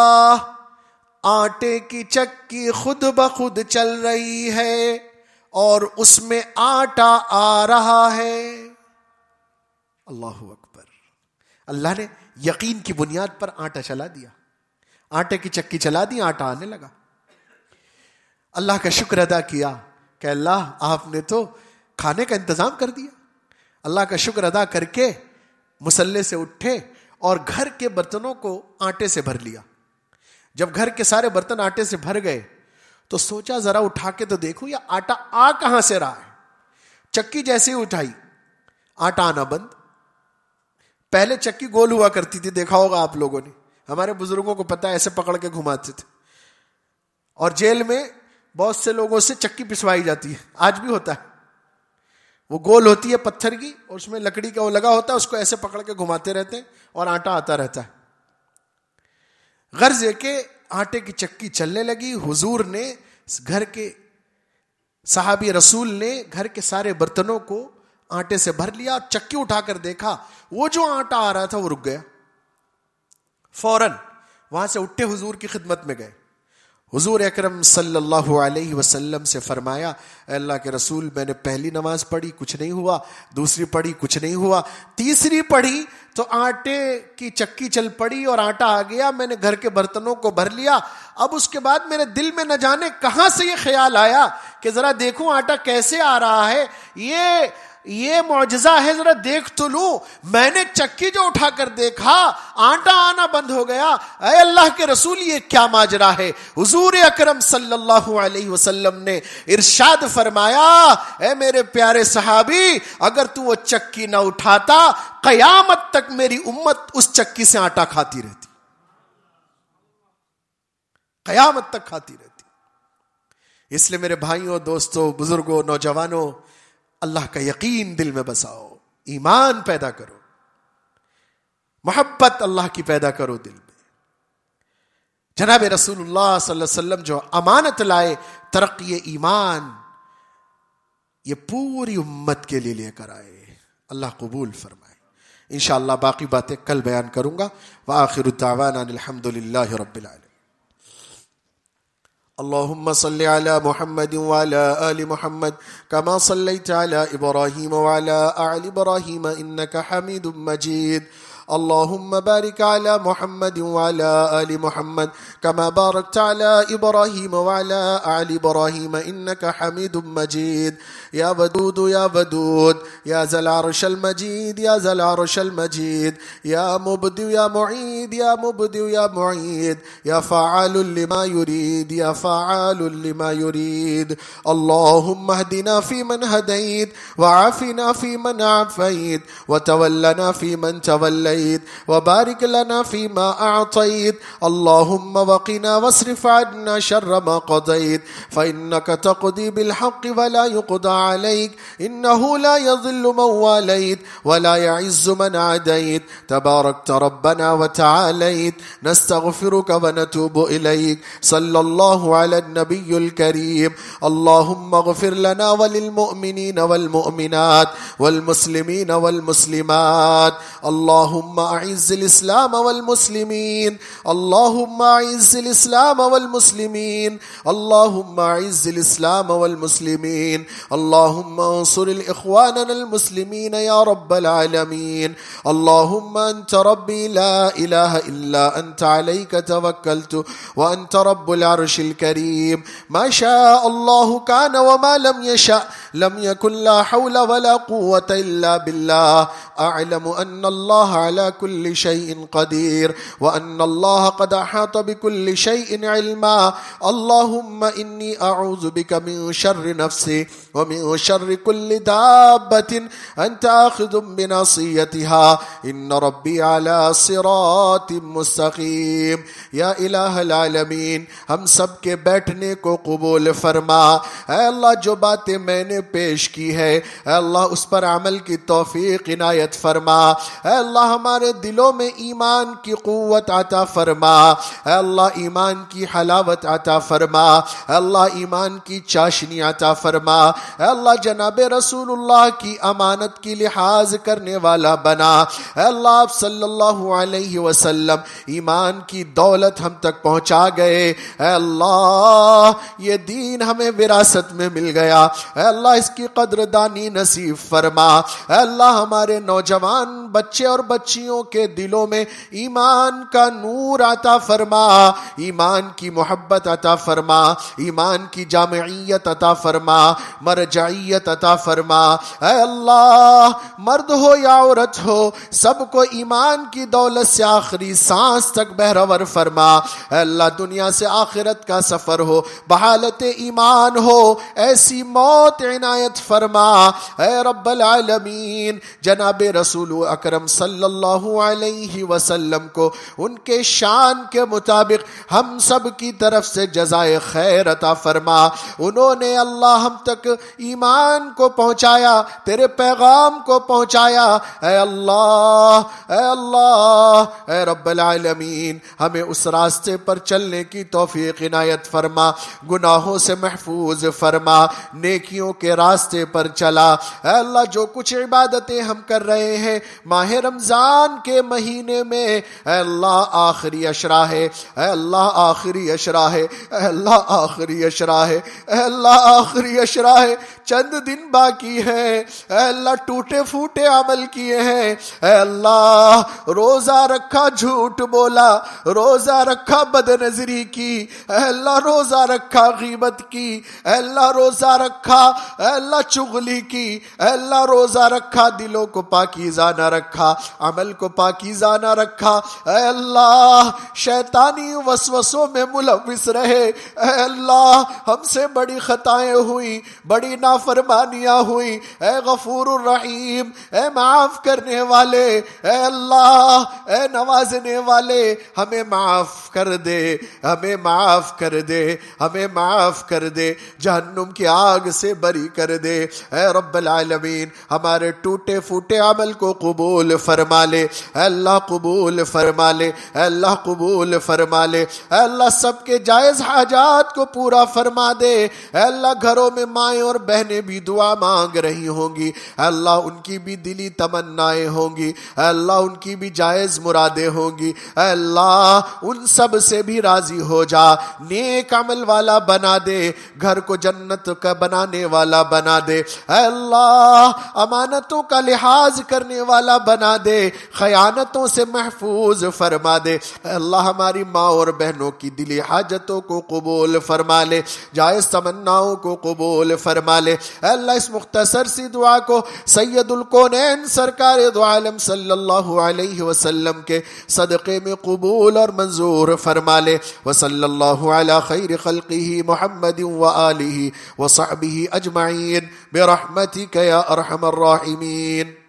آٹے کی چکی خود بخود چل رہی ہے اور اس میں آٹا آ رہا ہے. اللہ اکبر. اللہ نے یقین کی بنیاد پر آٹا چلا دیا, آٹے کی چکی چلا دی, آٹا آنے لگا. اللہ کا شکر ادا کیا کہ اللہ آپ نے تو کھانے کا انتظام کر دیا. اللہ کا شکر ادا کر کے مصلے سے اٹھے اور گھر کے برتنوں کو آٹے سے بھر لیا. جب گھر کے سارے برتن آٹے سے بھر گئے تو سوچا ذرا اٹھا کے تو دیکھو یہ آٹا آ کہاں سے رہا ہے. چکی جیسے ہی اٹھائی آٹا آنا بند. پہلے چکی گول ہوا کرتی تھی, دیکھا ہوگا آپ لوگوں نے, ہمارے بزرگوں کو پتا ہے, ایسے پکڑ کے گھماتے تھے. اور جیل میں بہت سے لوگوں سے چکی پسوائی جاتی ہے, آج بھی ہوتا ہے. وہ گول ہوتی ہے پتھر کی اور اس میں لکڑی کا وہ لگا ہوتا ہے, اس کو ایسے پکڑ کے گھماتے رہتے ہیں اور آٹا آتا رہتا ہے. غرض ہے کہ آٹے کی چکی چلنے لگی. حضور نے گھر کے صحابی رسول نے گھر کے سارے برتنوں کو آٹے سے بھر لیا. چکی اٹھا کر دیکھا وہ جو آٹا آ رہا تھا وہ رک گیا. فوراً وہاں سے اٹھے حضور کی خدمت میں گئے. حضور اکرم صلی اللہ علیہ وسلم سے فرمایا اے اللہ کے رسول, میں نے پہلی نماز پڑھی کچھ نہیں ہوا, دوسری پڑھی کچھ نہیں ہوا, تیسری پڑھی تو آٹے کی چکی چل پڑی اور آٹا آ گیا, میں نے گھر کے برتنوں کو بھر لیا. اب اس کے بعد میرے دل میں نہ جانے کہاں سے یہ خیال آیا کہ ذرا دیکھوں آٹا کیسے آ رہا ہے, یہ معجزہ ہے, ذرا دیکھ تو لوں. میں نے چکی جو اٹھا کر دیکھا آٹا آنا بند ہو گیا. اے اللہ کے رسول یہ کیا ماجرا ہے؟ حضور اکرم صلی اللہ علیہ وسلم نے ارشاد فرمایا اے میرے پیارے صحابی, اگر تو وہ چکی نہ اٹھاتا قیامت تک میری امت اس چکی سے آٹا کھاتی رہتی, قیامت تک کھاتی رہتی. اس لیے میرے بھائیوں, دوستوں, بزرگوں, نوجوانوں, اللہ کا یقین دل میں بساؤ, ایمان پیدا کرو, محبت اللہ کی پیدا کرو دل میں. جناب رسول اللہ صلی اللہ علیہ وسلم جو امانت لائے ترقی ایمان, یہ پوری امت کے لیے لے کر آئے. اللہ قبول فرمائے. انشاءاللہ باقی باتیں کل بیان کروں گا. وآخر الدعوانا الحمدللہ رب العالمین. اللهم صل على محمد وعلى آل محمد كما صليت على إبراهيم وعلى آل إبراهيم إنك حميد مجيد. اللهم بارك على محمد وعلى آل محمد كما باركت على إبراهيم وعلى آل إبراهيم إنك حميد مجيد. يا ودود يا ودود يا ذا العرش المجيد يا ذا العرش المجيد يا مبدئ يا معيد يا مبدئ يا معيد يا فعال لما يريد يا فعال لما يريد. اللهم اهدنا فيمن هديت وعافنا فيمن عافيت وتولنا فيمن توليت وبارك لنا فيما أعطيت. اللهم وقنا واصرف عنا شر ما قضيت فإنك تقضي بالحق ولا يقضى عليك إنه لا يضل من واليت ولا يعز من عاديت تباركت ربنا وتعاليت. نستغفرك ونتوب إليك. صلى الله على النبي الكريم. اللهم اغفر لنا وللمؤمنين والمؤمنات والمسلمين والمسلمات. اللهم اللهم أعز الإسلام والمسلمين اللهم أعز الإسلام والمسلمين اللهم أعز الإسلام والمسلمين اللهم انصر الإخواننا المسلمين يا رب العالمين اللهم أنت ربي لا إله إلا أنت عليك توكلت وأنت رب العرش الكريم ما شاء الله كان وما لم يشاء لم يكن لا حول ولا قوة إلا بالله أعلم أن الله على كل شيء قدير وأن الله قد أحاط بكل شيء علما اللهم إني أعوذ بك من شر نفسي ومن شر كل دابة أنت آخذ بناصيتها إن ربي على صراط مستقيم یا الہ العالمین ہم سب کے بیٹھنے کو قبول فرما اے اللہ جو باتیں میں نے پیش کی ہے اے اللہ اس پر عمل کی توفیق عنایت فرما اے اللہ ہمارے دلوں میں ایمان کی قوت عطا فرما اے اللہ ایمان کی حلاوت عطا فرما اے اللہ ایمان کی چاشنی عطا فرما اے اللہ جناب رسول اللہ کی امانت کی لحاظ کرنے والا بنا اے اللہ آپ صلی اللہ علیہ وسلم ایمان کی دولت ہم تک پہنچا گئے اے اللہ یہ دین ہمیں وراثت میں مل گیا اے اللہ اس کی قدردانی نصیب فرما اے اللہ ہمارے نوجوان بچے اور بچیوں کے دلوں میں ایمان کا نور عطا فرما ایمان کی محبت عطا فرما ایمان کی جامعیت عطا فرما مرجعیت عطا فرما اے اللہ مرد ہو یا عورت ہو سب کو ایمان کی دولت سے آخری سانس تک بہرور فرما اے اللہ دنیا سے آخرت کا سفر ہو بحالت ایمان ہو ایسی موت عنایت فرما اے رب العالمین جناب رسول اکرم صلی اللہ علیہ وسلم کو ان کے شان کے مطابق ہم سب کی طرف سے جزائے خیر عطا فرما انہوں نے اللہ ہم تک ایمان کو پہنچایا تیرے پیغام کو پہنچایا اے اللہ اے اللہ اے رب العالمین ہمیں اس راستے پر چلنے کی توفیق عنایت فرما گناہوں سے محفوظ فرما نیکیوں کے راستے پر چلا اے اللہ جو کچھ عبادتیں ہم کر رہے ہیں ماہ رمضان کے مہینے میں اے اللہ آخری عشرہ ہے اے اللہ آخری عشرہ ہے اے اللہ آخری عشرہ ہے اے اللہ آخری عشرہ ہے چند دن باقی ہے اے اللہ ٹوٹے پھوٹے عمل کیے ہیں اے اللہ روزہ رکھا جھوٹ بولا روزہ رکھا بد نظری کی اے اللہ روزہ رکھا غیبت کی اے اللہ روزہ رکھا اے اللہ چغلی کی اے اللہ روزہ رکھا دلوں کو پاکیزہ نہ رکھا عمل کو پاکیزہ نہ رکھا اے اللہ شیطانی وسوسوں میں ملوث رہے اے اللہ ہم سے بڑی خطائیں ہوئی بڑی نافرمانیاں ہوئی اے غفور الرحیم اے معاف کرنے والے اے اللہ اے نوازنے والے ہمیں معاف کر دے ہمیں معاف کر دے ہمیں معاف کر دے جہنم کی آگ سے بری کر دے اے رب العالمین ہمارے ٹوٹے پھوٹے عمل کو قبول فرما لے اے اللہ قبول فرما لے اے اللہ قبول فرما لے اے اللہ سب کے جائز حاجات کو پورا فرما دے اے اللہ گھروں میں مائیں اور بہنیں بھی دعا مانگ رہی ہوں گی اے اللہ ان کی بھی دلی تمنائیں ہوں گی اے اللہ ان کی بھی جائز مرادیں ہوں گی اے اللہ ان سب سے بھی راضی ہو جا نیک عمل والا بنا دے گھر کو جنت کا بنانے والا بنا دے اے اللہ امانتوں کا لحاظ کرنے والا بنا دے خیانتوں سے محفوظ فرما دے اے اللہ ہماری ماں اور بہنوں کی دلی حاجتوں کو قبول فرما لے جائز تمناؤں کو قبول فرما لے اے اللہ اس مختصر سی دعا کو سید الکونین سرکار دو عالم صلی اللہ علیہ وسلم کے صدقے میں قبول اور منظور فرما لے وصلی اللہ علی خیر خلقہ محمد وآلہ وصحبہ اجمعین برحمتک یا ارحم الراحمین.